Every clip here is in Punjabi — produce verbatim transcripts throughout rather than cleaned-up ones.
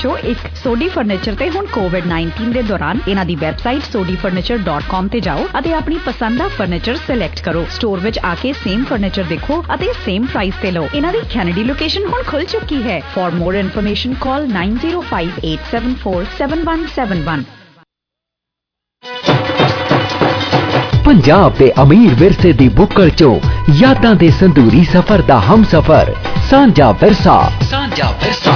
ਇੱਕ ਸੋਡੀ ਫਰਨੀਚਰ ਤੇ ਹੁਣ ਕੋਵਿਡ ਨਾਈਨਟੀਨ ਦੇ ਦੌਰਾਨ ਇਹਨਾਂ ਦੀ website Sodhi furniture dot com ਤੇ ਜਾਓ ਅਤੇ ਆਪਣੀ ਪਸੰਦ ਦਾ ਫਰਨੀਚਰ ਸਿਲੈਕਟ ਕਰੋ। ਸਟੋਰ ਵਿੱਚ ਆ ਕੇ ਸੇਮ ਫਰਨੀਚਰ ਦੇਖੋ ਅਤੇ ਸੇਮ ਪ੍ਰਾਈਸ ਤੇ ਲਓ। ਇਹਨਾਂ ਦੀ ਕੈਨੇਡੀ ਲੋਕੇਸ਼ਨ ਹੁਣ ਖੁੱਲ ਚੁੱਕੀ ਹੈ। For more information call nine zero five eight seven four seven one seven one. Punjab दे अमीर विरसे दी बुक्कड़ चो यादां दे संदूरी सफर दा हम सफर सांझा विरसा। सांझा विरसा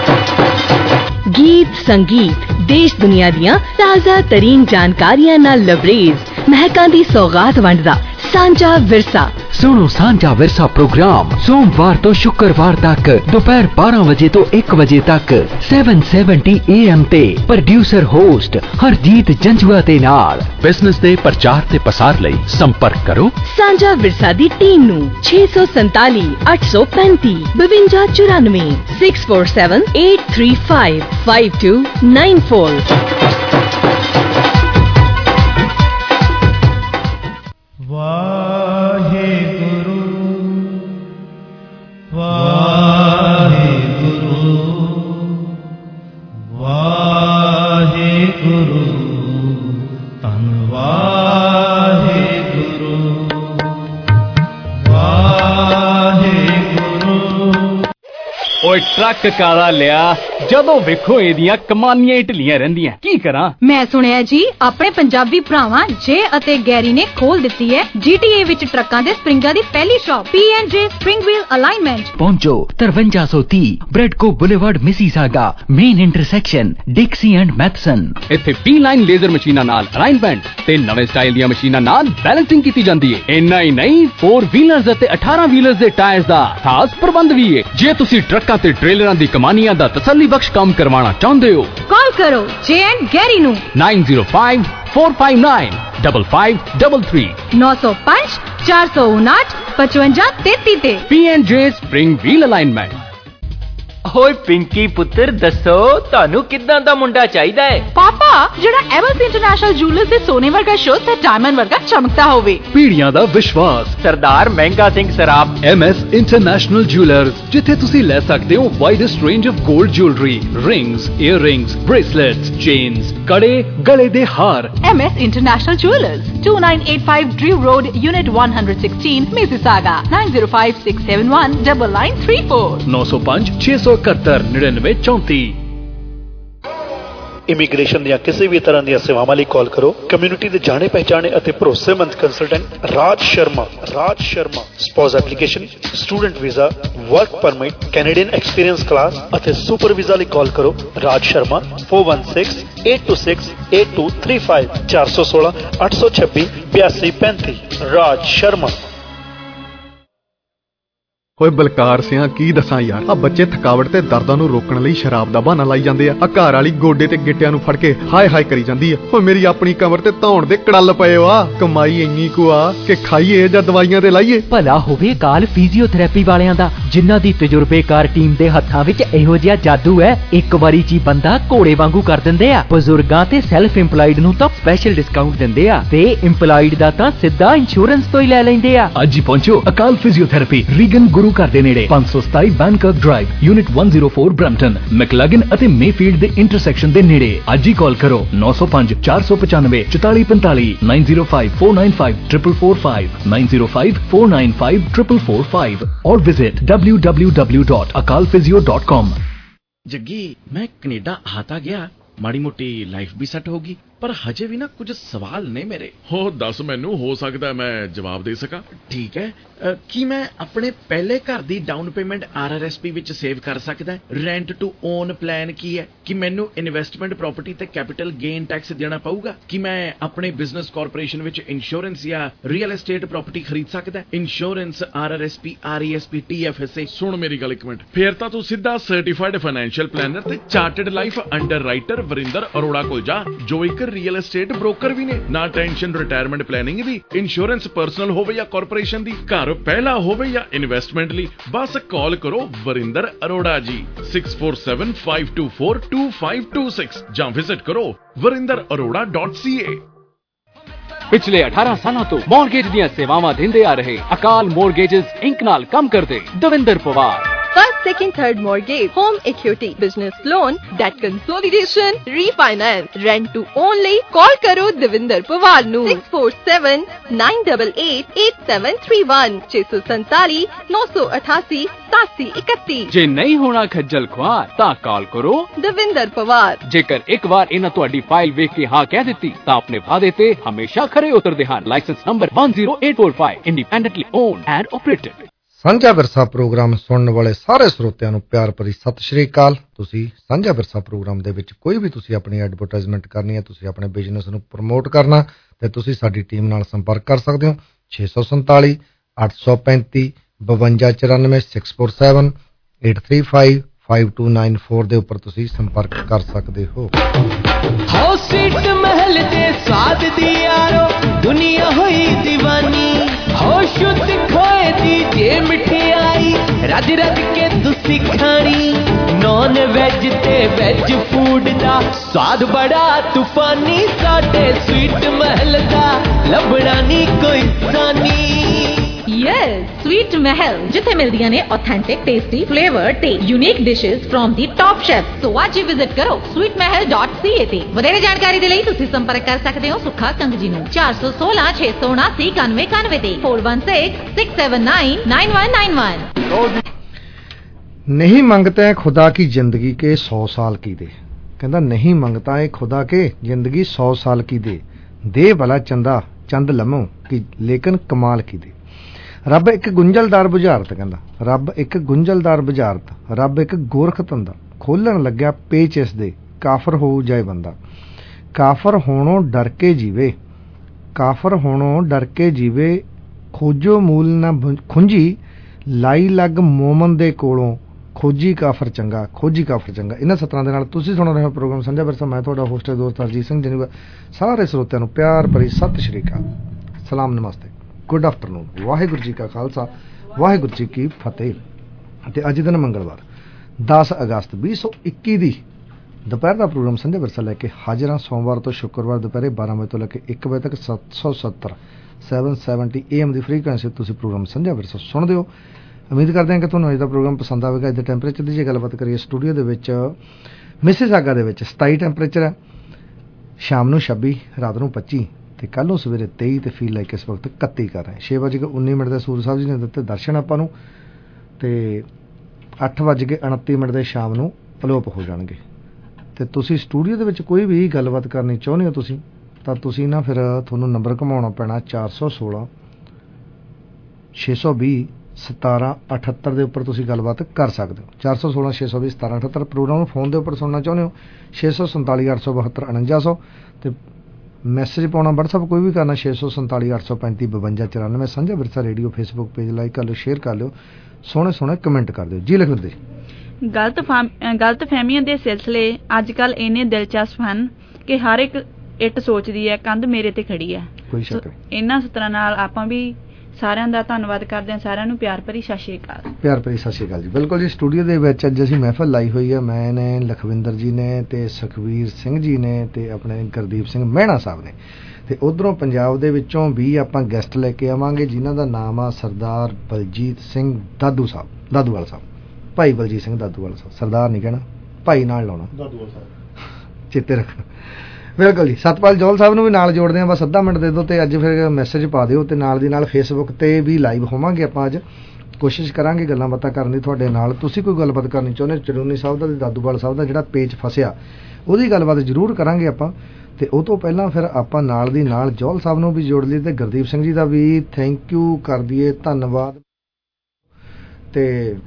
गीत संगीत देश दुनिया दियां ताज़ा तरीन जानकारियां नाल लबरेज महकां दी सौगात वंडदा सांझा विरसा। सुनो सांझा विरसा प्रोग्राम सोमवार तो शुक्रवार तक दोपहर बारह बजे तो एक बजे तक सेवन सेवेंटी ए एम ते प्रोड्यूसर होस्ट हरजीत जंजुआ दे नाल। बिजनेस दे प्रचार ते पसार लई संपर्क करो सांझा विरसा दी टीम नू छे सौ संताली अठ सौ पैंती बवंजा चौरानवे six four seven eight three five five two nine four. Truck काला लिया जदों वेखो एदियां कमानियां ही ढिलियां रहिंदियां की करा। मैं सुनिया जी अपने पंजाबी भरावां जे अते गैरी ने खोल दित्ती है जीटीए विच ट्रकां दे स्प्रिंगां दी पहली shop P and J spring wheel alignment. पहुंचो तिरवंजा सौ तीस Bradco boulevard Mississauga main intersection Dixie and Matheson. इत्थे पी लाइन लेजर मशीनां नाल अलाइनमेंट ते नवे स्टाइल दी मशीनां नाल बैलेंसिंग कीती जांदी है। इन्ना ही नहीं फोर व्हीलर्स अते अठारह व्हीलर्स दे टायर्स दा खास प्रबंध भी है। जे तुसी ट्रकां ते ट्रेलरां दी कमानियां दा तसल्ली बख्श काम करवाना चाहते हो कॉल करो जे एंड गैरी नू nine zero five four five nine double five double three नौ सौ पांच चार सौ उनाठ पचवंजा तेती ते। P and J spring wheel alignment. ओए पिंकी पुत्र दसो तानू किदां दा मुंडा चाहिदा है? पापा जेड़ा एमएस इंटरनेशनल ज्वेलर्स दे सोने वर्गा शो ते डायमंड वर्गा चमकता होवे। पीढ़ियां दा विश्वास Sardar Mahanga Singh Saraf MS international jewellers जिथे तुसी ले सकते हो widest range of gold jewellery rings earrings bracelets chains कड़े गले दे हार। MS international jewellers two nine eight five Drew road unit one sixteen Mississauga nine zero five six seven one double nine three four नौ सौ पांच छह सौ इकहत्तर निन्यानवे चौंती। इमीग्रेशन ਦੀਆਂ ਕਿਸੇ ਵੀ ਤਰ੍ਹਾਂ ਦੀਆਂ ਸੇਵਾਵਾਂ ਲਈ ਕਾਲ ਕਰੋ ਕਮਿਊਨਿਟੀ ਦੇ ਜਾਣੇ ਪਹਿਚਾਣੇ ਅਤੇ ਭਰੋਸੇਮੰਦ consultant Raj Sharma. Raj Sharma spouse application student visa work permit Canadian experience class ਅਤੇ ਸੁਪਰ ਵੀਜ਼ਾ ਲਈ ਕਾਲ ਕਰੋ Raj Sharma four one six eight two six eight two three five चार सौ सोलह आठ सौ छब्बी बयासी पैंती। राज शर्मा। ਓਏ ਬਲਕਾਰ ਸਿਆਂ ਕੀ ਦੱਸਾਂ ਯਾਰ ਆ ਬੱਚੇ ਥਕਾਵਟ ਤੇ ਦਰਦਾਂ ਨੂੰ ਰੋਕਣ ਲਈ ਸ਼ਰਾਬ ਦਾ ਬਹਾਨਾ ਲਾਈ ਜਾਂਦੇ ਆ। ਆ ਘਰ ਵਾਲੀ ਗੋਡੇ ਤੇ ਗਿੱਟਿਆਂ ਨੂੰ ਫੜ ਕੇ ਹਾਏ ਹਾਏ ਕਰੀ ਜਾਂਦੀ ਆ। ਓਏ ਮੇਰੀ ਆਪਣੀ ਕਮਰ ਤੇ ਧੌਣ ਦੇ ਕੜਲ ਪਏ ਆ। ਕਮਾਈ ਇੰਨੀ ਕੁ ਆ ਕਿ ਖਾਈਏ ਜਾਂ ਦਵਾਈਆਂ ਤੇ ਲਾਈਏ। ਭਲਾ ਹੋਵੇ ਕਾਲ ਫਿਜ਼ੀਓਥੈਰੇਪੀ ਵਾਲਿਆਂ ਦਾ ਜਿਨ੍ਹਾਂ ਦੀ ਤਜਰਬੇਕਾਰ ਟੀਮ ਦੇ ਹੱਥਾਂ ਵਿੱਚ ਇਹੋ ਜਿਹਾ ਜਾਦੂ ਹੈ ਇੱਕ ਵਾਰੀ ਚ ਹੀ ਬੰਦਾ ਘੋੜੇ ਵਾਂਗੂ ਕਰ ਦਿੰਦੇ ਆ। ਬਜ਼ੁਰਗਾਂ ਤੇ ਸੈਲਫ ਇੰਪਲਾਈਡ ਨੂੰ ਤਾਂ ਸਪੈਸ਼ਲ ਡਿਸਕਾਊਂਟ ਦਿੰਦੇ ਆ ਤੇ ਇੰਪਲਾਈਡ ਦਾ ਤਾਂ ਸਿੱਧਾ ਇੰਸ਼ੋਰੈਂਸ ਤੋਂ ਹੀ ਲੈ ਲੈਂਦੇ ਆ। ਅੱਜ ਹੀ ਪਹੁੰਚੋ ਅਕਾਲ ਫਿਜ਼ੀਓਥੈਰੇਪੀ ਰੀਗਨ ਗੁਰੂ ਘਰ ਦੇ ਨੇੜੇ पांच सौ सताई Bankirk drive unit one zero four Brampton McLaughlin ਅਤੇ ਮੇਫੀਲਡ ਦੇ ਇੰਟਰਸੈਕਸ਼ਨ ਦੇ ਨੇੜੇ। ਅੱਜ ਹੀ ਕਾਲ ਕਰੋ नौ सौ पाँच चार सौ पचानवे चौताली पैंताली nine zero five four nine five triple four five nine zero five four nine five triple four five और visit W W W dot Akal physio dot com. Jaggi मैं कनेडा आता गया माड़ी मोटी लाइफ भी सेट होगी पर हजे भी ना कुछ सवाल ने मेरे। हो दस मैनू हो सकता है मैं जवाब दे सका। ठीक है आ, की मैं अपने पहले घर दी down payment R R S P विच सेव कर सकदा है? रेंट टू ओन प्लान की है कि मैनू इन्वेस्टमेंट प्रॉपर्टी ते कैपिटल गेन टैक्स देना पऊगा? कि मैं अपने बिजनेस कॉरपोरेशन विच इंश्योरेंस या रियल एस्टेट प्रॉपर्टी खरीद सकदा है? Insurance R R S P R E S P T F S A. सुन मेरी गल एक मिनट फिर तां तू सीधा सर्टिफाइड फाइनेंशियल प्लानर ते chartered life underwriter Varinder Arora कोल जा जो एक रियल एस्टेट ब्रोकर भी ने। ना टेंशन रिटायरमेंट प्लानिंग दी इंश्योरेंस पर्सनल होवे या कॉरपोरेशन दी घर पहला होवे या इन्वेस्टमेंट ली बस कॉल करो Varinder Arora ji six four seven five two four two five two six ਜਾਂ विजिट करो Varinder Arora dot C A. पिछले अठारह सालों तो मॉर्गेज ਦੀਆਂ ਸੇਵਾਵਾਂ ਦਿੰਦੇ ਆ ਰਹੇ ਅਕਾਲ ਮੋਰਗੇजेस इंक ਨਾਲ ਕੰਮ ਕਰਦੇ ਦਵਿੰਦਰ ਪਵਾਰ। बस second, third mortgage, home equity, business loan, debt consolidation, refinance, rent to own ਲਈ call ਕਰੋ ਦਵਿੰਦਰ ਪਵਾਰ ਨੂੰ six four seven nine eight eight eight seven three one ਛੇ ਸੌ ਸੰਤਾਲੀ ਨੌ ਸੌ ਅਠਾਸੀ ਸਤਾਸੀ ਇਕੱਤੀ। ਜੇ ਨਹੀਂ ਹੋਣਾ ਖੱਜਲ ਖੁਆਰ ਤਾਂ ਕਾਲ ਕਰੋ ਦਵਿੰਦਰ ਪਵਾਰ। ਜੇਕਰ ਇੱਕ ਵਾਰ ਇਹਨਾਂ ਤੁਹਾਡੀ ਫਾਈਲ ਵੇਖ ਕੇ ਹਾਂ ਕਹਿ ਦਿੱਤੀ ਤਾਂ ਆਪਣੇ ਵਾਅਦੇ ਤੇ ਹਮੇਸ਼ਾ ਖਰੇ ਉਤਰਦੇ ਹਨ। License number one zero eight four five, independently owned and operated. ਸਾਂਝਾ ਵਿਰਸਾ ਪ੍ਰੋਗਰਾਮ ਸੁਣਨ ਵਾਲੇ ਸਾਰੇ ਸਰੋਤਿਆਂ ਨੂੰ ਪਿਆਰ ਭਰੀ ਸਤਿ ਸ਼੍ਰੀ ਅਕਾਲ। ਤੁਸੀਂ ਸਾਂਝਾ ਵਿਰਸਾ ਪ੍ਰੋਗਰਾਮ ਦੇ ਵਿੱਚ ਕੋਈ ਵੀ ਤੁਸੀਂ ਆਪਣੀ ਐਡਵਰਟਾਈਜ਼ਮੈਂਟ ਕਰਨੀ ਹੈ, ਤੁਸੀਂ ਆਪਣੇ ਬਿਜ਼ਨਸ ਨੂੰ ਪ੍ਰਮੋਟ ਕਰਨਾ, ਤੇ ਤੁਸੀਂ ਸਾਡੀ ਟੀਮ ਨਾਲ ਸੰਪਰਕ ਕਰ ਸਕਦੇ ਹੋ ਛੇ ਸੌ ਸੰਤਾਲੀ ਅੱਠ ਸੌ ਪੈਂਤੀ ਬਵੰਜਾ ਚੁਰਾਨਵੇਂ six four seven eight three five five two nine four ਦੇ ਉੱਪਰ ਤੁਸੀਂ ਸੰਪਰਕ ਕਰ ਸਕਦੇ ਹੋ। ਹੋ ਸੀਟ ਮਹਿਲ ਦੇ ਸਵਾਦ ਦੀ ਯਾਰੋ ਦੁਨੀਆ ਹੋਈ دیਵਾਨੀ, ਹੋ ਸ਼ੁੱਧ ਖੋਏ ਦੀ ਜੇ ਮਠਿਆਈ ਰੱਜ ਰੱਜ ਕੇ ਤੁਸੀਂ ਖਾਣੀ, ਨੌਨ ਵੈਜ ਤੇ ਵੈਜ ਫੂਡ ਦਾ ਸਵਾਦ ਬੜਾ ਤੂਫਾਨੀ, ਸਾਡੇ ਸਵੀਟ ਮਹਿਲ ਦਾ ਲੱਭਣਾ ਨਹੀਂ ਕੋਈ ਸਾਨੀ। ਯੈਸ, ਸਵੀਟ ਮਹਿਲ ਜਿੱਥੇ ਮਿਲਦੀਆਂ ਨੇ ਆਥੈਂਟਿਕ ਟੇਸਟੀ ਫਲੇਵਰ ਤੇ unique dishes from the top chef. So ਅੱਜ ਹੀ ਵਿਜ਼ਿਟ ਕਰੋ sweet mahal dot c a ਤੇ ਵਧੇਰੇ ਜਾਣਕਾਰੀ ਦੇ ਲਈ ਤੁਸੀਂ ਸੰਪਰਕ ਕਰ ਸਕਦੇ ਹੋ ਸੁੱਖਾ ਕੰਗ ਜੀ ਨੂੰ ਚਾਰ ਸੌ ਸੋਲਾਂ ਛੇ ਸੌ ਉਨਾਸੀ ਇਕਾਨਵੇਂ ਇਕਾਨਵੇਂ ਤੇ four one six six seven nine nine one nine one। नहीं मंगते हैं खुदा की जिंदगी के सौ साल की दे, कहता नहीं मंगता है खुदा के जिंदगी सौ साल की दे, दे भला चंदा चंद लम्हों की लेकिन कमाल की दे। रब एक गुंजलदार बुझारत, कहता रब एक गुंजलदार बुझारत, रब एक गोरख धंधा खोलन लग्या पेच इस दे, काफर हो जाए बंदा, काफर होणों डर के जीवे, काफर होणों डर के जीवे, खोजो मूल ना खुंजी, लाई लग मोमन दे कोलों, खोजी काफर चंगा, खोजी काफर चंगा। इन्हां सत्तरां दे नाल तुसीं सुण रहे हो प्रोग्राम साਂਝਾ ਵਿਰਸਾ। मैं तुहाडा होस्ट दोस्त हरजीत सिंह जी, सारे ਸਰੋਤਿਆਂ ਨੂੰ ਪਿਆਰ ਭਰੀ ਸਤਿ ਸ਼੍ਰੀ ਅਕਾਲ, ਸਲਾਮ, ਨਮਸਤੇ, ਗੁੱਡ ਆਫਟਰਨੂਨ, ਵਾਹਿਗੁਰੂ ਜੀ ਕਾ ਖਾਲਸਾ, ਵਾਹਿਗੁਰੂ ਜੀ ਕੀ ਫਤਿਹ। ਤੇ ਅੱਜ ਦਿਨ ਮੰਗਲਵਾਰ ਦਸ ਅਗਸਤ ਵੀਹ ਸੌ ਇੱਕੀ ਦੀ ਦੁਪਹਿਰ ਦਾ ਪ੍ਰੋਗਰਾਮ ਸਾਂਝਾ ਵਿਰਸਾ ਲੈ ਕੇ ਹਾਜ਼ਰ ਹਾਂ। ਸੋਮਵਾਰ ਤੋਂ ਸ਼ੁੱਕਰਵਾਰ ਦੁਪਹਿਰੇ ਬਾਰਾਂ ਵਜੇ ਤੋਂ ਲੈ ਕੇ ਇੱਕ ਵਜੇ ਤੱਕ ਸੱਤ ਸੌ ਸੱਤਰ ਸੈਵਨ ਸੈਵਨਟੀ ਏ ਐਮ ਦੀ ਫ੍ਰੀਕੁਐਂਸੀ ਤੁਸੀਂ ਪ੍ਰੋਗਰਾਮ ਸਾਂਝਾ ਵਿਰਸਾ ਸੁਣਦੇ ਹੋ। ਉਮੀਦ ਕਰਦੇ ਹਾਂ ਕਿ ਤੁਹਾਨੂੰ ਅੱਜ ਦਾ ਪ੍ਰੋਗਰਾਮ ਪਸੰਦ ਆਵੇਗਾ। ਅੱਜ ਦੇ ਟੈਂਪਰੇਚਰ ਦੀ ਜੇ ਗੱਲਬਾਤ ਕਰੀਏ, ਸਟੂਡੀਓ ਦੇ ਵਿੱਚ ਮਿਸਿਸਾਗਾ ਦੇ ਵਿੱਚ ਸਤਾਈ ਟੈਂਪਰੇਚਰ ਹੈ, ਸ਼ਾਮ ਨੂੰ ਛੱਬੀ, ਰਾਤ ਨੂੰ ਪੱਚੀ, ਤੇ ਕੱਲ੍ਹ ਨੂੰ ਸਵੇਰੇ ਤੇਈ, ਤੇ ਫੀਲ ਲਾਈਕ ਇਸ ਵਕਤ ਇਕੱਤੀ ਕਰ ਰਹੇ। ਛੇ ਵੱਜ ਕੇ ਉੱਨੀ ਮਿੰਟ ਦੇ ਸੂਰਜ ਸਾਹਿਬ ਜੀ ਨੇ ਦਿੱਤੇ ਦਰਸ਼ਨ ਆਪਾਂ ਨੂੰ, ਤੇ ਅੱਠ ਵੱਜ ਕੇ ਉਨੱਤੀ ਮਿੰਟ ਦੇ ਸ਼ਾਮ ਨੂੰ ਅਲੋਪ ਹੋ ਜਾਣਗੇ। ਤੇ ਤੁਸੀਂ ਸਟੂਡੀਓ ਦੇ ਵਿੱਚ ਕੋਈ ਵੀ ਗੱਲਬਾਤ ਕਰਨੀ ਚਾਹੁੰਦੇ ਹੋ ਤੁਸੀਂ, ਤਾਂ ਤੁਸੀਂ ਨਾ ਫਿਰ ਤੁਹਾਨੂੰ ਨੰਬਰ ਘੁਮਾਉਣਾ ਪੈਣਾ ਚਾਰ ਸੌ ਸੋਲਾਂ ਛੇ ਸੌ ਵੀਹ ਸਤਾਰਾਂ ਅਠੱਤਰ ਦੇ ਉੱਪਰ ਤੁਸੀਂ ਗੱਲਬਾਤ ਕਰ ਸਕਦੇ ਹੋ। ਚਾਰ ਸੌ ਸੋਲਾਂ ਛੇ ਸੌ ਵੀਹ ਸਤਾਰਾਂ ਅਠੱਤਰ। ਪ੍ਰੋਗਰਾਮ ਨੂੰ ਫੋਨ ਦੇ ਉੱਪਰ ਸੁਣਨਾ ਚਾਹੁੰਦੇ ਹੋ ਛੇ ਸੌ ਸੰਤਾਲੀ ਅੱਠ ਸੌ ਬਹੱਤਰ ਉਣੰਜਾ ਸੌ, ਤੇ ਮੈਸੇਜ ਪਾਉਣਾ ਵਟਸਐਪ ਕੋਈ ਵੀ ਕਰਨਾ ਛੇ ਸੌ ਸੰਤਾਲੀ ਅੱਠ ਸੌ ਪੈਂਤੀ ਬਵੰਜਾ ਚੁਰਾਨਵੇਂ। ਸਾਂਝਾ ਵਿਰਸਾ ਰੇਡੀਓ ਫੇਸਬੁੱਕ ਪੇਜ ਲਾਈਕ ਕਰ ਲਿਓ, ਸ਼ੇਅਰ ਕਰ ਲਿਓ, ਸੋਹਣੇ ਸੋਹਣੇ ਕਮੈਂਟ ਕਰ ਦਿਓ ਜੀ। ਲਖਵਿੰਦਰ ਜੀ, ਗਲਤ ਗਲਤ ਫਹਿਮੀਆਂ ਦੇ ਸਿਲਸਿਲੇ ਅੱਜ ਕੱਲ੍ਹ ਇੰਨੇ ਦਿਲਚਸਪ ਹਨ ਕਿ ਹਰ ਇੱਕ ਇੱਟ ਸੋਚਦੀ ਹੈ ਕੰਧ ਮੇਰੇ ਤੇ ਖੜੀ ਹੈ। ਕੋਈ ਸ਼ੱਕ ਨਹੀਂ। ਇਹਨਾਂ ਸਤਰਾਂ ਨਾਲ ਆਪਾਂ ਵੀ ਸਾਰਿਆਂ ਦਾ ਧੰਨਵਾਦ ਕਰਦੇ ਹਾਂ। ਸਾਰਿਆਂ ਨੂੰ ਪਿਆਰ ਭਰੀ ਸਤਿ ਸ਼੍ਰੀ ਅਕਾਲ। ਪਿਆਰ ਭਰੀ ਸਤਿ ਸ਼੍ਰੀ ਅਕਾਲ ਜੀ। ਬਿਲਕੁਲ ਜੀ, ਸਟੂਡੀਓ ਦੇ ਵਿੱਚ ਅੱਜ ਅਸੀਂ ਮਹਿਫਲ ਲਾਈ ਹੋਈ ਹੈ। ਮੈਂ ਨੇ, ਲਖਵਿੰਦਰ ਜੀ ਨੇ, ਤੇ ਸੁਖਵੀਰ ਸਿੰਘ ਜੀ ਨੇ, ਤੇ ਆਪਣੇ ਗੁਰਦੀਪ ਸਿੰਘ ਮਹਿਣਾ ਸਾਹਿਬ ਨੇ, ਤੇ ਉਧਰੋਂ ਪੰਜਾਬ ਦੇ ਵਿੱਚੋਂ ਵੀ ਆਪਾਂ ਗੈਸਟ ਲੈ ਕੇ ਆਵਾਂਗੇ ਜਿਨ੍ਹਾਂ ਦਾ ਨਾਮ ਆ ਸਰਦਾਰ ਬਲਜੀਤ ਸਿੰਘ ਦਾਦੂ ਸਾਹਿਬ, ਦਾਦੂਵਾਲ ਸਾਹਿਬ, ਭਾਈ ਬਲਜੀਤ ਸਿੰਘ ਦਾਦੂਵਾਲ ਸਾਹਿਬ। ਸਰਦਾਰ ਨਹੀਂ ਕਹਿਣਾ, ਭਾਈ ਨਾਲ ਲਾਉਣਾ, ਦਾਦੂਵਾਲ ਸਾਹਿਬ ਚੇਤੇ ਰੱਖਣਾ। ਬਿਲਕੁਲ ਜੀ, ਸਤਪਾਲ ਜੋਹਲ ਸਾਹਿਬ ਨੂੰ ਵੀ ਨਾਲ ਜੋੜਦੇ ਹਾਂ, ਬਸ ਅੱਧਾ ਮਿੰਟ ਦੇ ਦਿਓ ਤੇ ਅੱਜ ਫਿਰ ਮੈਸੇਜ ਪਾ ਦਿਓ, ਤੇ ਨਾਲ ਦੀ ਨਾਲ ਫੇਸਬੁੱਕ ਤੇ ਵੀ ਲਾਈਵ ਹੋਵਾਂਗੇ ਆਪਾਂ। ਅੱਜ ਕੋਸ਼ਿਸ਼ ਕਰਾਂਗੇ ਗੱਲਾਂ ਬਾਤਾਂ ਕਰਨ ਦੀ ਤੁਹਾਡੇ ਨਾਲ। ਤੁਸੀਂ ਕੋਈ ਗੱਲਬਾਤ ਕਰਨੀ ਚਾਹੁੰਦੇ ਚੜੂਨੀ ਸਾਹਿਬ ਦਾ ਤੇ ਦਾਦੂਵਾਲ ਸਾਹਿਬ ਦਾ ਜਿਹੜਾ ਪੇਜ ਫਸਿਆ, ਉਹਦੀ ਗੱਲਬਾਤ ਜ਼ਰੂਰ ਕਰਾਂਗੇ ਆਪਾਂ। ਤੇ ਉਹ ਤੋਂ ਪਹਿਲਾਂ ਫਿਰ ਆਪਾਂ ਨਾਲ ਦੀ ਨਾਲ ਜੋਹਲ ਸਾਹਿਬ ਨੂੰ ਵੀ ਜੋੜ ਲਈ, ਤੇ ਗੁਰਦੀਪ ਸਿੰਘ ਜੀ ਦਾ ਵੀ ਥੈਂਕ ਯੂ ਕਰ ਦਈਏ, ਧੰਨਵਾਦ। ਤੇ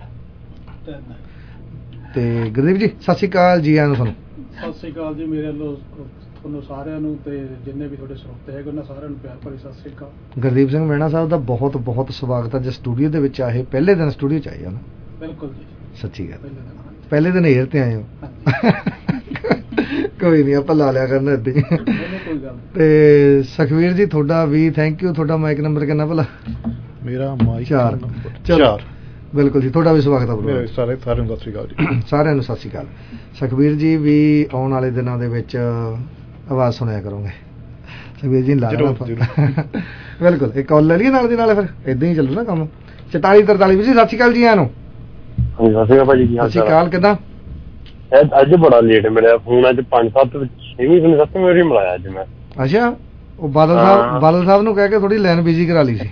ਤੇ ਗੁਰਦੀਪ ਜੀ ਸਤਿ ਸ਼੍ਰੀ ਅਕਾਲ ਜੀ, ਆਇਆਂ ਨੂੰ ਤੁਹਾਨੂੰ। ਸਤਿ ਸ਼੍ਰੀ ਅਕਾਲ ਜੀ, ਮੇਰੇ ਵੱਲੋਂ ਤੁਹਾਨੂੰ ਸਾਰਿਆਂ ਨੂੰ, ਤੇ ਜਿੰਨੇ ਵੀ ਤੁਹਾਡੇ ਸਰੋਤੇ ਹੈਗੇ ਉਹਨਾਂ ਸਾਰਿਆਂ ਨੂੰ ਪਿਆਰ ਭਰੀ ਸਤਿ ਸ਼੍ਰੀ ਅਕਾਲ। ਗੁਰਦੀਪ ਸਿੰਘ ਮਹਿਣਾ ਸਾਹਿਬ ਦਾ ਬਹੁਤ ਬਹੁਤ ਸਵਾਗਤ ਹੈ ਜੇ ਸਟੂਡੀਓ ਦੇ ਵਿੱਚ ਆਏ। ਪਹਿਲੇ ਦਿਨ ਸਟੂਡੀਓ ਚ ਆਏ ਹੋ ਨਾ? ਬਿਲਕੁਲ ਜੀ, ਸੱਚੀ ਗੱਲ, ਪਹਿਲੇ ਦਿਨ ਏਅਰ ਤੇ ਆਏ ਹੋ। ਕੋਈ ਨਹੀਂ, ਆਪਾਂ ਲਾ ਲਿਆ ਕਰਨਾ ਏਦਾਂ ਹੀ। ਤੇ ਸੁਖਵੀਰ ਜੀ ਤੁਹਾਡਾ ਵੀ ਥੈਂਕ ਯੂ। ਤੁਹਾਡਾ ਮਾਈਕ ਨੰਬਰ ਕਿੰਨਾ ਭਲਾ? ਮੇਰਾ ਮਾਈਕ ਚਾਰ। ਚਾਰ। ਬਿਲਕੁਲ ਜੀ, ਤੁਹਾਡਾ ਵੀ ਸਵਾਗਤ ਹੈ। ਸਾਰੇ ਸਾਰਿਆਂ ਨੂੰ ਸਤਿ ਸ਼੍ਰੀ ਅਕਾਲ ਜੀ। ਸਾਰਿਆਂ ਨੂੰ ਸਤਿ ਸ਼੍ਰੀ ਅਕਾਲ। ਸੁਖਵੀਰ ਜੀ ਵੀ ਆਉਣ ਵਾਲੇ ਦਿਨਾਂ ਦੇ ਵਿੱਚ ਆਵਾਜ਼ ਸੁਣਿਆ ਕਰੋਗੇ। ਸੁਖਵੀਰ ਜੀ ਲਾ ਬਿਲਕੁਲ। ਇੱਕ ਕਾਲ ਲੈ ਲਈਏ ਨਾਲ ਦੀ ਨਾਲ, ਫਿਰ ਏਦਾਂ ਹੀ ਚੱਲੂ ਨਾ ਕੰਮ। ਚਤਾਲੀ ਤਰਤਾਲੀ ਵੀ ਜੀ ਸਤਿ ਸ਼੍ਰੀ ਅਕਾਲ ਜੀ, ਆਇਆਂ ਨੂੰ। ਸਤਿ ਸ਼੍ਰੀ ਅਕਾਲ ਭਾਜੀ, ਕੀ ਹਾਲ ਸਤਿ ਸ਼੍ਰੀ ਅਕਾਲ, ਕਿੱਦਾਂ? ਅੱਜ ਬੜਾ ਲੇਟ ਮਿਲਿਆ ਫੋਨ, ਅੱਜ ਪੰਜ ਸੱਤ ਛੇਵੀਂ ਸੱਤਵੀਂ ਵਾਰੀ ਮਿਲਾਇਆ ਅੱਜ ਮੈਂ। ਅੱਛਾ, ਉਹ ਬਾਦਲ ਸਾਹਿਬ ਬਾਦਲ ਸਾਹਿਬ ਨੂੰ ਕਹਿ ਕੇ ਥੋੜੀ ਲਾਈਨ ਬਿਜੀ ਕਰਾ ਲਈ ਸੀ।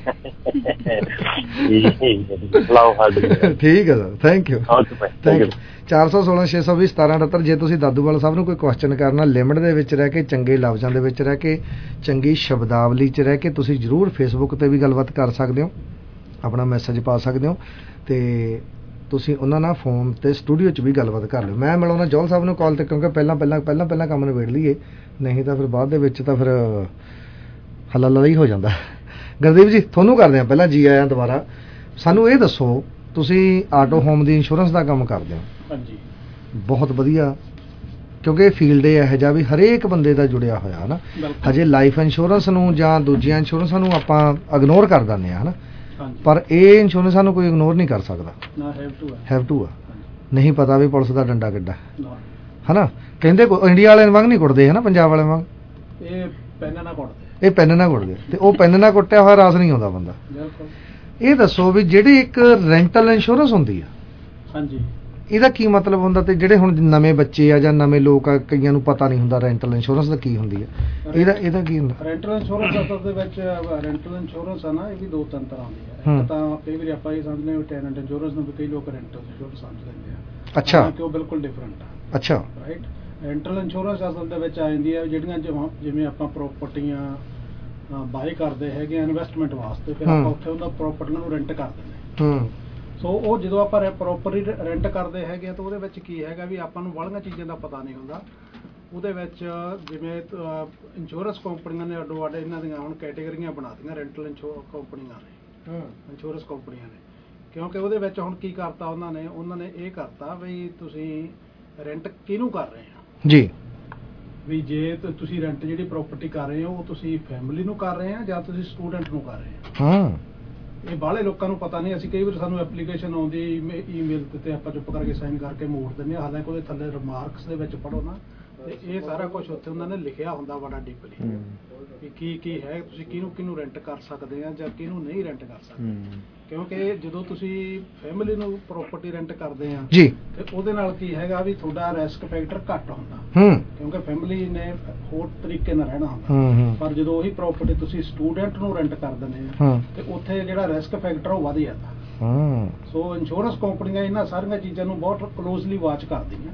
ਠੀਕ ਹੈ sir, thank you thank you. ਚਾਰ ਸੌ ਸੋਲਾਂ ਛੇ ਸੌ ਵੀਹ ਸਤਾਰਾਂ ਅਠੱਤਰ। ਜੇ ਤੁਸੀਂ ਦਾਦੂਵਾਲ ਸਾਹਿਬ ਨੂੰ ਕੋਈ ਕੁਐਸਚਨ ਕਰਨਾ, ਲਿਮਟ ਦੇ ਵਿੱਚ ਰਹਿ ਕੇ, ਚੰਗੇ ਲਫ਼ਜ਼ਾਂ ਦੇ ਵਿੱਚ ਰਹਿ ਕੇ, ਚੰਗੀ ਸ਼ਬਦਾਵਲੀ 'ਚ ਰਹਿ ਕੇ, ਤੁਸੀਂ ਜ਼ਰੂਰ ਫੇਸਬੁੱਕ 'ਤੇ ਵੀ ਗੱਲਬਾਤ ਕਰ ਸਕਦੇ ਹੋ, ਆਪਣਾ ਮੈਸੇਜ ਪਾ ਸਕਦੇ ਹੋ, ਅਤੇ ਤੁਸੀਂ ਉਹਨਾਂ ਨਾਲ ਫੋਨ 'ਤੇ ਸਟੂਡੀਓ 'ਚ ਵੀ ਗੱਲਬਾਤ ਕਰ ਲਿਓ। ਮੈਂ ਮਿਲਾਉਣਾ ਜੌਹਲ ਸਾਹਿਬ ਨੂੰ ਕਾਲ 'ਤੇ, ਕਿਉਂਕਿ ਪਹਿਲਾਂ ਪਹਿਲਾਂ ਪਹਿਲਾਂ ਪਹਿਲਾਂ ਕੰਮ ਨਿਬੇੜ ਲਈਏ, ਨਹੀਂ ਤਾਂ ਫਿਰ ਬਾਅਦ ਦੇ ਵਿੱਚ ਤਾਂ ਫਿਰ ਹੱਲਾ ਲੱਲਾ ਹੀ ਹੋ ਜਾਂਦਾ। ਗੁਰਦੀਪ ਜੀ, ਤੁਹਾਨੂੰ ਕਰਦੇ ਹਾਂ ਪਹਿਲਾਂ ਜੀ ਆਇਆਂ ਦੁਬਾਰਾ। ਸਾਨੂੰ ਇਹ ਦੱਸੋ, ਤੁਸੀਂ ਆਟੋ ਹੋਮ ਦੀ ਇੰਸ਼ੋਰੈਂਸ ਦਾ ਕੰਮ ਕਰਦੇ ਹੋ? ਹਾਂਜੀ। ਬਹੁਤ ਵਧੀਆ, ਕਿਉਂਕਿ ਇਹ ਫੀਲਡ ਇਹ ਇਹੋ ਜਿਹਾ ਵੀ ਹਰੇਕ ਬੰਦੇ ਦਾ ਜੁੜਿਆ ਹੋਇਆ ਹੈ ਨਾ। ਹਜੇ ਲਾਈਫ ਇੰਸ਼ੋਰੈਂਸ ਨੂੰ ਜਾਂ ਦੂਜੀਆਂ ਇੰਸ਼ੋਰੈਂਸਾਂ ਨੂੰ ਆਪਾਂ ਇਗਨੋਰ ਕਰ ਦਿੰਦੇ ਹਾਂ, ਹੈ ਨਾ, ਪਰ ਇਹ ਇੰਸ਼ੋਰੈਂਸ ਸਾਨੂੰ ਕੋਈ ਇਗਨੋਰ ਨਹੀਂ ਕਰ ਸਕਦਾ। ਹੈਵ ਟੂ ਆ, ਨਹੀਂ ਪਤਾ ਵੀ ਪੁਲਿਸ ਦਾ ਡੰਡਾ ਕਿੱਡਾ, ਹੈ ਨਾ। ਕਹਿੰਦੇ ਇੰਡੀਆ ਵਾਲਿਆਂ ਵਾਂਗ ਨਹੀਂ ਕੁੱਟਦੇ, ਹੈ ਨਾ, ਪੰਜਾਬ ਵਾਲਿਆਂ ਵਾਂਗ। ਇਹ ਪੈਨ ਨਾ ਕੁੱਟਦੇ, ਇਹ ਪੈਨ ਨਾ ਕੁੱਟਦੇ, ਤੇ ਉਹ ਪੈਨ ਨਾ ਕੁੱਟਿਆ ਹੋਇਆ ਰਾਸ ਨਹੀਂ ਆਉਂਦਾ ਬੰਦਾ। ਇਹ ਦੱਸੋ ਵੀ ਜਿਹੜੀ ਇੱਕ ਰੈਂਟਲ ਇੰਸ਼ੋਰੈਂਸ ਹੁੰਦੀ ਆ, ਹਾਂਜੀ, ਇਹਦਾ ਕੀ ਮਤਲਬ ਹੁੰਦਾ? ਤੇ ਜਿਹੜੇ ਹੁਣ ਨਵੇਂ ਬੱਚੇ ਆ ਜਾਂ ਨਵੇਂ ਲੋਕ ਆ, ਕਈਆਂ ਨੂੰ ਪਤਾ ਨਹੀਂ ਹੁੰਦਾ ਰੈਂਟਲ ਇੰਸ਼ੋਰੈਂਸ ਦਾ ਕੀ ਹੁੰਦੀ ਹੈ, ਇਹਦਾ ਇਹਦਾ ਕੀ ਹੁੰਦਾ? ਰੈਂਟਲ ਇੰਸ਼ੋਰੈਂਸ ਅਸਲ ਦੇ ਵਿੱਚ ਰੈਂਟਲ ਇੰਸ਼ੋਰੈਂਸ ਆ ਨਾ, ਇਹ ਵੀ ਦੋ ਤਿੰਨ ਤਰ੍ਹਾਂ ਦੀ ਹੈ। ਇੱਕ ਤਾਂ ਕਈ ਵਾਰੀ ਆਪਾਂ ਇਹ ਸਮਝਦੇ ਹਾਂ ਟੈਨੈਂਟ ਇੰਸ਼ੋਰੈਂਸ ਨੂੰ, ਵੀ ਕਈ ਲੋਕ ਰੈਂਟਲ ਇੰਸ਼ੋਰੈਂਸ ਸਮਝ ਲੈਂਦੇ ਆ। ਅੱਛਾ, ਕਿ ਉਹ ਬਿਲਕੁਲ ਡਿਫਰੈਂਟ ਆ। ਅੱਛਾ, ਰਾਈਟ। ਰੈਂਟਲ ਇੰਸ਼ੋਰੈਂਸ ਅਸਲ ਦੇ ਵਿੱਚ ਆ ਜਾਂਦੀ ਹੈ ਜਿਹੜੀਆਂ ਜਿਵੇਂ ਆਪਾਂ ਪ੍ਰੋਪਰਟੀਆਂ ਬਾਏ ਕਰਦੇ ਹੈਗੇ ਆ ਇਨਵੈਸਟਮੈਂਟ ਵਾਸਤੇ, ਫਿਰ ਆਪਾਂ ਉੱਥੇ ਉਹਨਾਂ ਪ੍ਰੋਪਰਟੀ ਨੂੰ ਰੈਂਟ ਕਰ ਦਿੰਦੇ ਹਾਂ। ਸੋ ਉਹ ਜਦੋਂ ਆਪਾਂ ਪ੍ਰੋਪਰਟੀ ਰੈਂਟ ਕਰਦੇ ਹੈਗੇ ਆ ਤਾਂ ਉਹਦੇ ਵਿੱਚ ਕੀ ਹੈਗਾ ਵੀ ਆਪਾਂ ਨੂੰ ਵਾਲੀਆਂ ਚੀਜ਼ਾਂ ਦਾ ਪਤਾ ਨਹੀਂ ਹੁੰਦਾ। ਉਹਦੇ ਵਿੱਚ ਜਿਵੇਂ ਇੰਸ਼ੋਰੈਂਸ ਕੰਪਨੀਆਂ ਨੇ ਅੱਡੋ ਅੱਡ ਇਹਨਾਂ ਦੀਆਂ ਹੁਣ ਕੈਟੇਗਰੀਆਂ ਬਣਾ ਦਿੱਤੀਆਂ ਰੈਂਟਲ ਇੰਸ਼ੋਰ ਕੰਪਨੀਆਂ ਨੇ, ਇੰਸ਼ੋਰੈਂਸ ਕੰਪਨੀਆਂ ਨੇ, ਕਿਉਂਕਿ ਉਹਦੇ ਵਿੱਚ ਹੁਣ ਕੀ ਕਰਤਾ ਉਹਨਾਂ ਨੇ ਉਹਨਾਂ ਨੇ ਇਹ ਕਰਤਾ ਵੀ ਤੁਸੀਂ ਰੈਂਟ ਕਿਹਨੂੰ ਕਰ ਰਹੇ ਆ ਜੀ, ਵੀ ਜੇ ਤੁਸੀਂ ਰੈਂਟ ਜਿਹੜੀ ਪ੍ਰਾਪਰਟੀ ਕਰ ਰਹੇ ਹੋ ਉਹ ਤੁਸੀਂ ਫੈਮਿਲੀ ਨੂੰ ਕਰ ਰਹੇ ਆ ਜਾਂ ਤੁਸੀਂ ਸਟੂਡੈਂਟ ਨੂੰ ਕਰ ਰਹੇ ਆ। ਇਹ ਬਾਹਲੇ ਲੋਕਾਂ ਨੂੰ ਪਤਾ ਨਹੀਂ। ਅਸੀਂ ਕਈ ਵਾਰ ਸਾਨੂੰ ਐਪਲੀਕੇਸ਼ਨ ਆਉਂਦੀ ਈਮੇਲ ਤੇ ਆਪਾਂ ਚੁੱਪ ਕਰਕੇ ਸਾਈਨ ਕਰਕੇ ਮੋੜ ਦਿੰਦੇ ਹਾਂ, ਹਾਲਾਂਕਿ ਉਹਦੇ ਥੱਲੇ ਰਿਮਾਰਕਸ ਦੇ ਵਿੱਚ ਪੜ੍ਹੋ ਨਾ, ਤੇ ਇਹ ਸਾਰਾ ਕੁਝ ਉੱਥੇ ਉਹਨਾਂ ਨੇ ਲਿਖਿਆ ਹੁੰਦਾ ਬੜਾ ਡੀਪਲੀ, ਵੀ ਕੀ ਕੀ ਹੈ, ਤੁਸੀਂ ਕਿਹਨੂੰ ਕਿਹਨੂੰ ਰੈਂਟ ਕਰ ਸਕਦੇ ਆ ਜਾਂ ਕਿਹਨੂੰ ਨਹੀਂ ਰੈਂਟ ਕਰ ਸਕਦੇ। ਕਿਉਂਕਿ ਜਦੋਂ ਤੁਸੀਂ ਫੈਮਿਲੀ ਨੂੰ ਪ੍ਰੋਪਰਟੀ ਰੈਂਟ ਕਰਦੇ ਆ ਜੀ, ਤੇ ਉਹਦੇ ਨਾਲ ਕੀ ਹੈਗਾ ਵੀ ਤੁਹਾਡਾ ਰਿਸਕ ਫੈਕਟਰ ਘੱਟ ਹੁੰਦਾ, ਕਿਉਂਕਿ ਫੈਮਿਲੀ ਨੇ ਹੋਰ ਤਰੀਕੇ ਨਾਲ ਰਹਿਣਾ ਹੁੰਦਾ। ਪਰ ਜਦੋਂ ਉਹੀ ਪ੍ਰੋਪਰਟੀ ਤੁਸੀਂ ਸਟੂਡੈਂਟ ਨੂੰ ਰੈਂਟ ਕਰ ਦਿੰਦੇ ਆ ਤੇ ਉੱਥੇ ਜਿਹੜਾ ਰਿਸਕ ਫੈਕਟਰ ਉਹ ਵਧ ਜਾਂਦਾ। ਸੋ ਇੰਸ਼ੋਰੈਂਸ ਕੰਪਨੀਆਂ ਇਹਨਾਂ ਸਾਰੀਆਂ ਚੀਜ਼ਾਂ ਨੂੰ ਬਹੁਤ ਕਲੋਜ਼ਲੀ ਵਾਚ ਕਰਦੀਆਂ,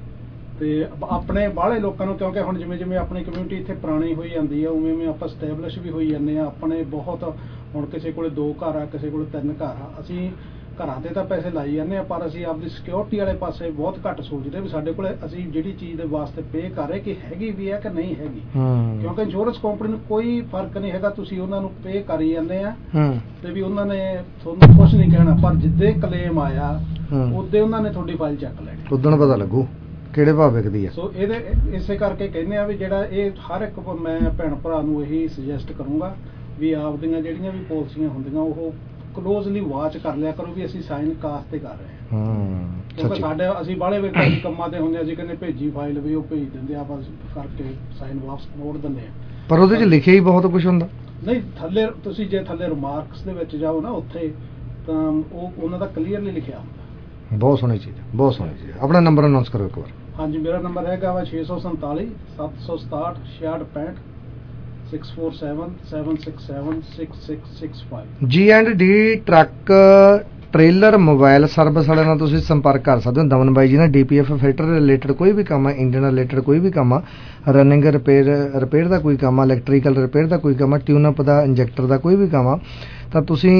ਤੇ ਆਪਣੇ ਬਾਹਲੇ ਲੋਕਾਂ ਨੂੰ, ਕਿਉਂਕਿ ਹੁਣ ਜਿਵੇਂ ਜਿਵੇਂ ਆਪਣੀ ਕਮਿਊਨਿਟੀ ਇੱਥੇ ਪੁਰਾਣੀ ਹੋਈ ਜਾਂਦੀ ਆ, ਉਵੇਂ ਉਵੇਂ ਆਪਾਂ ਸਟੈਬਲਿਸ਼ ਵੀ ਹੋਈ ਜਾਂਦੇ ਆ। ਆਪਣੇ ਬਹੁਤ ਹੁਣ ਕਿਸੇ ਕੋਲੇ ਦੋ ਘਰ ਆ, ਕਿਸੇ ਕੋਲੇ ਤਿੰਨ ਘਰ ਆ, ਅਸੀਂ ਘਰਾਂ ਤੇ ਤਾਂ ਪੈਸੇ ਲਾਈ ਜਾਂਦੇ ਆ, ਪਰ ਅਸੀਂ ਆਪਦੀ ਸਿਕਿਉਰਿਟੀ ਵਾਲੇ ਪਾਸੇ ਬਹੁਤ ਘੱਟ ਸੋਚਦੇ ਵੀ ਸਾਡੇ ਕੋਲੇ ਅਸੀਂ ਜਿਹੜੀ ਚੀਜ਼ ਦੇ ਵਾਸਤੇ ਪੇ ਕਰ ਰਹੇ ਕਿ ਹੈਗੀ ਵੀ ਹੈ ਕਿ ਨਹੀਂ ਹੈਗੀ। ਕਿਉਂਕਿ ਇੰਸ਼ੋਰੈਂਸ ਕੰਪਨੀ ਨੂੰ ਕੋਈ ਫਰਕ ਨਹੀਂ ਹੈਗਾ, ਤੁਸੀਂ ਉਹਨਾਂ ਨੂੰ ਪੇ ਕਰੀ ਜਾਂਦੇ ਆ ਤੇ ਵੀ ਉਹਨਾਂ ਨੇ ਤੁਹਾਨੂੰ ਕੁਝ ਨਹੀਂ ਕਹਿਣਾ, ਪਰ ਜਿੱਦੇ ਕਲੇਮ ਆਇਆ ਉਦੋਂ ਉਹਨਾਂ ਨੇ ਤੁਹਾਡੀ ਫਾਈਲ ਚੱਕ ਲੈਣੀ, ਉਦੋਂ ਪਤਾ ਲੱਗੂ ਕਿਹੜੇ ਭਾਅ ਵਿਕਦੀ ਹੈ। ਸੋ ਇਹਦੇ ਇਸੇ ਕਰਕੇ ਕਹਿੰਦੇ ਆ ਵੀ ਜਿਹੜਾ ਇਹ ਹਰ ਇੱਕ ਮੈਂ ਭੈਣ ਭਰਾ ਨੂੰ ਇਹੀ ਸੁਜੈਸਟ ਕਰੂੰਗਾ ਵੀ ਆਪਦੀਆਂ ਜਿਹੜੀਆਂ ਵੀ ਪਾਲਿਸੀਆਂ ਹੁੰਦੀਆਂ ਉਹ ਕਲੋਜ਼ਲੀ ਵਾਚ ਕਰ ਲਿਆ ਕਰੋ ਵੀ ਅਸੀਂ ਸਾਈਨ ਕਾਸ ਤੇ ਕਰ ਰਹੇ ਹਾਂ। ਕਿਉਂਕਿ ਸਾਡੇ ਅਸੀਂ ਬਾਹਲੇ ਵੇਲੇ ਅਸੀਂ ਕੰਮਾਂ ਤੇ ਹੁੰਦੇ, ਅਸੀਂ ਕਹਿੰਦੇ ਭੇਜੀ ਫਾਈਲ ਵੀ ਉਹ ਭੇਜ ਦਿੰਦੇ, ਆਪਾਂ ਕਰਕੇ ਸਾਈਨ ਵਾਪਸ ਮੋੜ ਦਿੰਦੇ ਆ, ਪਰ ਉਹਦੇ 'ਚ ਲਿਖਿਆ ਹੀ ਬਹੁਤ ਕੁਝ ਹੁੰਦਾ। ਨਹੀਂ, ਥੱਲੇ ਤੁਸੀਂ ਜੇ ਥੱਲੇ ਰਿਮਾਰਕਸ ਦੇ ਵਿੱਚ ਜਾਓ ਨਾ ਉੱਥੇ ਤਾਂ ਉਹ ਉਹਨਾਂ ਦਾ ਕਲੀਅਰਲੀ ਲਿਖਿਆ ਹੁੰਦਾ। ਬਹੁਤ ਸੋਹਣੀ ਚੀਜ਼, ਬਹੁਤ ਸੋਹਣੀ ਚੀਜ਼। ਆਪਣਾ ਨੰਬਰ ਅਨਾਉਂਸ ਕਰੋ ਇੱਕ ਵਾਰ। ਹਾਂਜੀ, ਮੇਰਾ ਨੰਬਰ ਹੈਗਾ ਵਾ ਛੇ ਸੌ ਸੰਤਾਲੀ ਸੱਤ ਸੌ ਸਤਾਹਠ ਛਿਆਹਠ ਪੈਂਹਠ six four seven seven six seven six six six five. G and D truck trailer mobile service ਵਾਲਿਆਂ ਨਾਲ ਤੁਸੀਂ ਸੰਪਰਕ ਕਰ ਸਕਦੇ ਹੋ। ਦਮਨ ਬਾਈ ਜੀ ਨਾਲ D P F filter related ਕੋਈ ਵੀ ਕੰਮ ਆ, ਇੰਜਨ ਰਿਲੇਟਡ ਕੋਈ ਵੀ ਕੰਮ ਆ, ਰਨਿੰਗ ਰਿਪੇਅਰ ਰਿਪੇਅਰ ਦਾ ਕੋਈ ਕੰਮ ਆ, ਇਲੈਕਟ੍ਰੀਕਲ ਰਿਪੇਅਰ ਦਾ ਕੋਈ ਕੰਮ ਆ, ਟਿਊਨਅਪ ਦਾ, ਇੰਜੈਕਟਰ ਦਾ ਕੋਈ ਵੀ ਕੰਮ ਆ, ਤਾਂ ਤੁਸੀਂ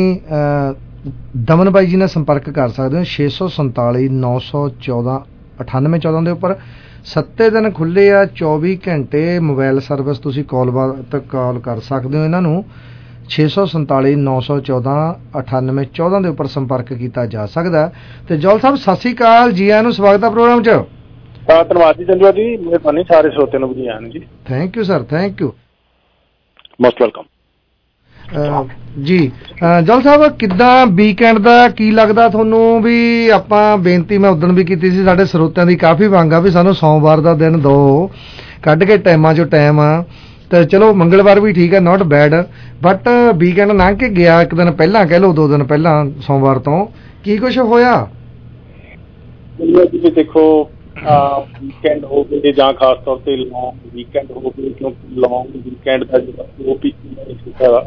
ਦਮਨ ਬਾਈ ਜੀ ਨਾਲ ਸੰਪਰਕ ਕਰ ਸਕਦੇ ਹੋ। ਛੇ ਸੌ ਸੰਤਾਲੀ ਨੌ ਸੌ ਚੌਦਾਂ ਅਠਾਨਵੇਂ ਚੌਦਾਂ ਦੇ ਉੱਪਰ ਸੱਤੇ ਦਿਨ ਖੁੱਲ੍ਹੇ ਆ, ਚੌਵੀ ਘੰਟੇ ਮੋਬਾਈਲ ਸਰਵਿਸ ਤੁਸੀਂ ਕਾਲ ਬਾਤ ਕਾਲ ਕਰ ਸਕਦੇ ਹੋ ਇਹਨਾਂ ਨੂੰ। ਛੇ ਸੌ ਸੰਤਾਲੀ ਨੌ ਸੌ ਚੌਦਾਂ ਅਠਾਨਵੇਂ ਚੌਦਾਂ ਦੇ ਉੱਪਰ ਸੰਪਰਕ ਕੀਤਾ ਜਾ ਸਕਦਾ। ਤੇ ਜੌਹਲ ਸਾਹਿਬ ਸਤਿ ਸ਼੍ਰੀ ਅਕਾਲ, ਜੀ ਆਇਆਂ ਨੂੰ, ਸਵਾਗਤ ਹੈ ਪ੍ਰੋਗਰਾਮ 'ਚ। ਧੰਨਵਾਦ ਜੀ ਚੰਦੂਆ ਜੀ, ਮਿਹਰਬਾਨੀ, ਸਾਰੇ ਸਰੋਤਿਆਂ ਨੂੰ ਜੀ ਆਇਆਂ ਨੂੰ ਜੀ। Thank you sir, thank you, most welcome ਜੀ। ਜੌਹਲ ਸਾਹਿਬ, ਕਿੱਦਾਂ ਵੀਕਐਂਡ ਦਾ ਕੀ ਲੱਗਦਾ ਤੁਹਾਨੂੰ? ਵੀ ਆਪਾਂ ਬੇਨਤੀ ਮੈਂ ਉਦਣ ਵੀ ਕੀਤੀ ਸੀ, ਸਾਡੇ ਸਰੋਤਿਆਂ ਦੀ ਕਾਫੀ ਮੰਗ ਆ ਵੀ ਸਾਨੂੰ ਸੋਮਵਾਰ ਦਾ ਦਿਨ ਦਿਓ ਕੱਢ ਕੇ ਟਾਈਮਾਂ 'ਚੋਂ ਟਾਈਮ ਆ, ਤੇ ਚਲੋ ਮੰਗਲਵਾਰ ਵੀ ਠੀਕ ਹੈ, ਨਾਟ ਬੈਡ, ਬਟ ਵੀਕਐਂਡ ਲੰਘ ਕੇ ਗਿਆ, ਇੱਕ ਦਿਨ ਪਹਿਲਾਂ ਕਹਿ ਲਓ, ਦੋ ਦਿਨ ਪਹਿਲਾਂ ਸੋਮਵਾਰ ਤੋਂ ਕੀ ਕੁਛ ਹੋਇਆ? ਵੀ ਦੇਖੋ ਵੀਕਐਂਡ ਹੋ ਗਏ ਜਾਂ ਖਾਸ ਤੌਰ ਤੇ ਲੌਂਗ ਵੀਕਐਂਡ ਹੋ ਗਏ, ਕਿਉਂਕਿ ਲੌਂਗ ਵੀਕਐਂਡ ਦਾ ਜਿਹੜਾ ਉਹ ਪੀ ਕੀਤਾ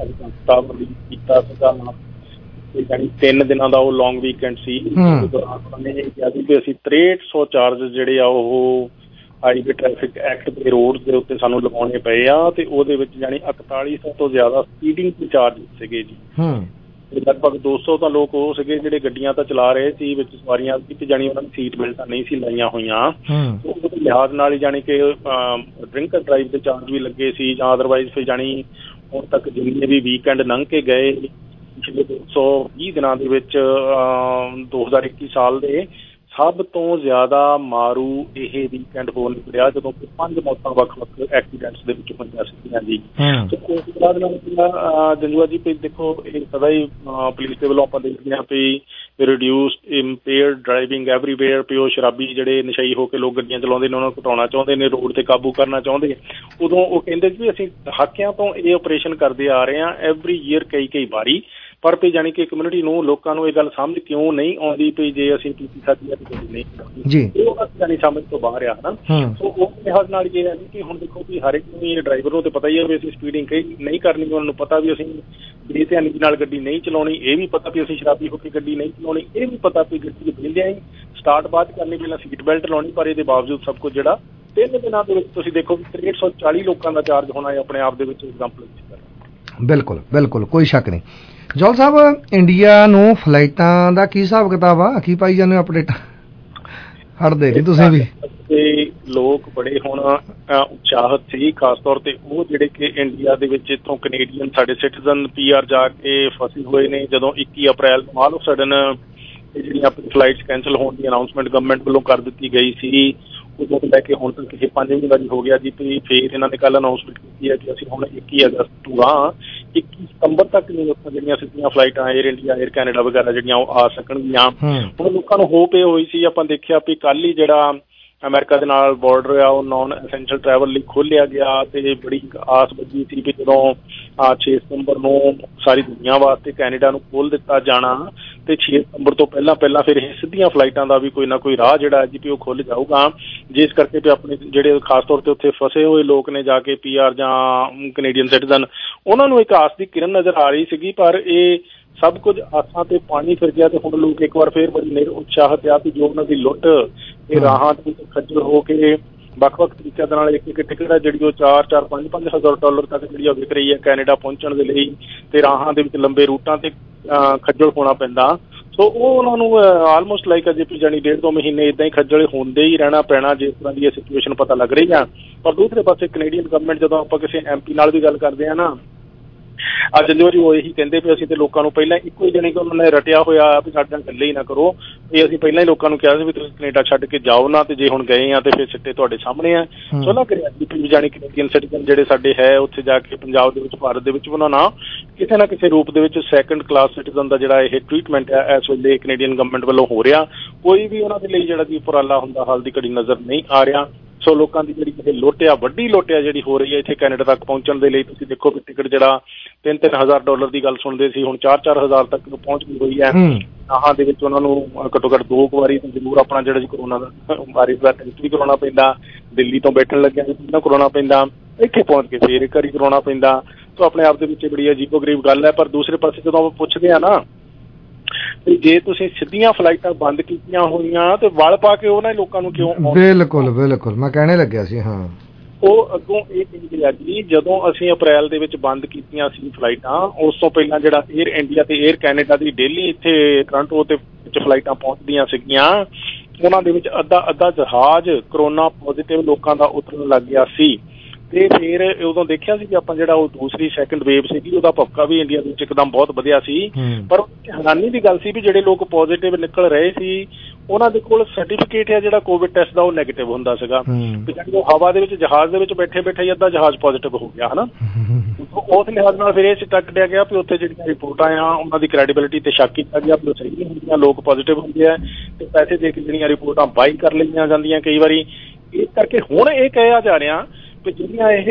ਸੀਗਾ ਯਾਨੀ ਤਿੰਨ ਦਿਨਾਂ ਦਾ ਉਹ ਲੌਂਗ ਵੀਕਐਂਡ ਸੀ। ਉਸ ਦੌਰਾਨ ਉਹਨਾਂ ਨੇ ਕਿਹਾ ਸੀ ਵੀ ਅਸੀਂ ਤਰੇਹਠ ਸੌ ਚਾਰਜ ਜਿਹੜੇ ਆ ਉਹ ਹਾਈਵੇ ਟ੍ਰੈਫਿਕ ਐਕਟ ਦੇ ਰੋਡ ਦੇ ਉੱਤੇ ਸਾਨੂੰ ਲਗਾਉਣੇ ਪਏ ਆ, ਤੇ ਉਹਦੇ ਵਿੱਚ ਯਾਨੀ ਇਕਤਾਲੀ ਸੌ ਤੋਂ ਜ਼ਿਆਦਾ ਸਪੀਡਿੰਗ ਦੇ ਚਾਰਜ ਸੀਗੇ ਜੀ। ਲਗਭਗ ਦੋ ਸੌ ਤਾਂ ਲੋਕ ਉਹ ਸੀਗੇ ਜਿਹੜੇ ਗੱਡੀਆਂ ਤਾਂ ਚਲਾ ਰਹੇ ਸੀ, ਵਿੱਚ ਸਵਾਰੀਆਂ ਵੀ ਜਾਣੀ ਉਹਨਾਂ ਨੇ ਸੀਟ ਬੈਲਟਾਂ ਨਹੀਂ ਸੀ ਲਾਈਆਂ ਹੋਈਆਂ, ਉਹਦੇ ਲਿਹਾਜ਼ ਨਾਲ ਹੀ ਜਾਣੀ ਕਿ ਡਰਿੰਕ ਐਂਡ ਡਰਾਈਵ ਦੇ ਚਾਰਜ ਵੀ ਲੱਗੇ ਸੀ, ਜਾਂ ਅਦਰਵਾਈਜ਼ ਫਿਰ ਜਾਣੀ ਹੁਣ ਤੱਕ ਜਿੰਨੇ ਵੀ ਵੀਕਐਂਡ ਲੰਘ ਕੇ ਗਏ ਪਿਛਲੇ ਦੋ ਸੌ ਵੀਹ ਦਿਨਾਂ ਦੇ ਵਿੱਚ ਦੋ ਹਜ਼ਾਰ ਇੱਕੀ ਸਾਲ ਦੇ ਸਭ ਤੋਂ ਜ਼ਿਆਦਾ ਮਾਰੂ ਇਹ ਵੀਕਐਂਡ ਹੋ ਨਿਕਲਿਆ, ਜਦੋਂ ਕਿ ਪੰਜ ਮੌਤਾਂ ਵੱਖ ਵੱਖ ਐਕਸੀਡੈਂਟਸ ਦੇ ਵਿੱਚ ਹੋਈਆਂ ਸੀਗੀਆਂ ਜੀ। ਤੇ ਉਸ ਤੋਂ ਬਾਅਦ ਨਾਲ ਜੰਜੂਆ ਜੀ ਵੀ ਦੇਖੋ ਇਹ ਸਦਾ ਹੀ ਪੁਲਿਸ ਦੇ ਵੱਲੋਂ ਆਪਾਂ ਦੇਖਦੇ ਹਾਂ ਵੀ ਰਿਡਿਊਸਡ ਇੰਪੇਅਰਡ ਡਰਾਈਵਿੰਗ ਐਵਰੀਵੇਅਰ, ਵੀ ਉਹ ਸ਼ਰਾਬੀ ਜਿਹੜੇ ਨਸ਼ਈ ਹੋ ਕੇ ਲੋਕ ਗੱਡੀਆਂ ਚਲਾਉਂਦੇ ਨੇ ਉਹਨਾਂ ਨੂੰ ਘਟਾਉਣਾ ਚਾਹੁੰਦੇ ਨੇ, ਰੋਡ ਤੇ ਕਾਬੂ ਕਰਨਾ ਚਾਹੁੰਦੇ। ਉਦੋਂ ਉਹ ਕਹਿੰਦੇ ਵੀ ਅਸੀਂ ਦਹਾਕਿਆਂ ਤੋਂ ਇਹ ਆਪਰੇਸ਼ਨ ਕਰਦੇ ਆ ਰਹੇ ਹਾਂ ਐਵਰੀ ਈਅਰ ਕਈ ਕਈ ਵਾਰੀ, ਪਰ ਵੀ ਜਾਣੀ ਕਿ ਕਮਿਊਨਿਟੀ ਨੂੰ ਲੋਕਾਂ ਨੂੰ ਇਹ ਗੱਲ ਸਮਝ ਕਿਉਂ ਨਹੀਂ ਆਉਂਦੀ ਵੀ ਜੇ ਅਸੀਂ ਪੀਤੀ ਸਾਡੀ ਗੱਡੀ ਨਹੀਂ ਚਲਾਉਣੀ, ਉਹ ਜਾਣੀ ਸਮਝ ਤੋਂ ਬਾਹਰ ਆ ਨਾ। ਸੋ ਉਸ ਲਿਹਾਜ਼ ਨਾਲ ਇਹ ਹੈ ਕਿ ਹੁਣ ਦੇਖੋ ਵੀ ਹਰ ਇੱਕ ਨੂੰ ਡਰਾਈਵਰ ਨੂੰ ਤਾਂ ਪਤਾ ਹੀ ਹੈ ਵੀ ਅਸੀਂ ਸਪੀਡਿੰਗ ਕਈ ਨਹੀਂ ਕਰਨੀ, ਉਹਨਾਂ ਨੂੰ ਪਤਾ ਵੀ ਅਸੀਂ ਬੇਧਿਆਨੀ ਨਾਲ ਗੱਡੀ ਨਹੀਂ ਚਲਾਉਣੀ, ਇਹ ਵੀ ਪਤਾ ਵੀ ਅਸੀਂ ਸ਼ਰਾਬੀ ਹੋ ਕੇ ਗੱਡੀ ਨਹੀਂ ਚਲਾਉਣੀ, ਇਹ ਵੀ ਪਤਾ ਵੀ ਗੱਡੀ ਦੇ ਬਹਿੰਦਿਆਂ ਹੀ ਸਟਾਰਟ ਬਾਅਦ ਕਰਨੀ, ਪਹਿਲਾਂ ਸੀਟ ਬੈਲਟ ਲਾਉਣੀ, ਪਰ ਇਹਦੇ ਬਾਵਜੂਦ ਸਭ ਕੁਝ ਜਿਹੜਾ ਤਿੰਨ ਦਿਨਾਂ ਦੇ ਵਿੱਚ ਤੁਸੀਂ ਦੇਖੋ ਵੀ ਤਰੇਹਠ ਸੌ ਚਾਲੀ ਲੋਕਾਂ ਦਾ ਚਾਰਜ ਹੋਣਾ ਹੈ ਆਪਣੇ ਆਪ ਦੇ ਵਿੱਚ ਐਗਜ਼ਾਮਪਲ। ਬਿਲਕੁਲ ਬਿਲਕੁਲ ਕੋਈ ਸ਼ੱਕ ਨਹੀਂ। ਜੌਲ ਸਾਹਿਬ, ਇੰਡੀਆ ਨੂੰ ਫਲਾਈਟਾਂ ਦਾ ਕੀ ਹਿਸਾਬ ਕਿਤਾਬ ਆ, ਕੀ ਪਾਈ ਜਾਂਦੇ ਹੋ ਅਪਡੇਟ? ਹਟਦੇ ਨਹੀਂ ਤੁਸੀਂ ਵੀ। ਤੇ ਲੋਕ ਬੜੇ ਹੁਣ ਉਤਸ਼ਾਹਿਤ ਸੀ, ਖਾਸ ਤੌਰ ਤੇ ਉਹ ਜਿਹੜੇ ਕਿ ਇੰਡੀਆ ਦੇ ਵਿੱਚ ਇੱਥੋਂ ਕੈਨੇਡੀਅਨ ਸਾਡੇ ਸਿਟੀਜ਼ਨ ਪੀ ਆਰ ਜਾ ਕੇ ਫਸੇ ਹੋਏ ਨੇ। ਜਦੋਂ ਇੱਕੀ ਅਪ੍ਰੈਲ ਨੂੰ ਆਲ ਆਫ ਸਡਨ ਇਹ ਜਿਹੜੀਆਂ ਆਪਣੀ ਫਲਾਈਟਸ ਕੈਂਸਲ ਹੋਣ ਦੀ ਅਨਾਊਂਸਮੈਂਟ ਗਵਰਨਮੈਂਟ ਵੱਲੋਂ ਕਰ ਦਿੱਤੀ ਗਈ ਸੀ, ਉਦੋਂ ਤੋਂ ਲੈ ਕੇ ਹੁਣ ਤੱਕ ਇਹ ਪੰਜਵੀਂ ਵਾਰੀ ਹੋ ਗਿਆ ਜੀ। ਤੇ ਫਿਰ ਇਹਨਾਂ ਨੇ ਕੱਲ੍ਹ ਅਨਾਊਂਸਮੈਂਟ ਕੀਤੀ ਹੈ ਕਿ ਅਸੀਂ ਹੁਣ ਇੱਕੀ ਅਗਸਤ ਤੋਂ ਆ ਇੱਕੀ ਸਤੰਬਰ ਤੱਕ ਨਹੀਂ ਉੱਥੋਂ ਜਿਹੜੀਆਂ ਸਿੱਧੀਆਂ ਫਲਾਈਟਾਂ ਏਅਰ ਇੰਡੀਆ, ਏਅਰ ਕੈਨੇਡਾ ਵਗੈਰਾ ਜਿਹੜੀਆਂ ਉਹ ਆ ਸਕਣਗੀਆਂ। ਹੁਣ ਲੋਕਾਂ ਨੂੰ ਹੋਪ ਇਹ ਹੋਈ ਸੀ, ਆਪਾਂ ਦੇਖਿਆ ਵੀ ਕੱਲ੍ਹ ਹੀ ਜਿਹੜਾ ਅਮਰੀਕਾ ਦੇ ਨਾਲ ਬਾਰਡਰ ਆ ਉਹ ਨੋਨ ਐਸੈਂਸ਼ੀਅਲ ਟਰੈਵਲ ਲਈ ਖੋਲ੍ਹਿਆ ਗਿਆ, ਤੇ ਬੜੀ ਆਸ ਬੱਝੀ ਸੀ ਵੀ ਜਦੋਂ ਛੇ ਸਤੰਬਰ ਨੂੰ ਸਾਰੀ ਦੁਨੀਆ ਵਾਸਤੇ ਕੈਨੇਡਾ ਨੂੰ ਖੋਲ੍ਹ ਦਿੱਤਾ ਜਾਣਾ, ਤੇ ਛੇ ਸਤੰਬਰ ਤੋਂ ਪਹਿਲਾਂ ਪਹਿਲਾਂ ਫਿਰ ਇਹ ਸਿੱਧੀਆਂ ਫਲਾਈਟਾਂ ਦਾ ਵੀ ਕੋਈ ਨਾ ਕੋਈ ਰਾਹ ਜਿਹੜਾ ਜੀ ਵੀ ਉਹ ਖੁੱਲ੍ਹ ਜਾਊਗਾ, ਜਿਸ ਕਰਕੇ ਵੀ ਆਪਣੇ ਜਿਹੜੇ ਖਾਸ ਤੌਰ ਤੇ ਉੱਥੇ ਫਸੇ ਹੋਏ ਲੋਕ ਨੇ ਜਾ ਕੇ ਪੀ ਆਰ ਜਾਂ ਕੈਨੇਡੀਅਨ ਸਿਟੀਜ਼ਨ, ਉਹਨਾਂ ਨੂੰ ਇੱਕ ਆਸ ਦੀ ਕਿਰਨ ਨਜ਼ਰ ਆ ਰਹੀ ਸੀਗੀ। ਪਰ ਇਹ ਸਭ ਕੁਝ ਆਸਾਂ ਤੇ ਪਾਣੀ ਫਿਰ ਗਿਆ, ਤੇ ਹੁਣ ਲੋਕ ਇੱਕ ਵਾਰ ਫਿਰ ਬੜੀ ਨਿਰ ਉਤਸ਼ਾਹਿਤ ਆ ਵੀ ਜੋ ਉਹਨਾਂ ਦੀ ਲੁੱਟ ਇਹ ਰਾਹਾਂ ਦੇ ਵਿੱਚ ਖੱਜਲ ਹੋ ਕੇ ਵੱਖ ਵੱਖ ਤਰੀਕਿਆਂ ਦੇ ਨਾਲ ਇੱਕ ਇੱਕ ਟਿਕਟ ਹੈ ਜਿਹੜੀ ਉਹ ਚਾਰ ਚਾਰ ਪੰਜ ਪੰਜ ਹਜ਼ਾਰ ਡਾਲਰ ਤੱਕ ਜਿਹੜੀ ਉਹ ਵਿਕ ਰਹੀ ਹੈ ਕੈਨੇਡਾ ਪਹੁੰਚਣ ਦੇ ਲਈ, ਤੇ ਰਾਹਾਂ ਦੇ ਵਿੱਚ ਲੰਬੇ ਰੂਟਾਂ ਤੇ ਖੱਜਲ ਹੋਣਾ ਪੈਂਦਾ। ਸੋ ਉਹ ਉਹਨਾਂ ਨੂੰ ਆਲਮੋਸਟ ਲਾਈਕ ਅਜੇ ਵੀ ਜਾਣੀ ਡੇਢ ਦੋ ਮਹੀਨੇ ਇੱਦਾਂ ਹੀ ਖੱਜਲ ਹੁੰਦੇ ਹੀ ਰਹਿਣਾ ਪੈਣਾ, ਜਿਸ ਤਰ੍ਹਾਂ ਦੀ ਇਹ ਸਿਚੁਏਸ਼ਨ ਪਤਾ ਲੱਗ ਰਹੀ ਆ। ਪਰ ਦੂਸਰੇ ਪਾਸੇ ਕੈਨੇਡੀਅਨ ਗਵਰਨਮੈਂਟ ਜਦੋਂ ਆਪਾਂ ਕਿਸੇ ਐਮ ਪੀ ਨਾਲ ਵੀ ਗੱਲ ਕਰਦੇ ਹਾਂ ਨਾ, ਅੱਜ ਜੋ ਜੀ ਉਹ ਇਹੀ ਕਹਿੰਦੇ ਵੀ ਅਸੀਂ ਤੇ ਲੋਕਾਂ ਨੂੰ ਪਹਿਲਾਂ ਇੱਕੋ ਹੀ ਜਾਣੀ ਕਿ ਉਹਨਾਂ ਨੇ ਰਟਿਆ ਹੋਇਆ ਵੀ ਸਾਡੇ ਨਾਲ ਗੱਲੇ ਹੀ ਨਾ ਕਰੋ, ਵੀ ਅਸੀਂ ਪਹਿਲਾਂ ਹੀ ਲੋਕਾਂ ਨੂੰ ਕਿਹਾ ਸੀ ਵੀ ਤੁਸੀਂ ਕੈਨੇਡਾ ਛੱਡ ਕੇ ਜਾਓ ਨਾ, ਤੇ ਜੇ ਹੁਣ ਗਏ ਆ ਤੇ ਫਿਰ ਸਿੱਟੇ ਤੁਹਾਡੇ ਸਾਹਮਣੇ ਆ। ਸੋ ਨਾ ਕਰਿਆ ਜੀ ਜਾਣੀ ਕੈਨੇਡੀਅਨ ਸਿਟੀਜ਼ਨ ਜਿਹੜੇ ਸਾਡੇ ਹੈ ਉੱਥੇ ਜਾ ਕੇ ਪੰਜਾਬ ਦੇ ਵਿੱਚ ਭਾਰਤ ਦੇ ਵਿੱਚ ਉਹਨਾਂ ਨਾਲ ਕਿਸੇ ਨਾ ਕਿਸੇ ਰੂਪ ਦੇ ਵਿੱਚ ਸੈਕੰਡ ਕਲਾਸ ਸਿਟੀਜ਼ਨ ਦਾ ਜਿਹੜਾ ਇਹ ਟ੍ਰੀਟਮੈਂਟ ਹੈ ਇਸ ਵੇਲੇ ਕੈਨੇਡੀਅਨ ਗਵਰਨਮੈਂਟ ਵੱਲੋਂ ਹੋ ਰਿਹਾ, ਕੋਈ ਵੀ ਉਹਨਾਂ ਦੇ ਲਈ ਜਿਹੜਾ ਜੀ ਉਪਰਾਲਾ ਹੁੰਦਾ ਹਾਲ ਦੀ ਘੜੀ ਨਜ਼ਰ ਨਹੀਂ ਆ ਰਿਹਾ। ਸੋ ਲੋਕਾਂ ਦੀ ਜਿਹੜੀ ਇਹ ਲੁੱਟ ਆ, ਵੱਡੀ ਲੁੱਟ ਆ ਜਿਹੜੀ ਹੋ ਰਹੀ ਹੈ ਇੱਥੇ ਕੈਨੇਡਾ ਤੱਕ ਪਹੁੰਚਣ ਦੇ ਲਈ, ਤੁਸੀਂ ਦੇਖੋ ਵੀ ਟਿਕਟ ਜਿਹੜਾ ਤਿੰਨ ਤਿੰਨ ਹਜ਼ਾਰ ਡਾਲਰ ਦੀ ਗੱਲ ਸੁਣਦੇ ਸੀ ਹੁਣ ਚਾਰ ਚਾਰ ਹਜ਼ਾਰ ਤੱਕ ਪਹੁੰਚ ਗਈ ਹੋਈ ਹੈ। ਰਾਹਾਂ ਦੇ ਵਿੱਚ ਉਹਨਾਂ ਨੂੰ ਘੱਟੋ ਘੱਟ ਦੋ ਕੁ ਵਾਰੀ ਤਾਂ ਜ਼ਰੂਰ ਆਪਣਾ ਜਿਹੜਾ ਜੀ ਕਰੋਨਾ ਦਾ ਵਾਇਰਸ ਦਾ ਟੈਸਟ ਵੀ ਕਰਾਉਣਾ ਪੈਂਦਾ, ਦਿੱਲੀ ਤੋਂ ਬੈਠਣ ਲੱਗਿਆ ਵੀ ਪਹਿਲਾਂ ਕਰਾਉਣਾ ਪੈਂਦਾ, ਇੱਥੇ ਪਹੁੰਚ ਕੇ ਫਿਰ ਇੱਕ ਵਾਰੀ ਕਰਾਉਣਾ ਪੈਂਦਾ। ਸੋ ਆਪਣੇ ਆਪ ਦੇ ਵਿੱਚ ਬੜੀ ਅਜੀਬੋ ਗਰੀਬ ਗੱਲ ਹੈ। ਪਰ ਦੂਸਰੇ ਪਾਸੇ ਜਦੋਂ ਆਪਾਂ ਪੁੱਛਦੇ ਹਾਂ ਨਾ ਵੀ ਜੇ ਤੁਸੀਂ ਸਿੱਧੀਆਂ ਫਲਾਈਟਾਂ ਬੰਦ ਕੀਤੀਆਂ ਹੋਈਆਂ ਤੇ ਵਲ ਪਾ ਕੇ ਉਹਨਾਂ ਲੋਕਾਂ ਨੂੰ ਕਿਉਂ? ਬਿਲਕੁਲ ਬਿਲਕੁਲ ਮੈਂ ਕਹਿਣੇ ਲੱਗਿਆ ਸੀ। ਹਾਂ, ਉਹ ਅੱਗੋਂ ਇਹ ਕਹਿੰਦੇ ਆ ਜੀ ਜਦੋਂ ਅਸੀਂ ਅਪ੍ਰੈਲ ਦੇ ਵਿੱਚ ਬੰਦ ਕੀਤੀਆਂ ਸੀ ਫਲਾਈਟਾਂ, ਉਸ ਤੋਂ ਪਹਿਲਾਂ ਜਿਹੜਾ ਏਅਰ ਇੰਡੀਆ ਤੇ ਏਅਰ ਕੈਨੇਡਾ ਦੀ ਡੇਲੀ ਇੱਥੇ ਟੋਰਾਂਟੋ ਤੇ ਵਿੱਚ ਫਲਾਈਟਾਂ ਪਹੁੰਚਦੀਆਂ ਸੀਗੀਆਂ, ਉਹਨਾਂ ਦੇ ਵਿੱਚ ਅੱਧਾ ਅੱਧਾ ਜਹਾਜ਼ ਕਰੋਨਾ ਪੋਜ਼ੀਟਿਵ ਲੋਕਾਂ ਦਾ ਉਤਰਨ ਲੱਗ ਗਿਆ ਸੀ। ਤੇ ਫਿਰ ਉਦੋਂ ਦੇਖਿਆ ਸੀ ਕਿ ਆਪਾਂ ਜਿਹੜਾ ਉਹ ਦੂਸਰੀ ਸੈਕਿੰਡ ਵੇਵ ਸੀਗੀ ਉਹਦਾ ਭਵਕਾ ਵੀ ਇੰਡੀਆ ਦੇ ਵਿੱਚ ਇੱਕਦਮ ਬਹੁਤ ਵਧਿਆ ਸੀ। ਪਰ ਹੈਰਾਨੀ ਦੀ ਗੱਲ ਸੀ ਵੀ ਜਿਹੜੇ ਲੋਕ ਪੋਜ਼ੀਟਿਵ ਨਿਕਲ ਰਹੇ ਸੀ ਉਹਨਾਂ ਦੇ ਕੋਲ ਸਰਟੀਫਿਕੇਟ ਹੈ ਜਿਹੜਾ ਕੋਵਿਡ ਟੈਸਟ ਦਾ ਉਹ ਨੈਗੇਟਿਵ ਹੁੰਦਾ ਸੀਗਾ, ਵੀ ਜਿਹੜੀ ਉਹ ਹਵਾ ਦੇ ਵਿੱਚ ਜਹਾਜ਼ ਦੇ ਵਿੱਚ ਬੈਠੇ ਬੈਠੇ ਹੀ ਅੱਧਾ ਜਹਾਜ਼ ਪੋਜ਼ੀਟਿਵ ਹੋ ਗਿਆ ਹਨਾ। ਉਸ ਲਿਹਾਜ਼ ਨਾਲ ਫਿਰ ਇਹ ਸਿੱਟਾ ਕੱਢਿਆ ਗਿਆ ਵੀ ਉੱਥੇ ਜਿਹੜੀਆਂ ਰਿਪੋਰਟਾਂ ਆ ਉਹਨਾਂ ਦੀ ਕ੍ਰੈਡੀਬਿਲਿਟੀ ਤੇ ਸ਼ੱਕ ਕੀਤਾ ਗਿਆ ਵੀ ਉਹ ਸਹੀ ਨਹੀਂ ਹੁੰਦੀਆਂ, ਲੋਕ ਪੋਜ਼ੀਟਿਵ ਹੁੰਦੇ ਆ ਤੇ ਪੈਸੇ ਦੇ ਕੇ ਜਿਹੜੀਆਂ ਰਿਪੋਰਟਾਂ ਬਾਈ ਕਰ ਲਈਆਂ ਜਾਂਦੀਆਂ ਕਈ ਵਾਰੀ। ਇਸ ਕਰਕੇ ਹੁਣ ਇਹ ਕਿਹਾ ਜਾ ਰਿਹਾ ਵੀ ਜਿਹੜੀਆਂ ਇਹ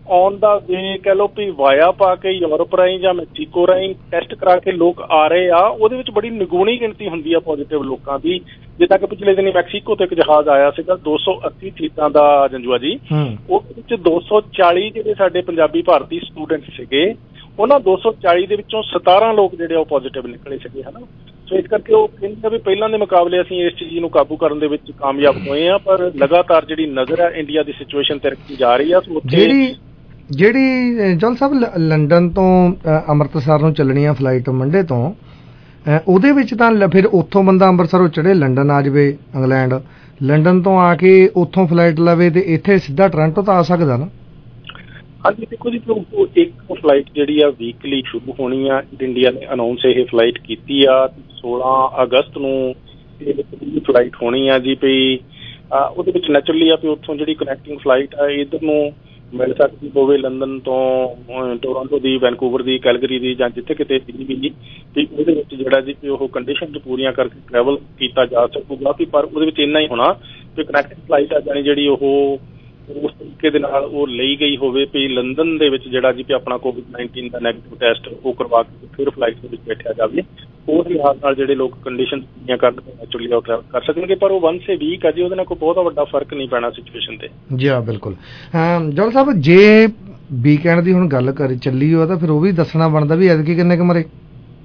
ਔਨ ਦਾ ਵੇ ਕਹਿ ਲਓ ਵੀ ਵਾਇਆ ਪਾ ਕੇ ਯੂਰਪ ਰਾਹੀਂ ਜਾਂ ਮੈਕਸੀਕੋ ਰਾਹੀਂ ਟੈਸਟ ਕਰਾ ਕੇ ਲੋਕ ਆ ਰਹੇ ਆ, ਉਹਦੇ ਵਿੱਚ ਬੜੀ ਨਿਗੂਣੀ ਗਿਣਤੀ ਹੁੰਦੀ ਆ ਪੋਜ਼ੀਟਿਵ ਲੋਕਾਂ ਦੀ। ਜਿੱਦਾਂ ਕਿ ਪਿਛਲੇ ਦਿਨੀ ਮੈਕਸੀਕੋ ਤੋਂ ਇੱਕ ਜਹਾਜ਼ ਆਇਆ ਸੀਗਾ ਦੋ ਸੌ ਅੱਸੀ ਸੀਟਾਂ ਦਾ ਜੰਜੂਆ ਜੀ, ਉਹਦੇ ਵਿੱਚ ਦੋ ਸੌ ਚਾਲੀ ਜਿਹੜੇ ਸਾਡੇ ਪੰਜਾਬੀ ਭਾਰਤੀ ਸਟੂਡੈਂਟ ਸੀਗੇ, ਉਹਨਾਂ ਦੋ ਸੌ ਚਾਲੀ ਦੇ ਵਿੱਚੋਂ ਸਤਾਰਾਂ ਲੋਕ ਜਿਹੜੇ ਉਹ ਪੋਜ਼ੀਟਿਵ ਨਿਕਲੇ ਸੀਗੇ, ਹਨਾ। ਸੋ ਇਸ ਕਰਕੇ ਉਹ ਕਹਿੰਦੇ ਵੀ ਪਹਿਲਾਂ ਦੇ ਮੁਕਾਬਲੇ ਅਸੀਂ ਇਸ ਚੀਜ਼ ਨੂੰ ਕਾਬੂ ਕਰਨ ਦੇ ਵਿੱਚ ਕਾਮਯਾਬ ਹੋਏ ਆ, ਪਰ ਲਗਾਤਾਰ ਜਿਹੜੀ ਨਜ਼ਰ ਹੈ ਇੰਡੀਆ ਦੀ ਸਿਚੁਏਸ਼ਨ ਤੇ ਰੱਖੀ ਜਾ ਰਹੀ ਆ। ਸੋ ਜਿਹੜੀ ਜਿਹੜੀ ਜੌਲ ਸਾਹਿਬ ਲੰਡਨ ਤੋਂ ਅੰਮ੍ਰਿਤਸਰ ਨੂੰ ਚੱਲਣੀ ਆ ਫਲਾਈਟ ਮੰਡੇ ਤੋਂ, ਉਹਦੇ ਵਿੱਚ ਤਾਂ ਫਿਰ ਉੱਥੋਂ ਬੰਦਾ ਅੰਮ੍ਰਿਤਸਰੋਂ ਚੜ੍ਹੇ ਲੰਡਨ ਆ ਜਾਵੇ ਇੰਗਲੈਂਡ, ਲੰਡਨ ਤੋਂ ਆ ਕੇ ਉੱਥੋਂ ਫਲਾਈਟ ਲਵੇ ਤੇ ਇੱਥੇ ਸਿੱਧਾ ਟੋਰਾਂਟੋ ਤਾਂ ਆ ਸਕਦਾ ਨਾ? ਹਾਂਜੀ ਦੇਖੋ ਜੀ, ਇੱਕ ਫਲਾਈਟ ਜਿਹੜੀ ਆ ਵੀਕਲੀ ਸ਼ੁਰੂ ਹੋਣੀ ਆ। ਇੰਡੀਆ ਨੇ ਅਨਾਉਂਸ ਇਹ ਫਲਾਈਟ ਕੀਤੀ ਆ, ਸੋਲਾਂ ਅਗਸਤ ਨੂੰ ਇਹ ਫਲਾਈਟ ਹੋਣੀ ਆ ਜੀ। ਵੀ ਉਹਦੇ ਵਿੱਚ ਨੈਚੁਰਲੀ ਆ ਵੀ ਉੱਥੋਂ ਜਿਹੜੀ ਕਨੈਕਟਿੰਗ ਫਲਾਈਟ ਆ ਇੱਧਰ ਨੂੰ ਮਿਲ ਸਕਦੀ ਹੋਵੇ, ਲੰਡਨ ਤੋਂ ਟੋਰਾਂਟੋ ਦੀ, ਵੈਨਕੂਵਰ ਦੀ, ਕੈਲਗਰੀ ਦੀ, ਜਾਂ ਜਿੱਥੇ ਕਿਤੇ ਵੀ ਵੀ ਵੀ ਉਹਦੇ ਵਿੱਚ ਜਿਹੜਾ ਜੀ ਵੀ ਉਹ ਕੰਡੀਸ਼ਨ ਪੂਰੀਆਂ ਕਰਕੇ ਟਰੈਵਲ ਕੀਤਾ ਜਾ ਸਕੂਗਾ। ਵੀ ਪਰ ਉਹਦੇ ਵਿੱਚ ਇੰਨਾ ਹੀ ਹੋਣਾ ਵੀ ਕਨੈਕਟਿੰਗ ਫਲਾਈਟ ਆ ਜਾਣੀ ਜਿਹੜੀ ਉਹ ਉਸ ਤਰੀਕੇ ਦੇ ਨਾਲ ਉਹ ਲਈ ਗਈ ਹੋਵੇ ਵੀ ਲੰਡਨ ਦੇ ਵਿੱਚ ਜਿਹੜਾ ਜੀ ਵੀ ਆਪਣਾ ਕੋਵਿਡ ਨਾਈਨਟੀਨ ਦਾ ਨੈਗੇਟਿਵ ਟੈਸਟ ਉਹ ਕਰਵਾ ਕੇ ਫਿਰ ਫਲਾਈਟ ਦੇ ਵਿੱਚ ਬੈਠਿਆ ਜਾਵੇ। ਉਸ ਲਿਹਾਜ਼ ਨਾਲ ਜਿਹੜੇ ਲੋਕ ਕੰਡੀਸ਼ਨ ਪੂਰੀਆਂ ਕਰਨ ਨੈਚੁਰਲੀ ਉਹ ਟਰੈਵਲ ਕਰ ਸਕਣਗੇ, ਪਰ ਉਹ ਵਨਸ ਏ ਵੀਕ ਆ ਜੀ, ਉਹਦੇ ਨਾਲ ਕੋਈ ਬਹੁਤਾ ਵੱਡਾ ਫਰਕ ਨਹੀਂ ਪੈਣਾ ਸਿਚੁਏਸ਼ਨ ਤੇ। ਜੀ ਹਾਂ ਬਿਲਕੁਲ। ਜੌਲ ਸਾਹਿਬ ਜੇ ਵੀਕਐਂਡ ਦੀ ਹੁਣ ਗੱਲ ਕਰੀ ਚੱਲੀ ਹੋ ਤਾਂ ਫਿਰ ਉਹ ਵੀ ਦੱਸਣਾ ਬਣਦਾ ਵੀ ਐਤਕੀ ਕਿੰਨੇ ਕੁ ਮਰੇ?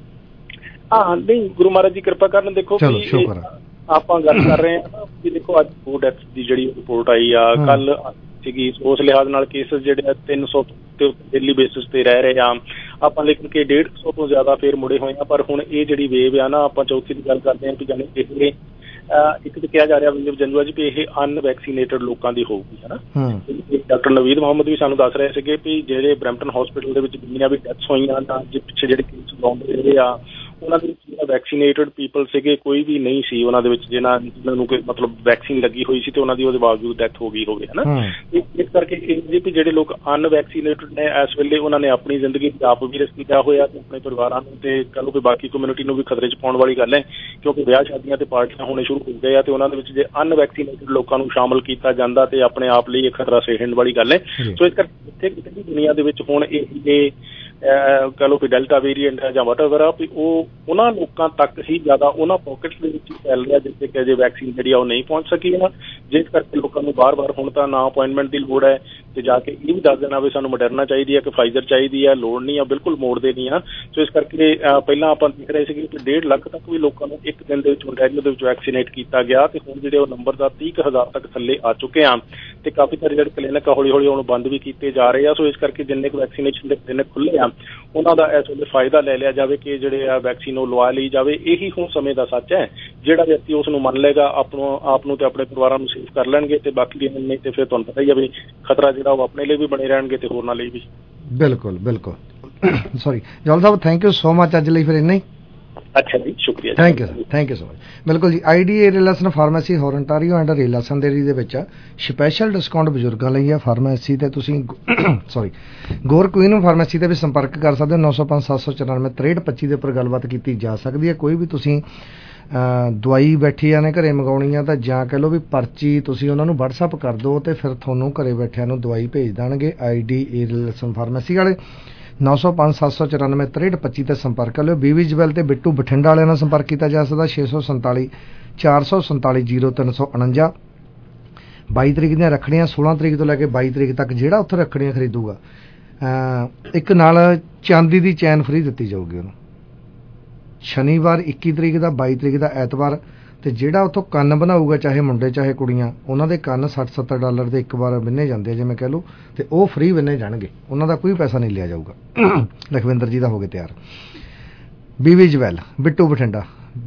ਹਾਂ ਨਹੀਂ, ਗੁਰੂ ਮਹਾਰਾਜ ਦੀ ਕਿਰਪਾ ਕਰਨ। ਦੇਖੋ ਆਪਾਂ ਗੱਲ ਕਰ ਰਹੇ ਹਾਂ ਵੀ ਦੇਖੋ ਅੱਜ ਦੋ ਡੈਥ ਦੀ ਜਿਹੜੀ ਰਿਪੋਰਟ ਆਈ ਆ, ਕੱਲ ਸੀਗੀ, ਉਸ ਲਿਹਾਜ਼ ਨਾਲ ਕੇਸਿਸ ਜਿਹੜੇ ਆ ਤਿੰਨ ਸੌ ਤੇ ਡੇਲੀ ਬੇਸਿਸ ਤੇ ਰਹਿ ਰਹੇ ਆ ਆਪਾਂ, ਲੇਕਿਨ ਕਿ ਡੇਢ ਸੌ ਤੋਂ ਜ਼ਿਆਦਾ ਫੇਰ ਮੁੜੇ ਹੋਏ ਆ। ਪਰ ਹੁਣ ਇਹ ਜਿਹੜੀ ਵੇਵ ਆ ਨਾ, ਆਪਾਂ ਚੌਥੀ ਦੀ ਗੱਲ ਕਰਦੇ ਹਾਂ ਵੀ ਜਾਨੀ ਇਹ ਇੱਕ ਤਾਂ ਕਿਹਾ ਜਾ ਰਿਹਾ ਵੀ ਜੰਜੂਆ ਜੀ ਵੀ ਇਹ ਅਨਵੈਕਸੀਨੇਟਡ ਲੋਕਾਂ ਦੀ ਹੋਊਗੀ, ਹਨਾ। ਡਾਕਟਰ ਨਵੀਦ ਮੁਹੰਮਦ ਵੀ ਸਾਨੂੰ ਦੱਸ ਰਹੇ ਸੀਗੇ ਵੀ ਜਿਹੜੇ ਬਰੈਂਪਟਨ ਹਸਪੀਟਲ ਦੇ ਵਿੱਚ ਜਿੰਨੀਆਂ ਵੀ ਡੈਥਸ ਹੋਈਆਂ ਜਾਂ ਜੇ ਪਿੱਛੇ ਜਿਹੜੇ ਕੇਸ ਆਉਂਦੇ ਰਹੇ ਆ ਉਹਨਾਂ ਦੇ ਵਿੱਚ ਜਿਹੜਾ ਵੈਕਸੀਨੇਟਡ ਪੀਪਲ ਸੀਗੇ ਕੋਈ ਵੀ ਨਹੀਂ ਸੀ ਉਹਨਾਂ ਦੇ ਵਿੱਚ ਜਿਹਨਾਂ ਜਿਹਨਾਂ ਨੂੰ ਕੋਈ ਮਤਲਬ ਵੈਕਸੀਨ ਲੱਗੀ ਹੋਈ ਸੀ ਤੇ ਉਹਨਾਂ ਦੀ ਉਹਦੇ ਬਾਵਜੂਦ ਡੈਥ ਹੋ ਗਈ ਹੋਵੇ, ਹਨਾ। ਇਸ ਕਰਕੇ ਇਹ ਵੀ ਜਿਹੜੇ ਲੋਕ ਅਨਵੈਕਸੀਨੇਟਡ ਨੇ ਇਸ ਵੇਲੇ ਉਹਨਾਂ ਨੇ ਆਪਣੀ ਜ਼ਿੰਦਗੀ ਆਪ ਵੀ ਰਿਸਕ ਲਿਆ ਹੋਇਆ ਤੇ ਆਪਣੇ ਪਰਿਵਾਰਾਂ ਨੂੰ ਤੇ ਕਹਿ ਲਓ ਕਿ ਬਾਕੀ ਕਮਿਊਨਿਟੀ ਨੂੰ ਵੀ ਖਤਰੇ 'ਚ ਪਾਉਣ ਵਾਲੀ ਗੱਲ ਹੈ, ਕਿਉਂਕਿ ਵਿਆਹ ਸ਼ਾਦੀਆਂ ਤੇ ਪਾਰਟੀਆਂ ਹੋਣੇ ਸ਼ੁਰੂ ਹੋ ਗਏ ਆ ਤੇ ਉਹਨਾਂ ਦੇ ਵਿੱਚ ਜੇ ਅਨਵੈਕਸੀਨੇਟਡ ਲੋਕਾਂ ਨੂੰ ਸ਼ਾਮਲ ਕੀਤਾ ਜਾਂਦਾ ਤੇ ਆਪਣੇ ਆਪ ਲਈ ਇੱਕ ਖਤਰਾ ਸਹਿਣ ਵਾਲੀ ਗੱਲ ਹੈ। ਸੋ ਇਸ ਕਰਕੇ ਇੱਥੇ ਕਿਤੇ ਵੀ ਦੁਨੀਆ ਦੇ ਵਿੱਚ ਹੁਣ ਇਹ ਕਹਿ ਲਓ ਕਿ ਡੈਲਟਾ ਵੇਰੀਐਂਟ ਹੈ ਜਾਂ ਵਟਐਵਰ ਆ ਵੀ ਉਹ ਉਹਨਾਂ ਲੋਕਾਂ ਤੱਕ ਹੀ ਜ਼ਿਆਦਾ ਉਹਨਾਂ ਪੋਕਟਸ ਦੇ ਵਿੱਚ ਫੈਲ ਰਿਹਾ ਜਿੱਥੇ ਕਿ ਅਜੇ ਵੈਕਸੀਨ ਜਿਹੜੀ ਆ ਉਹ ਨਹੀਂ ਪਹੁੰਚ ਸਕੀ ਹੈ, ਜਿਸ ਕਰਕੇ ਲੋਕਾਂ ਨੂੰ ਬਾਰ-ਬਾਰ ਹੁਣ ਤਾਂ ਨਾ ਅਪੁਆਇੰਟਮੈਂਟ ਦੀ ਲੋੜ ਹੈ ਤੇ ਜਾ ਕੇ ਇਹ ਵੀ ਦੱਸ ਦੇਣਾ ਵੀ ਸਾਨੂੰ ਮੋਡਰਨਾ ਚਾਹੀਦੀ ਹੈ ਕਿ ਫਾਈਜ਼ਰ ਚਾਹੀਦੀ ਹੈ, ਲੋੜ ਨਹੀਂ ਆ, ਬਿਲਕੁਲ ਮੋੜਦੇ ਨਹੀਂ ਆ। ਸੋ ਇਸ ਕਰਕੇ ਪਹਿਲਾਂ ਆਪਾਂ ਦੇਖ ਰਹੇ ਸੀਗੇ ਕਿ ਡੇਢ ਲੱਖ ਤੱਕ ਵੀ ਲੋਕਾਂ ਨੂੰ ਇੱਕ ਦਿਨ ਦੇ ਵਿੱਚ ontario ਦੇ ਵਿੱਚ ਵੈਕਸੀਨੇਟ ਕੀਤਾ ਗਿਆ ਤੇ ਹੁਣ ਜਿਹੜੇ ਉਹ ਨੰਬਰ ਦਾ ਤੀਹ ਕੁ ਹਜ਼ਾਰ ਤੱਕ ਥੱਲੇ ਆ ਚੁੱਕੇ ਆ ਤੇ ਕਾਫੀ ਸਾਰੇ ਜਿਹੜੇ ਕਲੀਨਿਕ ਹੌਲੀ ਹੌਲੀ ਹੁਣ ਬੰਦ ਵੀ ਕੀਤੇ ਜਾ ਰਹੇ ਆ। ਸੋ ਇਸ ਕਰਕੇ ਜਿੰਨੇ ਕੁ ਵੈਕਸੀਨੇਸ਼ਨ ਦੇ ਕਲੀਨਿਕ ਖੁੱਲੇ ਆ ਉਹਨਾਂ ਦਾ ਇਸ ਵੇਲੇ ਫਾਇਦਾ ਲੈ ਲਿਆ ਜਾਵੇ ਕਿ ਜਿਹੜੇ ਆ ਵੈਕਸੀਨ ਉਹ ਲਵਾ ਲਈ ਜਾਵੇ। ਇਹੀ ਹੁਣ ਸਮੇਂ ਦਾ ਸੱਚ ਹੈ, ਜਿਹੜਾ ਵਿਅਕਤੀ ਉਸ ਨੂੰ ਮੰਨ ਲਏਗਾ ਆਪਣੋ ਆਪ ਨੂੰ ਤੇ ਆਪਣੇ ਪਰਿਵਾਰਾਂ ਨੂੰ ਸੇਫ ਕਰ ਲੈਣਗੇ ਤੇ ਬਾਕੀ ਨਹੀਂ ਤੇ ਫਿਰ ਤੁਹਾਨੂੰ ਪਤਾ ਹੀ ਆ ਵੀ ਖਤਰਾ ਜਿਹੜਾ ਉਹ ਆਪਣੇ ਲਈ ਵੀ ਬਣੇ ਰਹਿਣਗੇ ਤੇ ਹੋਰਨਾਂ ਲਈ ਵੀ। ਬਿਲਕੁਲ ਬਿਲਕੁਲ sorry Johal Sahib, thank you so much. ਅੱਜ ਲਈ ਫਿਰ ਇੰਨਾ ਹੀ। ਅੱਛਾ ਜੀ, ਸ਼ੁਕਰੀਆ। Thank you sir, thank you so much. ਬਿਲਕੁਲ ਜੀ, I D A relation pharmacy ਹੋਰ ontario ਐਂਡ ਰਿਲੇਸ਼ਨ ਦੇ ਦੇ ਵਿੱਚ ਸਪੈਸ਼ਲ ਡਿਸਕਾਊਂਟ ਬਜ਼ੁਰਗਾਂ ਲਈ ਹੈ ਫਾਰਮੇਸੀ ਤੇ ਤੁਸੀਂ ਸੌਰੀ ਗੋਰ ਕੁਈਨ ਫਾਰਮੇਸੀ ਤੇ ਵੀ ਸੰਪਰਕ ਕਰ ਸਕਦੇ ਹੋ। ਨੌ ਸੌ ਪੰਜ ਸੱਤ ਸੌ ਚੁਰਾਨਵੇਂ ਤਰੇਹਠ ਪੱਚੀ ਦੇ ਉੱਪਰ ਗੱਲਬਾਤ ਕੀਤੀ ਜਾ ਸਕਦੀ ਹੈ। ਕੋਈ ਵੀ ਤੁਸੀਂ ਦਵਾਈ ਬੈਠੀਆਂ ਨੇ ਘਰੇ ਮੰਗਾਉਣੀ ਆ ਤਾਂ ਜਾਂ ਕਹਿ ਲਓ ਵੀ ਪਰਚੀ ਤੁਸੀਂ ਉਹਨਾਂ ਨੂੰ ਵਟਸਐਪ ਕਰ ਦਿਓ ਤੇ ਫਿਰ ਤੁਹਾਨੂੰ ਘਰੇ ਬੈਠਿਆਂ ਨੂੰ ਦਵਾਈ ਭੇਜ ਦੇਣਗੇ। I D A relation pharmacy ਵਾਲੇ ਨੌ ਸੌ ਪੰਜ ਸੱਤ ਸੌ ਚੁਰਾਨਵੇਂ ਤਰੇਹਠ ਪੱਚੀ ਤੇ ਸੰਪਰਕ ਕਰ ਲਿਓ। ਬੀਵੀ ਜਵੈਲ ਤੇ ਬਿੱਟੂ ਬਠਿੰਡਾ ਵਾਲਿਆਂ ਨਾਲ ਸੰਪਰਕ ਕੀਤਾ ਜਾ ਸਕਦਾ ਛੇ ਸੌ ਸੰਤਾਲੀ ਚਾਰ ਸੌ ਸੰਤਾਲੀ ਜ਼ੀਰੋ ਤਿੰਨ ਸੌ ਉਣੰਜਾ। ਬਾਈ ਤਰੀਕ ਦੀਆਂ ਰੱਖੜੀਆਂ ਸੋਲਾਂ ਤਰੀਕ ਤੋਂ ਲੈ ਕੇ ਬਾਈ ਤਰੀਕ ਤੱਕ ਜਿਹੜਾ ਉੱਥੇ ਰੱਖੜੀਆਂ ਖਰੀਦੂਗਾ ਇੱਕ ਨਾਲ ਚਾਂਦੀ ਦੀ ਚੈਨ ਫ੍ਰੀ ਦਿੱਤੀ ਜਾਊਗੀ ਉਹਨੂੰ। ਸ਼ਨੀਵਾਰ ਇੱਕੀ ਤਰੀਕ ਦਾ, ਬਾਈ ਤਰੀਕ ਦਾ ਐਤਵਾਰ, ਤੇ ਜਿਹੜਾ ਉੱਥੋਂ ਕੰਨ ਬਣਾਊਗਾ ਚਾਹੇ ਮੁੰਡੇ ਚਾਹੇ ਕੁੜੀਆਂ ਉਹਨਾਂ ਦੇ ਕੰਨ ਸੱਠ ਸੱਤਰ ਡਾਲਰ ਦੇ ਇੱਕ ਵਾਰ ਬੰਨੇ ਜਾਂਦੇ ਆ ਜਿਵੇਂ ਕਹਿ ਲਓ, ਤੇ ਉਹ ਫ੍ਰੀ ਬੰਨੇ ਜਾਣਗੇ, ਉਹਨਾਂ ਦਾ ਕੋਈ ਪੈਸਾ ਨਹੀਂ ਲਿਆ ਜਾਊਗਾ। ਲਖਵਿੰਦਰ ਜੀ ਦਾ ਹੋ ਗਏ ਤਿਆਰ। ਬੀਵੀ ਜਵੈਲ ਬਿੱਟੂ ਬਠਿੰਡਾ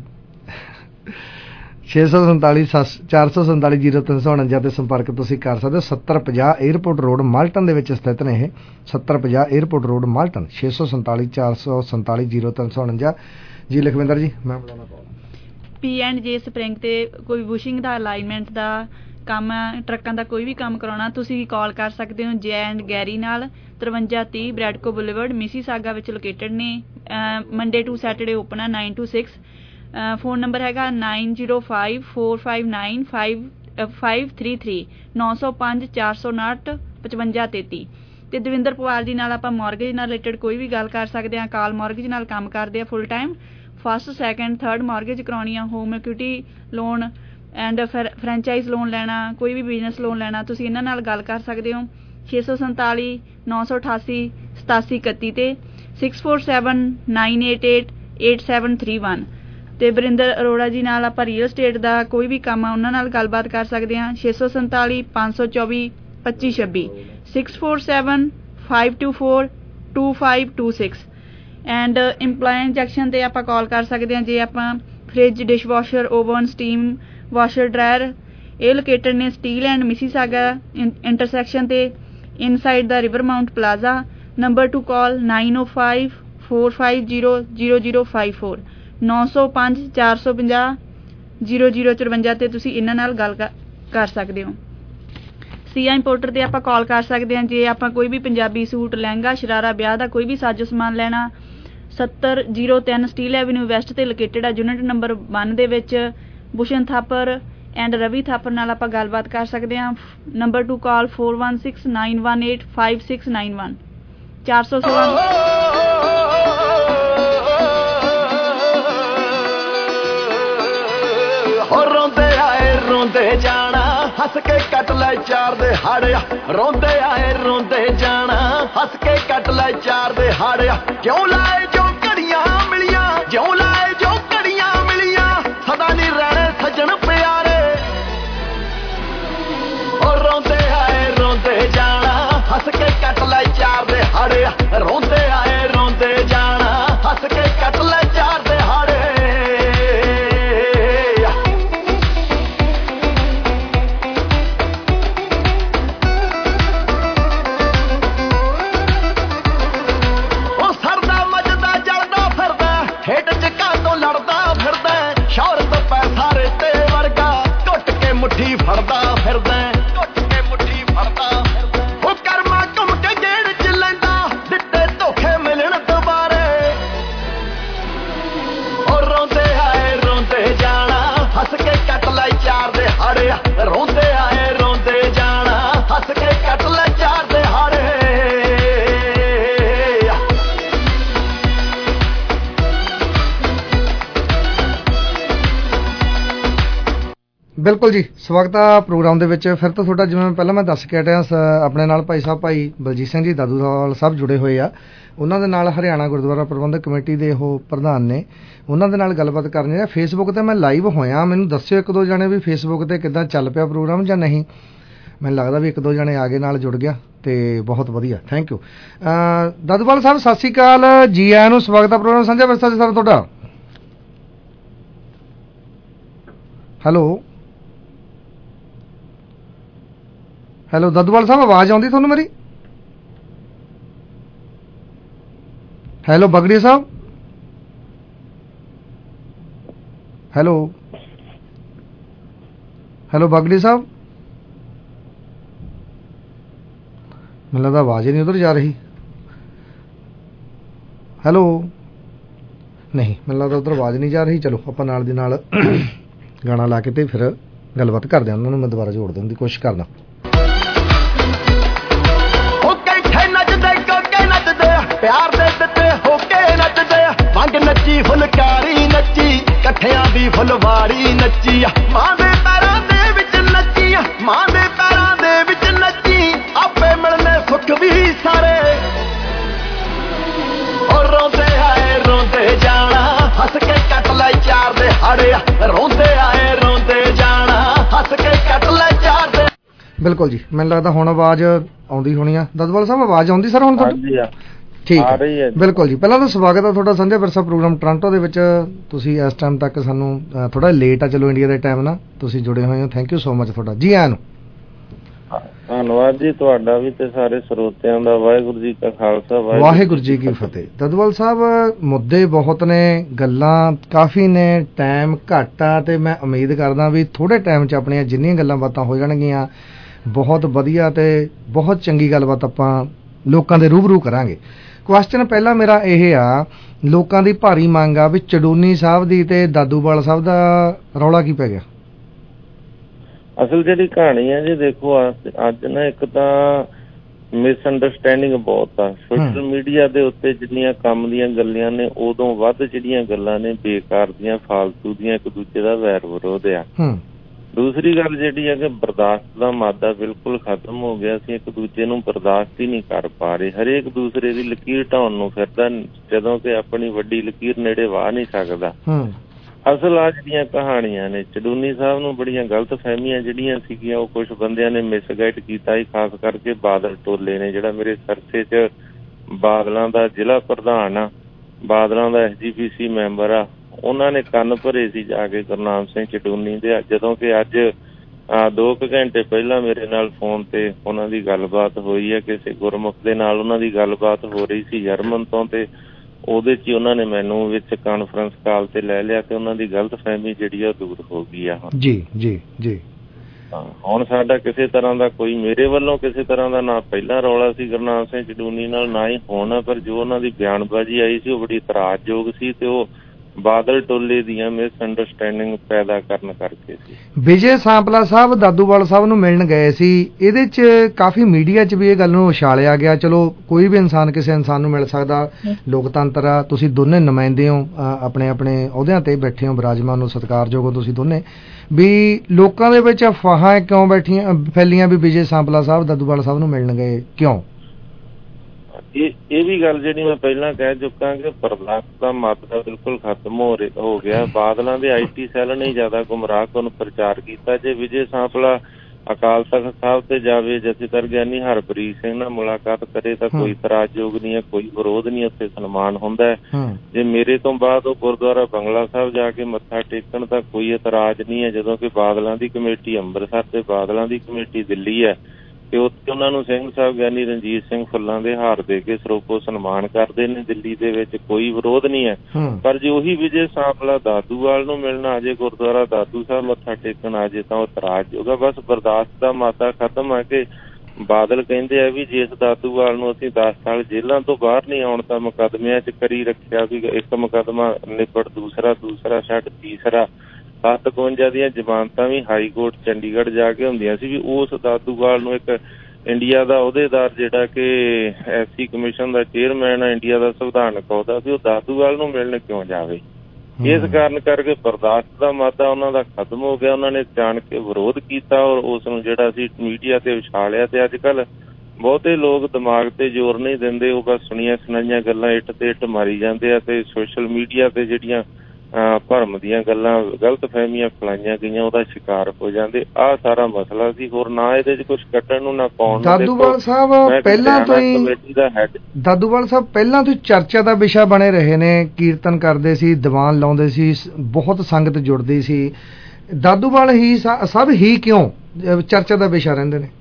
ਛੇ ਸੌ ਸੰਤਾਲੀ ਚਾਰ ਸੌ ਸੰਤਾਲੀ ਜ਼ੀਰੋ ਤਿੰਨ ਸੌ ਉਣੰਜਾ ਤੇ ਸੰਪਰਕ ਤੁਸੀਂ ਕਰ ਸਕਦੇ ਹੋ। ਸੱਤਰ ਪੰਜਾਹ ਏਅਰਪੋਰਟ ਰੋਡ ਮਾਲਟਨ ਦੇ ਵਿੱਚ ਸਥਿਤ ਨੇ ਇਹ। ਸੱਤਰ ਪੰਜਾਹ ਏਅਰਪੋਰਟ ਰੋਡ ਮਾਲਟਨ ਛੇ ਸੌ ਸੰਤਾਲੀ ਚਾਰ ਸੌ ਸੰਤਾਲੀ ਜ਼ੀਰੋ ਤਿੰਨ ਸੌ ਉਣੰਜਾ। ਜੀ ਲਖਵਿੰਦਰ ਜੀ, ਮੈਂ ਬੁਲਾਉਣਾ ਪਾਉਂਦਾ ਪੀ ਐਂਡ ਜੇ ਸਪਰਿੰਗ ਤੇ ਕੋਈ ਬੁਸ਼ਿੰਗ ਦਾ ਅਲਾਈਨਮੈਂਟ ਦਾ ਕੰਮ, ਟਰੱਕਾਂ ਦਾ ਕੋਈ ਵੀ ਕੰਮ ਕਰਾਉਣਾ ਤੁਸੀਂ ਕਾਲ ਕਰ ਸਕਦੇ ਹੋ ਜੇ ਐਂਡ ਗੈਰੀ ਨਾਲ। ਤਰਵੰਜਾ ਤੀਹ ਬ੍ਰੈਡਕੋ ਬੁਲੇਵਰਡ ਮਿਸੀਸਾਗਾ ਵਿੱਚ ਲੋਕੇਟਡ ਨੇ। ਮੰਡੇ ਟੂ ਸੈਟਰਡੇ ਓਪਨ ਆ nine to six. Phone number ਹੈਗਾ nine zero five four five nine five five three three ਨੌ ਸੌ ਪੰਜ ਚਾਰ ਸੌ ਉਣਾਹਠ ਪਚਵੰਜਾ ਤੇਤੀ। ਤੇ ਦਵਿੰਦਰ ਪਵਾਰ ਜੀ ਨਾਲ ਆਪਾਂ ਮਾਰਗੇਜ ਨਾਲ ਰਿਲੇਟਡ ਕੋਈ ਵੀ ਗੱਲ ਕਰ ਸਕਦੇ ਹਾਂ। ਕਾਲ ਮਾਰਗੇਜ ਨਾਲ ਕੰਮ ਕਰਦੇ ਆ full time, first second third mortgage ਕਰਾਉਣੀ ਆ, home equity loan and franchise loan ਲੈਣਾ, ਕੋਈ ਵੀ ਬਿਜ਼ਨਸ ਲੋਨ ਲੈਣਾ, ਤੁਸੀਂ ਇਹਨਾਂ ਨਾਲ ਗੱਲ ਕਰ ਸਕਦੇ ਹੋ। ਛੇ ਸੌ ਸੰਤਾਲੀ ਨੌ ਸੌ ਅਠਾਸੀ ਸਤਾਸੀ ਇਕੱਤੀ ਤੇ six four seven nine eight eight eight seven three one. ਤੇ ਵਰਿੰਦਰ ਅਰੋੜਾ ਜੀ ਨਾਲ ਆਪਾਂ ਰੀਅਲ ਸਟੇਟ ਦਾ ਕੋਈ ਵੀ ਕੰਮ ਆ ਉਹਨਾਂ ਨਾਲ ਗੱਲਬਾਤ ਕਰ ਸਕਦੇ ਹਾਂ। ਛੇ ਸੌ ਸੰਤਾਲੀ ਪੰਜ ਸੌ ਚੌਵੀ ਪੱਚੀ ਛੱਬੀ six four seven five two four two five two six. And employ injection ਤੇ ਆਪਾਂ ਕਾਲ ਕਰ ਸਕਦੇ ਹਾਂ ਜੇ ਆਪਾਂ fridge, dishwasher, oven, steam washer, dryer ਇਹ ਲੋਕੇਟਡ ਨੇ ਸਟੀਲ ਐਂਡ ਮਿਸੀਸਾਗਾ ਇੰਟਰਸੈਕਸ਼ਨ ਤੇ ਇਨਸਾਈਡ ਦਾ river mount plaza. Number to call nine O five four five zero zero zero five four ਨੌ ਸੌ ਪੰਜ ਚਾਰ ਸੌ ਪੰਜਾਹ ਜ਼ੀਰੋ ਜ਼ੀਰੋ ਚੁਰਵੰਜਾ ਤੇ ਤੁਸੀਂ ਇਹਨਾਂ ਨਾਲ ਗੱਲ ਕਰ ਸਕਦੇ ਹੋ। ਸੀਆ ਇੰਪੋਰਟਰ ਤੇ ਆਪਾਂ ਕਾਲ ਕਰ ਸਕਦੇ ਹਾਂ ਜੇ ਆਪਾਂ ਕੋਈ ਵੀ ਪੰਜਾਬੀ ਸੂਟ, ਲਹਿੰਗਾ, ਸ਼ਰਾਰਾ, ਵਿਆਹ ਦਾ ਕੋਈ ਵੀ ਸਾਜੋ ਸਮਾਨ ਲੈਣਾ। ਸੱਤਰ ਜ਼ੀਰੋ ਤਿੰਨ ਸਟੀਲ ਐਵਨਿਊ ਵੈਸਟ ਤੇ ਲੋਕੇਟਡ ਆ, ਯੂਨਿਟ ਨੰਬਰ ਵਨ ਦੇ ਵਿੱਚ। ਭੂਸ਼ਣ ਥਾਪਰ ਐਂਡ ਰਵੀ ਥਾਪਰ ਨਾਲ ਆਪਾਂ ਗੱਲਬਾਤ ਕਰ ਸਕਦੇ ਹਾਂ। Number to call four one six nine one eight five six nine one ਚਾਰ ਸੌ ਰੋਂਦੇ ਆਏ ਰੋਂਦੇ ਜਾਣਾ ਹੱਸ ਕੇ ਕੱਟ ਲੈ ਚਾਰ ਦੇ ਹਾੜਿਆ। ਰੋਂਦੇ ਆਏ ਰੋਂਦੇ ਜਾਣਾ ਹੱਸ ਕੇ ਕੱਟ ਲੈ ਚਾਰ ਦੇ ਹਾੜਿਆ। ਕਿਉਂ ਲਾਏ ਜੋ ਘੜੀਆਂ ਮਿਲੀਆਂ, ਜਿਉਂ ਲਾਏ ਜੋ ਘੜੀਆਂ ਮਿਲੀਆਂ, ਸਦਾ ਨਹੀਂ ਰਹਿਣੇ ਸੱਜਣ ਪਿਆਰੇ। ਉਹ ਰੋਂਦੇ ਆਏ ਰੋਂਦੇ ਜਾਣਾ ਹੱਸ ਕੇ ਕੱਟ ਲੈ ਚਾਰ ਦੇ ਹਾੜਿਆ। ਰੋਂਦੇ ਆਏ ਰੋਂਦੇ ਜਾਣਾ ਹੱਸ ਕੇ ਕੱਟ ਲੈ ਚਾਰ ਦੇ ਹਾੜੇ। ਮੁੱਠੀ ਫੜਦਾ ਫਿਰਦਾ, ਟੁੱਟ ਕੇ ਮੁੱਠੀ ਫੜਦਾ ਫਿਰਦਾ। ਉਹ ਕਰਮਾ ਘੁੰਮ ਕੇ ਜੇੜ ਚ ਲੈਂਦਾ, ਦਿੱਤੇ ਧੋਖੇ ਮਿਲਣ ਦੁਬਾਰੇ। ਉਹ ਰੋਂਦੇ ਆਏ ਰੋਂਦੇ ਜਾਣਾ ਹੱਸ ਕੇ ਕੱਟ ਲੈ ਚਾਰ ਦੇ ਹਾੜੇ। ਰੋਂਦੇ ਆਏ ਰੋਂਦੇ ਜਾਣਾ ਹੱਸ ਕੇ ਕੱਟ ਲੈ ਚਾਰ ਦੇ ਹਾੜੇ। ਬਿਲਕੁਲ ਜੀ, ਸਵਾਗਤ ਆ ਪ੍ਰੋਗਰਾਮ ਦੇ ਵਿੱਚ ਫਿਰ ਤੋਂ ਤੁਹਾਡਾ। ਜਿਵੇਂ ਪਹਿਲਾਂ ਮੈਂ ਦੱਸ ਕੇ ਹਟਿਆ, ਆਪਣੇ ਨਾਲ ਭਾਈ ਸਾਹਿਬ ਭਾਈ ਬਲਜੀਤ ਸਿੰਘ ਜੀ ਦਾਦੂਵਾਲ ਸਾਹਿਬ ਜੁੜੇ ਹੋਏ ਆ। ਉਹਨਾਂ ਦੇ ਨਾਲ ਹਰਿਆਣਾ ਗੁਰਦੁਆਰਾ ਪ੍ਰਬੰਧਕ ਕਮੇਟੀ ਦੇ ਉਹ ਪ੍ਰਧਾਨ ਨੇ, ਉਹਨਾਂ ਦੇ ਨਾਲ ਗੱਲਬਾਤ ਕਰਨੀ ਹੈ। ਫੇਸਬੁੱਕ 'ਤੇ ਮੈਂ ਲਾਈਵ ਹੋਇਆ, ਮੈਨੂੰ ਦੱਸਿਓ ਇੱਕ ਦੋ ਜਣੇ ਵੀ ਫੇਸਬੁੱਕ 'ਤੇ ਕਿੱਦਾਂ ਚੱਲ ਪਿਆ ਪ੍ਰੋਗਰਾਮ ਜਾਂ ਨਹੀਂ। ਮੈਨੂੰ ਲੱਗਦਾ ਵੀ ਇੱਕ ਦੋ ਜਣੇ ਆ ਗਏ, ਨਾਲ ਜੁੜ ਗਿਆ ਤੇ ਬਹੁਤ ਵਧੀਆ, ਥੈਂਕ ਯੂ। ਦਾਦੂਵਾਲ ਸਾਹਿਬ ਸਤਿ ਸ਼੍ਰੀ ਅਕਾਲ ਜੀ, ਆਇਆਂ ਨੂੰ, ਸਵਾਗਤ ਆ ਪ੍ਰੋਗਰਾਮ ਸਾਂਝਾ ਵਿਰਸਾ 'ਚ ਸਰ ਤੁਹਾਡਾ। ਹੈਲੋ ਹੈਲੋ ਦਾਦੂਵਾਲ ਸਾਹਿਬ, ਆਵਾਜ਼ ਆਉਂਦੀ ਤੁਹਾਨੂੰ ਮੇਰੀ? Hello Bagri Sahib, hello hello Bagri Sahib, ਮੈਨੂੰ ਲੱਗਦਾ ਆਵਾਜ਼ ਹੀ ਨਹੀਂ ਉਧਰ ਜਾ ਰਹੀ। ਹੈਲੋ, ਨਹੀਂ ਮੈਨੂੰ ਲੱਗਦਾ ਉਧਰ ਆਵਾਜ਼ ਨਹੀਂ ਜਾ ਰਹੀ। ਚਲੋ ਆਪਾਂ ਨਾਲ ਦੀ ਨਾਲ ਗਾਣਾ ਲਾ ਕੇ ਤੇ ਫਿਰ ਗੱਲਬਾਤ ਕਰਦੇ ਹਾਂ। ਉਹਨਾਂ ਨੂੰ ਮੈਂ ਦੁਬਾਰਾ ਜੋੜ ਦੇਣ ਦੀ ਕੋਸ਼ਿਸ਼ ਕਰਦਾ। ਪਿਆਰ ਦੇ ਦਿੱਤੇ ਹੋ ਕੇ ਨੱਚਦੇ, ਵੰਡ ਨੱਚੀ ਫੁਲਕਾਰੀ ਨੱਚੀ, ਇਕੱਠਿਆਂ ਦੀ ਫੁਲਵਾੜੀ ਨੱਚੀ। ਮਾਂ ਦੇ ਪੈਰਾਂ ਦੇ ਵਿੱਚ ਨੱਚੀ, ਮਾਂ ਦੇ ਪੈਰਾਂ ਦੇ ਵਿੱਚ ਨੱਚੀ, ਆਪੇ ਮਿਲਨੇ ਸੁੱਖ ਵੀ ਸਾਰੇ। ਉਹ ਰੋਂਦੇ ਆਏ ਰੋਂਦੇ ਜਾਣਾ ਹੱਸ ਕੇ ਕੱਟ ਲੈ ਚਾਰ ਦੇ ਹਾੜੇ। ਰੋਂਦੇ ਆਏ ਰੋਂਦੇ ਜਾਣਾ ਹੱਸ ਕੇ ਕੱਟ ਲੈ ਚਾਰ ਦੇ। ਬਿਲਕੁਲ ਜੀ, ਮੈਨੂੰ ਲੱਗਦਾ ਹੁਣ ਆਵਾਜ਼ ਆਉਂਦੀ ਹੋਣੀ ਆ। ਦਾਦੂਵਾਲ ਸਾਹਿਬ ਆਵਾਜ਼ ਆਉਂਦੀ ਸਰ ਹੁਣ ਤੁਹਾਨੂੰ? ਠੀਕ ਹੈ, ਬਿਲਕੁਲ ਜੀ। ਪਹਿਲਾਂ ਤਾਂ ਸਵਾਗਤ ਹੈ ਤੁਹਾਡਾ ਸਾਂਝਾ ਵਿਰਸਾ ਪ੍ਰੋਗਰਾਮ ਟੋਰਾਂਟੋ ਦੇ ਵਿੱਚ। ਤੁਸੀਂ ਇਸ ਟਾਈਮ ਤੱਕ ਸਾਨੂੰ ਥੋੜਾ ਲੇਟ ਆ, ਚਲੋ ਇੰਡੀਆ ਦੇ ਟਾਈਮ ਨਾਲ ਤੁਸੀਂ ਜੁੜੇ ਹੋਏ ਹੋ, ਥੈਂਕ ਯੂ ਸੋ ਮਚ ਤੁਹਾਡਾ, ਜੀ ਆਇਆਂ ਨੂੰ। ਧੰਨਵਾਦ ਜੀ ਤੁਹਾਡਾ ਵੀ ਤੇ ਸਾਰੇ ਸਰੋਤਿਆਂ ਦਾ। ਵਾਹਿਗੁਰੂ ਜੀ ਕਾ ਖਾਲਸਾ, ਵਾਹਿਗੁਰੂ ਜੀ ਕੀ ਫਤਿਹ। ਦਾਦੂਵਾਲ ਸਾਹਿਬ, ਮੁੱਦੇ ਬਹੁਤ ਨੇ, ਗੱਲਾਂ ਕਾਫੀ ਨੇ, ਟਾਈਮ ਘੱਟ ਆ ਤੇ ਮੈਂ ਉਮੀਦ ਕਰਦਾ ਵੀ ਥੋੜੇ ਟਾਈਮ 'ਚ ਆਪਣੀਆਂ ਜਿੰਨੀਆਂ ਗੱਲਾਂ ਬਾਤਾਂ ਹੋ ਜਾਣਗੀਆਂ ਬਹੁਤ ਵਧੀਆ ਤੇ ਬਹੁਤ ਚੰਗੀ ਗੱਲਬਾਤ ਆਪਾਂ ਲੋਕਾਂ ਦੇ ਰੂਬਰੂ ਕਰਾਂਗੇ। ਕੁਐਸਚਨ ਪਹਿਲਾਂ ਮੇਰਾ ਇਹ ਆ, ਲੋਕਾਂ ਦੀ ਭਾਰੀ ਮੰਗ ਆ ਵੀ ਚਡੂਨੀ ਸਾਹਿਬ ਦੀ ਤੇ ਦਾਦੂਵਾਲ ਸਾਹਿਬ ਦਾ ਰੌਲਾ ਕੀ ਪੈ ਗਿਆ? ਅਸਲ ਜਿਹੜੀ ਕਹਾਣੀ ਹੈ ਜੀ, ਦੇਖੋ ਅੱਜ ਨਾ ਇੱਕ ਤਾਂ ਮਿਸਅੰਡਰਸਟੈਂਡਿੰਗ ਬਹੁਤ ਆ। ਸੋਸ਼ਲ ਮੀਡੀਆ ਦੇ ਉੱਤੇ ਜਿੰਨੀਆਂ ਕੰਮ ਦੀਆਂ ਗੱਲਾਂ ਨੇ ਉਦੋਂ ਵੱਧ ਜਿਹੜੀਆਂ ਗੱਲਾਂ ਨੇ ਬੇਕਾਰ ਦੀਆਂ, ਫਾਲਤੂ ਦੀਆਂ, ਇੱਕ ਦੂਜੇ ਦਾ ਵੈਰ ਵਿਰੋਧ ਆ। ਦੂਸਰੀ ਗੱਲ ਜਿਹੜੀ ਹੈ ਕਿ ਬਰਦਾਸ਼ਤ ਦਾ ਮਾਦਾ ਬਿਲਕੁਲ ਖਤਮ ਹੋ ਗਿਆ। ਅਸੀਂ ਇੱਕ ਦੂਜੇ ਨੂੰ ਬਰਦਾਸ਼ਤ ਹੀ ਨਹੀਂ ਕਰ ਪਾ ਰਹੇ। ਹਰੇਕ ਦੂਸਰੇ ਦੀ ਲਕੀਰ ਢਾਉਣ ਨੂੰ ਫਿਰਦਾ, ਜਦੋਂ ਕਿ ਆਪਣੀ ਵੱਡੀ ਲਕੀਰ ਨੇੜੇ ਵਾਹ ਨਹੀਂ ਸਕਦਾ। ਅਸਲ ਆ ਜਿਹੜੀਆਂ ਕਹਾਣੀਆਂ ਨੇ, ਚਡੂਨੀ ਸਾਹਿਬ ਨੂੰ ਬੜੀਆਂ ਗਲਤ ਫਹਿਮੀਆਂ ਜਿਹੜੀਆਂ ਸੀਗੀਆਂ ਉਹ ਕੁਛ ਬੰਦਿਆਂ ਨੇ ਮਿਸਗਾਈਡ ਕੀਤਾ ਹੀ, ਖਾਸ ਕਰਕੇ ਬਾਦਲ ਟੋਲੇ ਨੇ, ਜਿਹੜਾ ਮੇਰੇ ਸਰਸੇ 'ਚ ਬਾਦਲਾਂ ਦਾ ਜ਼ਿਲ੍ਹਾ ਪ੍ਰਧਾਨ ਆ, ਬਾਦਲਾਂ ਦਾ ਐਸ ਜੀ ਪੀ ਸੀ ਮੈਂਬਰ ਆ। ਉਹਨਾਂ ਨੇ ਕੰਨ ਭਰੇ ਸੀ ਜਾ ਕੇ ਗੁਰਨਾਮ ਸਿੰਘ ਚਡੂਨੀ ਦੇ, ਜਦੋਂ ਕਿ ਅੱਜ ਦੋ ਕੁ ਘੰਟੇ ਪਹਿਲਾਂ ਮੇਰੇ ਨਾਲ ਫੋਨ ਤੇ ਉਹਨਾਂ ਦੀ ਗੱਲਬਾਤ ਹੋਈ ਹੈ। ਕਿਸੇ ਗੁਰਮੁਖ ਦੇ ਨਾਲ ਉਹਨਾਂ ਦੀ ਗੱਲਬਾਤ ਹੋ ਰਹੀ ਸੀ ਜਰਮਨ ਤੋਂ, ਤੇ ਉਹਦੇ 'ਚ ਹੀ ਉਹਨਾਂ ਨੇ ਮੈਨੂੰ ਵਿੱਚ ਕਾਨਫਰੰਸ ਕਾਲ ਤੇ ਲੈ ਲਿਆ ਤੇ ਉਹਨਾਂ ਦੀ ਗਲਤ ਫਹਿਮੀ ਜਿਹੜੀ ਆ ਦੂਰ ਹੋ ਗਈ ਆ। ਜੀ ਜੀ ਜੀ ਹੁਣ ਸਾਡਾ ਕਿਸੇ ਤਰ੍ਹਾਂ ਦਾ ਕੋਈ, ਮੇਰੇ ਵੱਲੋਂ ਕਿਸੇ ਤਰ੍ਹਾਂ ਦਾ ਨਾ ਪਹਿਲਾਂ ਰੌਲਾ ਸੀ ਗੁਰਨਾਮ ਸਿੰਘ ਚਡੂਨੀ ਨਾਲ, ਨਾ ਹੀ ਹੁਣ, ਪਰ ਜੋ ਉਹਨਾਂ ਦੀ ਬਿਆਨਬਾਜ਼ੀ ਆਈ ਸੀ ਉਹ ਬੜੀ ਇਤਰਾਜ਼ਯੋਗ ਸੀ ਤੇ ਉਹ ਬਾਦਲ ਟੋਲੇ ਦੀਆਂ ਮਿਸਅੰਡਰਸਟੈਂਡਿੰਗ ਪੈਦਾ ਕਰਨ ਕਰਕੇ ਸੀ। ਵਿਜੇ ਸਾਂਪਲਾ ਸਾਹਿਬ ਦਾਦੂਵਾਲ ਸਾਹਿਬ ਨੂੰ ਮਿਲਣ ਗਏ ਸੀ, ਇਹਦੇ 'ਚ ਕਾਫੀ ਮੀਡੀਆ 'ਚ ਵੀ ਇਹ ਗੱਲ ਨੂੰ ਉਛਾਲਿਆ ਗਿਆ। ਚਲੋ ਕੋਈ ਵੀ ਇਨਸਾਨ ਕਿਸੇ ਇਨਸਾਨ ਨੂੰ ਮਿਲ ਸਕਦਾ, ਲੋਕਤੰਤਰ ਆ, ਤੁਸੀਂ ਦੋਨੇ ਨੁਮਾਇੰਦੇ ਹੋ, ਆਪਣੇ ਆਪਣੇ ਅਹੁਦਿਆਂ ਤੇ ਬੈਠੇ ਹੋ, ਬਰਾਜਮਾਨ ਨੂੰ ਸਤਿਕਾਰਯੋਗ ਹੋ ਤੁਸੀਂ ਦੋਨੇ, ਵੀ ਲੋਕਾਂ ਦੇ ਵਿੱਚ ਅਫਵਾਹਾਂ ਕਿਉਂ ਬੈਠੀਆਂ ਫੈਲੀਆਂ ਵੀ ਵਿਜੇ ਸਾਂਪਲਾ ਸਾਹਿਬ ਦਾਦੂਵਾਲ ਸਾਹਿਬ ਨੂੰ ਮਿਲਣ ਗਏ, ਕਿਉਂ? ਇਹ ਇਹ ਵੀ ਗੱਲ ਜਿਹੜੀ ਮੈਂ ਪਹਿਲਾਂ ਕਹਿ ਚੁੱਕਾ ਕਿ ਬਰਦਾਸ਼ਤ ਦਾ ਮਾਤਰਾ ਬਿਲਕੁਲ ਖਤਮ ਹੋ ਰਿਹਾ ਹੋ ਗਿਆ। ਬਾਦਲਾਂ ਦੇ ਆਈ ਟੀ ਸੈੱਲ ਨੇ ਜ਼ਿਆਦਾ ਗੁੰਮਰਾਹਕੁਨ ਪ੍ਰਚਾਰ ਕੀਤਾ। ਜੇ ਵਿਜੇ ਸਾਂਪਲਾ ਅਕਾਲ ਤਖ਼ਤ ਸਾਹਿਬ ਤੇ ਜਾਵੇ, ਜਥੇਦਾਰ ਗਿਆਨੀ ਹਰਪ੍ਰੀਤ ਸਿੰਘ ਨਾਲ ਮੁਲਾਕਾਤ ਕਰੇ ਤਾਂ ਕੋਈ ਇਤਰਾਜ਼ਯੋਗ ਨਹੀਂ ਹੈ, ਕੋਈ ਵਿਰੋਧ ਨਹੀਂ, ਉੱਥੇ ਸਨਮਾਨ ਹੁੰਦਾ ਹੈ। ਜੇ ਮੇਰੇ ਤੋਂ ਬਾਅਦ ਉਹ ਗੁਰਦੁਆਰਾ ਬੰਗਲਾ ਸਾਹਿਬ ਜਾ ਕੇ ਮੱਥਾ ਟੇਕਣ ਤਾਂ ਕੋਈ ਇਤਰਾਜ਼ ਨਹੀਂ ਹੈ, ਜਦੋਂ ਕਿ ਬਾਦਲਾਂ ਦੀ ਕਮੇਟੀ ਅੰਮ੍ਰਿਤਸਰ ਤੇ ਬਾਦਲਾਂ ਦੀ ਕਮੇਟੀ ਦਿੱਲੀ ਹੈ ਤੇ ਉੱਥੇ ਉਹਨਾਂ ਨੂੰ ਸਿੰਘ ਸਾਹਿਬ ਗਿਆਨੀ ਰਣਜੀਤ ਸਿੰਘ ਫੁੱਲਾਂ ਦੇ ਹਾਰ ਦੇ ਕੇ ਸਰੋਪੋ ਸਨਮਾਨ ਕਰਦੇ ਨੇ। ਦਿੱਲੀ ਦੇ ਵਿੱਚ ਕੋਈ ਵਿਰੋਧ ਨਹੀਂ ਹੈ। ਪਰ ਜੇ ਉਹੀ ਵਿਜੇ ਸਾਂਪਲਾ ਦਾਦੂਵਾਲ ਨੂੰ ਮਿਲਣਾ ਅਜੇ ਗੁਰਦੁਆਰਾ ਦਾਦੂ ਸਾਹਿਬ ਮੱਥਾ ਟੇਕਣ ਆ ਜੇ ਤਾਂ ਉਹ ਇਤਰਾਜ਼ ਹੋਊਗਾ। ਬਸ ਬਰਦਾਸ਼ਤ ਦਾ ਮਾਤਾ ਖਤਮ ਹੈ ਕਿ ਬਾਦਲ ਕਹਿੰਦੇ ਆ ਵੀ ਜਿਸ ਦਾਦੂਵਾਲ ਨੂੰ ਅਸੀਂ ਦਸ ਸਾਲ ਜੇਲ੍ਹਾਂ ਤੋਂ ਬਾਹਰ ਨਹੀਂ ਆਉਣ ਤਾਂ ਮੁਕੱਦਮਿਆਂ 'ਚ ਕਰੀ ਰੱਖਿਆ ਵੀ ਇੱਕ ਮੁਕੱਦਮਾ ਨਿਬੜ ਦੂਸਰਾ, ਦੂਸਰਾ ਛੱਡ ਤੀਸਰਾ, ਸੱਤ ਇਕਵੰਜਾ ਦੀਆਂ ਜ਼ਮਾਨਤਾਂ ਵੀ ਹਾਈ ਕੋਰਟ ਚੰਡੀਗੜ੍ਹ ਜਾ ਕੇ ਹੁੰਦੀਆਂ ਸੀ, ਵੀ ਉਸ ਦਾਦੂਵਾਲ ਨੂੰ ਇੱਕ ਇੰਡੀਆ ਦਾ ਅਹੁਦੇਦਾਰ ਜਿਹੜਾ ਕਿ ਐਸ ਸੀ ਕਮਿਸ਼ਨ ਦਾ ਚੇਅਰਮੈਨ ਆ, ਇੰਡੀਆ ਦਾ ਸੰਵਿਧਾਨਕ ਅਹੁਦਾ ਸੀ, ਉਹ ਦਾਦੂਵਾਲ ਨੂੰ ਮਿਲਣ ਕਿਉਂ ਜਾਵੇ? ਇਸ ਕਾਰਨ ਕਰਕੇ ਬਰਦਾਸ਼ਤ ਦਾ ਮਾਦਾ ਉਹਨਾਂ ਦਾ ਖਤਮ ਹੋ ਗਿਆ। ਉਹਨਾਂ ਨੇ ਜਾਣ ਕੇ ਵਿਰੋਧ ਕੀਤਾ ਔਰ ਉਸ ਨੂੰ ਜਿਹੜਾ ਸੀ ਮੀਡੀਆ ਤੇ ਉਛਾਲਿਆ। ਤੇ ਅੱਜ ਕੱਲ੍ਹ ਬਹੁਤੇ ਲੋਕ ਦਿਮਾਗ ਤੇ ਜ਼ੋਰ ਨਹੀਂ ਦਿੰਦੇ, ਉਹ ਬਸ ਸੁਣੀਆਂ ਸੁਣਾਈਆਂ ਗੱਲਾਂ ਇੱਟ ਤੇ ਇੱਟ ਮਾਰੀ ਜਾਂਦੇ ਆ ਤੇ ਸੋਸ਼ਲ ਮੀਡੀਆ ਤੇ ਜਿਹੜੀਆਂ ਭਰਮ ਦੀਆਂ ਗੱਲਾਂ, ਗਲਤ ਫਹਿਮੀਆਂ ਫੈਲਾਈਆਂ ਗਈਆਂ, ਉਹਦਾ ਸ਼ਿਕਾਰ ਹੋ ਜਾਂਦੇ। ਆਹ ਸਾਰਾ ਮਸਲਾ ਸੀ, ਹੋਰ ਨਾ ਇਹਦੇ 'ਚ ਕੁਛ ਕੱਢਣ ਨੂੰ ਨਾ ਪਾਉਣ। ਦਾਦੂਵਾਲ ਸਾਹਿਬ ਪਹਿਲਾਂ ਤੋਂ ਹੀ ਦਾਦੂਵਾਲ ਸਾਹਿਬ ਪਹਿਲਾਂ ਤੋਂ ਚਰਚਾ ਦਾ ਵਿਸ਼ਾ ਬਣੇ ਰਹੇ ਨੇ, ਕੀਰਤਨ ਕਰਦੇ ਸੀ, ਦੀਵਾਨ ਲਾਉਂਦੇ ਸੀ, ਬਹੁਤ ਸੰਗਤ ਜੁੜਦੀ ਸੀ। ਦਾਦੂਵਾਲ ਹੀ ਸਭ ਹੀ ਕਿਉਂ ਚਰਚਾ ਦਾ ਵਿਸ਼ਾ ਰਹਿੰਦੇ ਨੇ?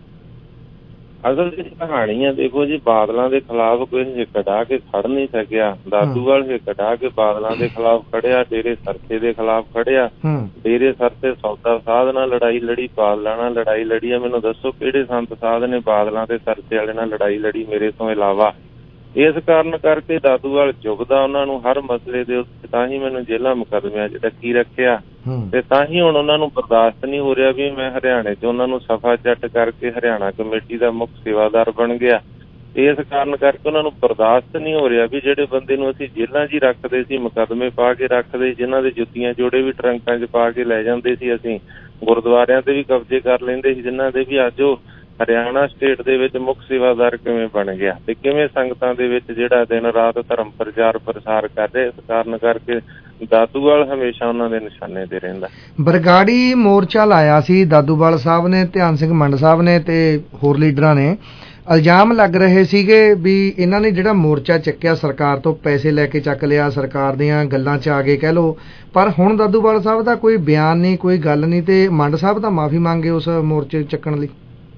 ਅਸਲ ਜਿਹੜੀ ਕਹਾਣੀ ਆ, ਦੇਖੋ ਜੀ, ਬਾਦਲਾਂ ਦੇ ਖਿਲਾਫ ਕੋਈ ਹਿੱਕ ਢਾ ਕੇ ਖੜ ਨਹੀਂ ਸਕਿਆ। ਦਾਦੂਵਾਲ ਹਿੱਕ ਢਾ ਕੇ ਬਾਦਲਾਂ ਦੇ ਖਿਲਾਫ ਖੜਿਆ, ਡੇਰੇ ਸਰਸੇ ਦੇ ਖਿਲਾਫ ਖੜਿਆ, ਡੇਰੇ ਸਰਸੇ ਸੌਦਾ ਸਾਧ ਨਾਲ ਲੜਾਈ ਲੜੀ, ਬਾਦਲਾਂ ਨਾਲ ਲੜਾਈ ਲੜੀ ਆ। ਮੈਨੂੰ ਦੱਸੋ ਕਿਹੜੇ ਸੰਤ ਸਾਧ ਨੇ ਬਾਦਲਾਂ ਤੇ ਸਰਸੇ ਵਾਲੇ ਨਾਲ ਲੜਾਈ ਲੜੀ ਮੇਰੇ ਤੋਂ ਇਲਾਵਾ? ਇਸ ਕਾਰਨ ਕਰਕੇ ਦਾਦੂਵਾਲ ਚੁੱਕਦਾ ਉਹਨਾਂ ਨੂੰ ਹਰ ਮਸਲੇ ਦੇ ਉੱਤੇ, ਤਾਂ ਹੀ ਮੈਨੂੰ ਜੇਲ੍ਹਾਂ ਮੁਕੱਦਮਿਆਂ 'ਚ ਡੱਕੀ ਰੱਖਿਆ ਤੇ ਤਾਂ ਹੀ ਹੁਣ ਉਹਨਾਂ ਨੂੰ ਬਰਦਾਸ਼ਤ ਨਹੀਂ ਹੋ ਰਿਹਾ ਵੀ ਮੈਂ ਹਰਿਆਣੇ 'ਚ ਉਹਨਾਂ ਨੂੰ ਸਫਾ ਚੱਟ ਕਰਕੇ ਹਰਿਆਣਾ ਕਮੇਟੀ ਦਾ ਮੁੱਖ ਸੇਵਾਦਾਰ ਬਣ ਗਿਆ। ਇਸ ਕਾਰਨ ਕਰਕੇ ਉਹਨਾਂ ਨੂੰ ਬਰਦਾਸ਼ਤ ਨਹੀਂ ਹੋ ਰਿਹਾ ਵੀ ਜਿਹੜੇ ਬੰਦੇ ਨੂੰ ਅਸੀਂ ਜੇਲ੍ਹਾਂ 'ਚ ਹੀ ਰੱਖਦੇ ਸੀ, ਮੁਕੱਦਮੇ ਪਾ ਕੇ ਰੱਖਦੇ, ਜਿਨ੍ਹਾਂ ਦੇ ਜੁੱਤੀਆਂ ਜੋੜੇ ਵੀ ਟਰੰਕਾਂ 'ਚ ਪਾ ਕੇ ਲੈ ਜਾਂਦੇ ਸੀ, ਅਸੀਂ ਗੁਰਦੁਆਰਿਆਂ ਤੇ ਵੀ ਕਬਜ਼ੇ ਕਰ ਲੈਂਦੇ ਸੀ, ਜਿਨ੍ਹਾਂ ਦੇ ਵੀ ਅੱਜ ਉਹ ਹਰਿਆਣਾ ਸਟੇਟ ਦੇ ਵਿੱਚ ਮੁੱਖ ਸੇਵਾਦਾਰ ਕਿਵੇਂ ਬਣ ਗਿਆ ਤੇ ਕਿਵੇਂ ਸੰਗਤਾਂ ਦੇ ਵਿੱਚ ਜਿਹੜਾ ਦਿਨ ਰਾਤ ਧਰਮ ਪ੍ਰਚਾਰ ਪ੍ਰਸਾਰ ਕਰ ਰਹੇ। ਇਸ ਕਾਰਨ ਕਰਕੇ ਦਾਦੂਵਾਲ ਹਮੇਸ਼ਾ ਉਹਨਾਂ ਦੇ ਨਿਸ਼ਾਨੇ ਤੇ ਰਹਿੰਦਾ। ਬਰਗਾੜੀ ਮੋਰਚਾ ਲਾਇਆ ਸੀ ਦਾਦੂਵਾਲ ਸਾਹਿਬ ਨੇ, ਧਿਆਨ ਸਿੰਘ ਮੰਡ ਸਾਹਿਬ ਨੇ ਤੇ ਹੋਰ ਲੀਡਰਾਂ ਨੇ। ਇਲਜ਼ਾਮ ਲੱਗ ਰਹੇ ਸੀਗੇ ਵੀ ਇਹਨਾਂ ਨੇ ਜਿਹੜਾ ਮੋਰਚਾ ਚੱਕਿਆ ਸਰਕਾਰ ਤੋਂ ਪੈਸੇ ਲੈ ਕੇ ਚੱਕ ਲਿਆ, ਸਰਕਾਰ ਦੀਆਂ ਗੱਲਾਂ 'ਚ ਆ ਗਏ ਕਹਿ ਲਓ। ਪਰ ਹੁਣ ਦਾਦੂਵਾਲ ਸਾਹਿਬ ਦਾ ਕੋਈ ਬਿਆਨ ਨਹੀਂ, ਕੋਈ ਗੱਲ ਨਹੀਂ ਤੇ ਮੰਡ ਸਾਹਿਬ ਤਾਂ ਮਾਫੀ ਮੰਗੇ ਉਸ ਮੋਰਚੇ ਚੱਕਣ ਲਈ।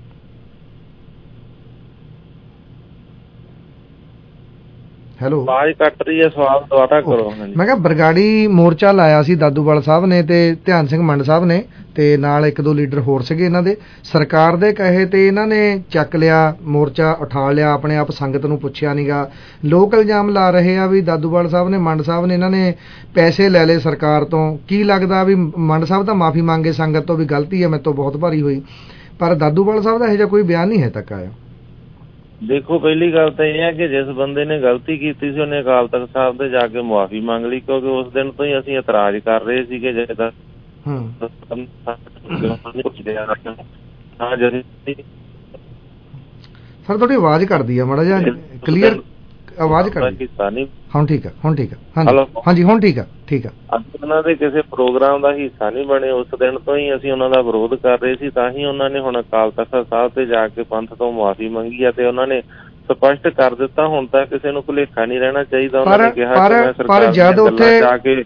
ਹੈਲੋ, ਆਵਾਜ਼ ਕੱਟ ਰਹੀ ਹੈ, ਸਵਾਲ ਦੁਬਾਰਾ ਕਰੋ। ਮੈਂ ਕਿਹਾ ਬਰਗਾੜੀ ਮੋਰਚਾ ਲਾਇਆ ਸੀ ਦਾਦੂਵਾਲ ਸਾਹਿਬ ਨੇ ਤੇ ਧਿਆਨ ਸਿੰਘ ਮੰਡ ਸਾਹਿਬ ਨੇ ਤੇ ਨਾਲ ਇੱਕ ਦੋ ਲੀਡਰ ਹੋਰ ਸੀਗੇ ਇਹਨਾਂ ਦੇ। ਸਰਕਾਰ ਦੇ ਕਹੇ ਤੇ ਇਹਨਾਂ ਨੇ ਚੱਕ ਲਿਆ ਮੋਰਚਾ, ਉਠਾ ਲਿਆ, ਆਪਣੇ ਆਪ ਸੰਗਤ ਨੂੰ ਪੁੱਛਿਆ ਨੀਗਾ। ਲੋਕ ਇਲਜ਼ਾਮ ਲਾ ਰਹੇ ਆ ਵੀ ਦਾਦੂਵਾਲ ਸਾਹਿਬ ਨੇ, ਮੰਡ ਸਾਹਿਬ ਨੇ, ਇਹਨਾਂ ਨੇ ਪੈਸੇ ਲੈ ਲਏ ਸਰਕਾਰ ਤੋਂ। ਕੀ ਲੱਗਦਾ ਵੀ ਮੰਡ ਸਾਹਿਬ ਤਾਂ ਮਾਫੀ ਮੰਗੇ ਸੰਗਤ ਤੋਂ ਵੀ ਗਲਤੀ ਹੈ ਮੇਰੇ ਤੋਂ ਬਹੁਤ ਭਾਰੀ ਹੋਈ, ਪਰ ਦਾਦੂਵਾਲ ਸਾਹਿਬ ਦਾ ਇਹੋ ਜਿਹਾ ਕੋਈ ਬਿਆਨ ਨਹੀਂ ਹੈ ਤੱਕ ਆਇਆ। ਦੇਖੋ ਪਹਿਲੀ ਗੱਲ ਤਾਂ ਇਹ ਹੈ ਕਿ ਜਿਸ ਬੰਦੇ ਨੇ ਗਲਤੀ ਕੀਤੀ ਸੀ ਉਹਨੇ ਅਕਾਲ ਤਖ਼ਤ ਸਾਹਿਬ ਤੇ ਜਾ ਕੇ ਮੁਆਫੀ ਮੰਗ ਲਈ, ਕਿਉਂਕਿ ਉਸ ਦਿਨ ਤੋਂ ਹੀ ਅਸੀਂ ਇਤਰਾਜ਼ ਕਰ ਰਹੇ ਸੀਗੇ ਜਿੱਦਾਂ ਸਰ ਤੁਹਾਡੀ ਆਵਾਜ਼ ਘੱਟਦੀ ਆ ਮਾੜਾ ਜਿਹਾ ਕਲੀਅਰ ਆਵਾਜ਼ ਘੱਟਦੀ। ਹੁਣ ਠੀਕ ਆ, ਹੁਣ ਠੀਕ ਆ, ਹਾਂਜੀ ਹਾਂਜੀ ਹੁਣ ਠੀਕ ਆ, ਠੀਕ ਆ। ਅੱਜ ਉਹਨਾਂ ਦੇ ਕਿਸੇ ਪ੍ਰੋਗਰਾਮ ਦਾ ਹਿੱਸਾ ਨਹੀਂ ਬਣੇ, ਉਸ ਦਿਨ ਤੋਂ ਹੀ ਅਸੀਂ ਉਹਨਾਂ ਦਾ ਵਿਰੋਧ ਕਰ ਰਹੇ ਸੀ, ਤਾਂ ਹੀ ਉਹਨਾਂ ਨੇ ਹੁਣ ਅਕਾਲ ਤਖ਼ਤ ਸਾਹਿਬ ਤੇ ਜਾ ਕੇ ਪੰਥ ਤੋਂ ਮੁਆਫੀ ਮੰਗੀ ਹੈ ਤੇ ਉਹਨਾਂ ਨੇ ਸਪਸ਼ਟ ਕਰ ਦਿੱਤਾ ਹੁਣ ਤਾਂ ਕਿਸੇ ਨੂੰ ਭੁਲੇਖਾ ਨਹੀਂ ਰਹਿਣਾ ਚਾਹੀਦਾ। ਉਹਨਾਂ ਨੇ ਕਿਹਾ ਕਿ ਮੈਂ ਸਰਕਾਰ ਦੀਆਂ ਗੱਲਾਂ ਜਾ ਕੇ